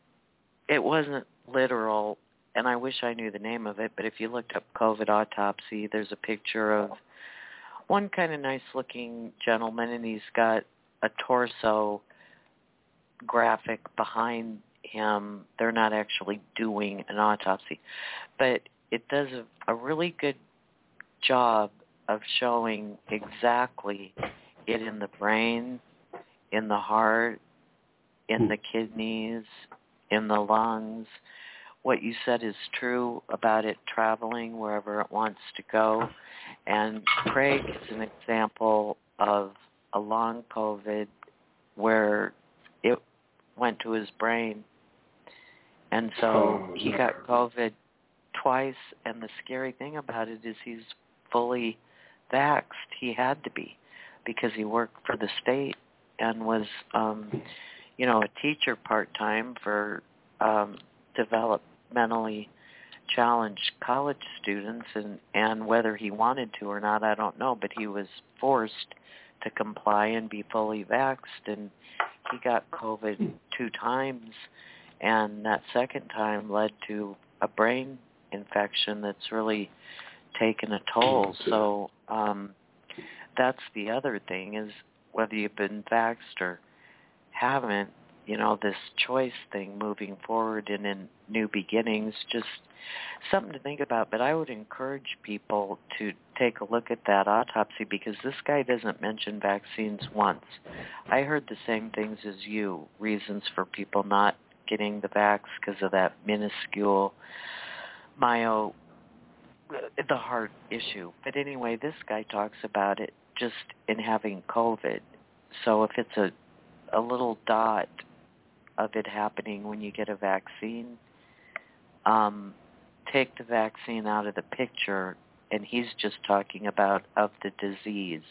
it wasn't literal, and I wish I knew the name of it, but if you looked up COVID autopsy, there's a picture of one kind of nice-looking gentleman, and he's got a torso graphic behind him. They're not actually doing an autopsy, but it does a, a really good job of showing exactly it in the brain, in the heart, in the kidneys, in the lungs. What you said is true about it traveling wherever it wants to go. And Craig is an example of a long COVID where it went to his brain. And so oh, he no. got COVID twice, and the scary thing about it is he's fully vaxxed. He had to be, because he worked for the state and was, um, you know, a teacher part-time for um, developmentally challenged college students, and, and whether he wanted to or not, I don't know, but he was forced to comply and be fully vaxxed, and he got COVID two times, and that second time led to a brain infection that's really taken a toll. So um, that's the other thing, is whether you've been vaxxed or haven't, you know, this choice thing moving forward and in new beginnings, just something to think about. But I would encourage people to take a look at that autopsy, because this guy doesn't mention vaccines once. I heard the same things as you, reasons for people not getting the vax because of that minuscule myo, the heart issue. But anyway, this guy talks about it just in having COVID. So if it's a, a little dot of it happening when you get a vaccine, um, take the vaccine out of the picture, and he's just talking about of the disease.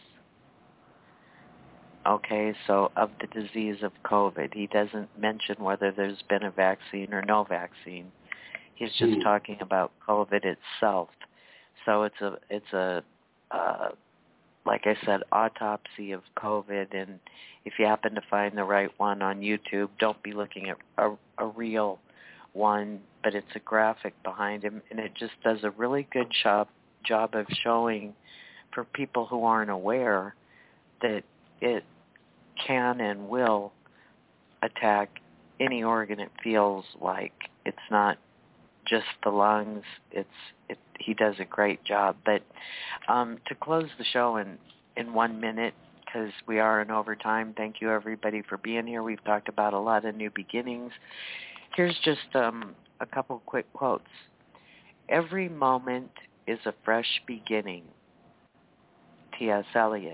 Okay, so of the disease of COVID. He doesn't mention whether there's been a vaccine or no vaccine. He's just mm. talking about COVID itself. So it's a it's a uh, like I said, autopsy of COVID, and if you happen to find the right one on YouTube, don't be looking at a, a real one, but it's a graphic behind him, and it just does a really good job job of showing for people who aren't aware that it can and will attack any organ it feels like. It's not just the lungs. It's it, he does a great job. But um, to close the show in, in one minute, because we are in overtime, thank you everybody for being here. We've talked about a lot of new beginnings. Here's just um, a couple quick quotes. Every moment is a fresh beginning. T S Eliot.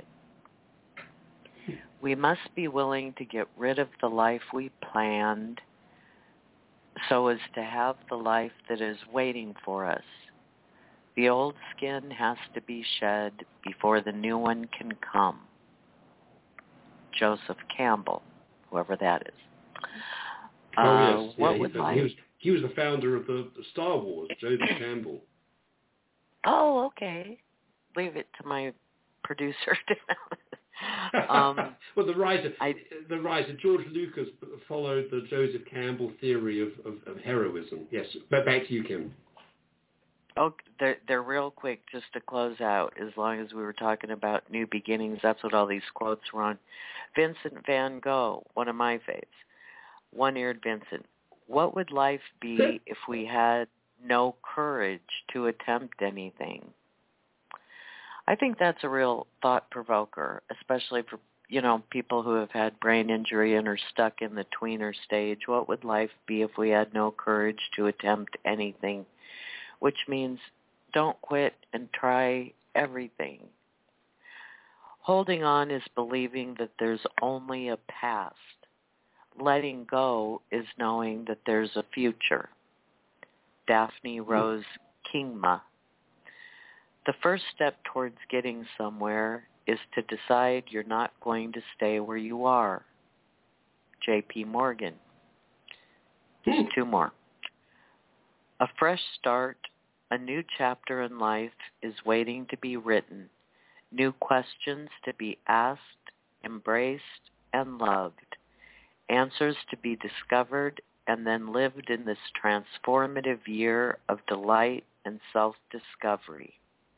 We must be willing to get rid of the life we planned so as to have the life that is waiting for us. The old skin has to be shed before the new one can come. Joseph Campbell, whoever that is. Oh, uh, yes. What yeah, would he, my... he, was, he was the founder of the Star Wars, Joseph Campbell. Oh, okay. Leave it to my producer to um, well, the writer, I, the writer George Lucas followed the Joseph Campbell theory of, of, of heroism. Yes, but back to you, Kim. Oh, they're, they're real quick, just to close out, as long as we were talking about new beginnings. That's what all these quotes were on. Vincent van Gogh, one of my faves. One-eared Vincent. what would life be if we had no courage to attempt anything? I think that's a real thought provoker, especially for, you know, people who have had brain injury and are stuck in the tweener stage. What would life be if we had no courage to attempt anything? Which means don't quit and try everything. Holding on is believing that there's only a past. Letting go is knowing that there's a future. Daphne Rose Kingma. The first step towards getting somewhere is to decide you're not going to stay where you are. J P Morgan. Just two more. A fresh start, a new chapter in life is waiting to be written. New questions to be asked, embraced, and loved. Answers to be discovered and then lived in this transformative year of delight and self-discovery.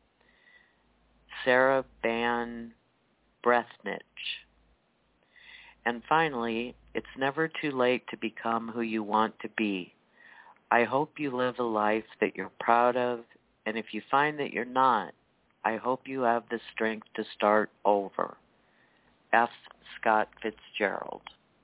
Sarah Ban Breathnich. And finally, it's never too late to become who you want to be. I hope you live a life that you're proud of, and if you find that you're not, I hope you have the strength to start over. F. Scott Fitzgerald.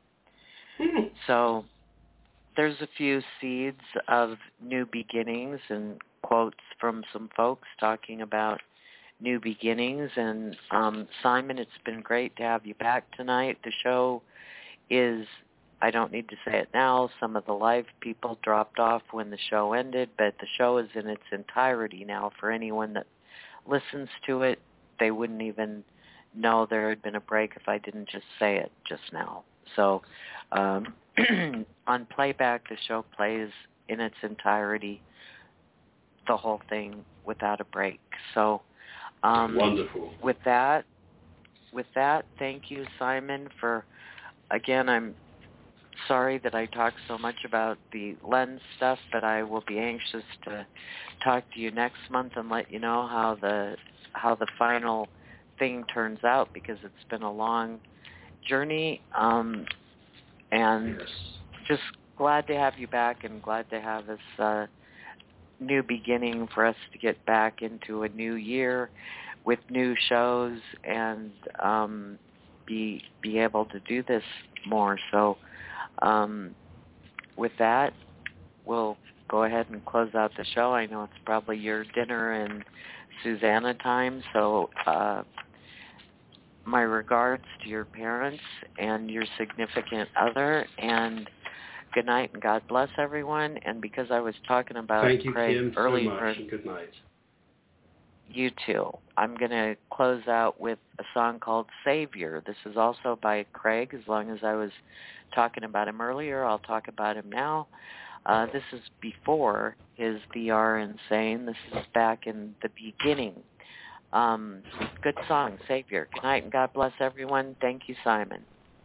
So there's a few seeds of new beginnings and quotes from some folks talking about new beginnings. And um, Simon, it's been great to have you back tonight. The show is, I don't need to say it now, some of the live people dropped off when the show ended, but the show is in its entirety now. For anyone that listens to it, they wouldn't even know there had been a break if I didn't just say it just now. So um, on playback, the show plays in its entirety, the whole thing without a break. So um, wonderful. With that, with that, thank you, Simon, for, again, I'm sorry that I talked so much about the lens stuff, but I will be anxious to talk to you next month and let you know how the how the final thing turns out, because it's been a long journey, um, and yes. just glad to have you back and glad to have this uh, new beginning for us to get back into a new year with new shows and um, be be able to do this more. So um, with that, we'll go ahead and close out the show. I know it's probably your dinner and Susanna time, so uh, my regards to your parents and your significant other, and good night and God bless everyone. And because I was talking about Thank you, Craig Kim, earlier, so much, and good night. You too. I'm going to close out with a song called Savior. This is also by Craig. As long as I was talking about him earlier, I'll talk about him now. Uh, this is before his V R Insane. This is back in the beginning. Um, good song, Savior. Good night and God bless everyone. Thank you, Simon.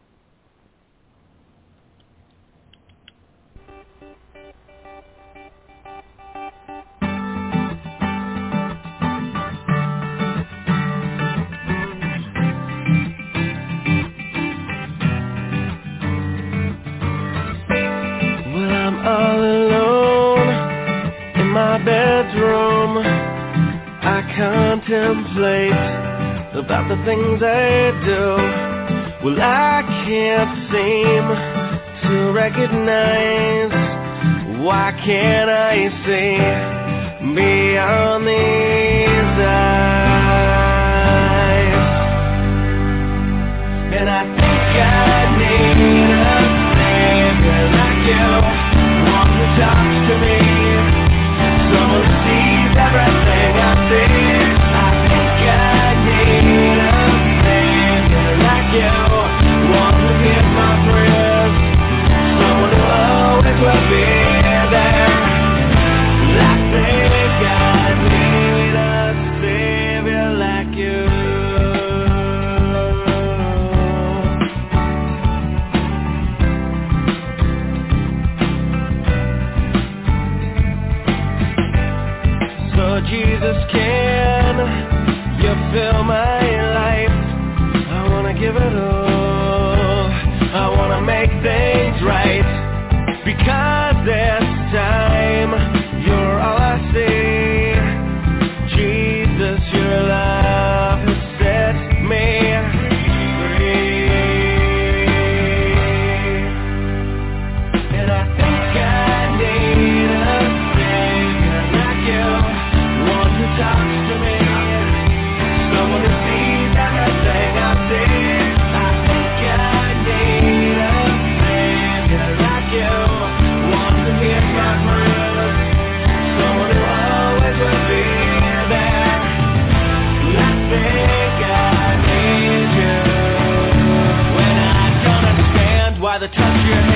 Well, I'm all alone in my bedroom. I contemplate about the things I do. Well, I can't seem to recognize. Why can't I see beyond these eyes? And I think I need a savior like you, one who talks to me, someone who sees everything I see. I think I need a savior like you, one who hears my prayers, someone who always will be there. I think I need a savior like you. by the touch of your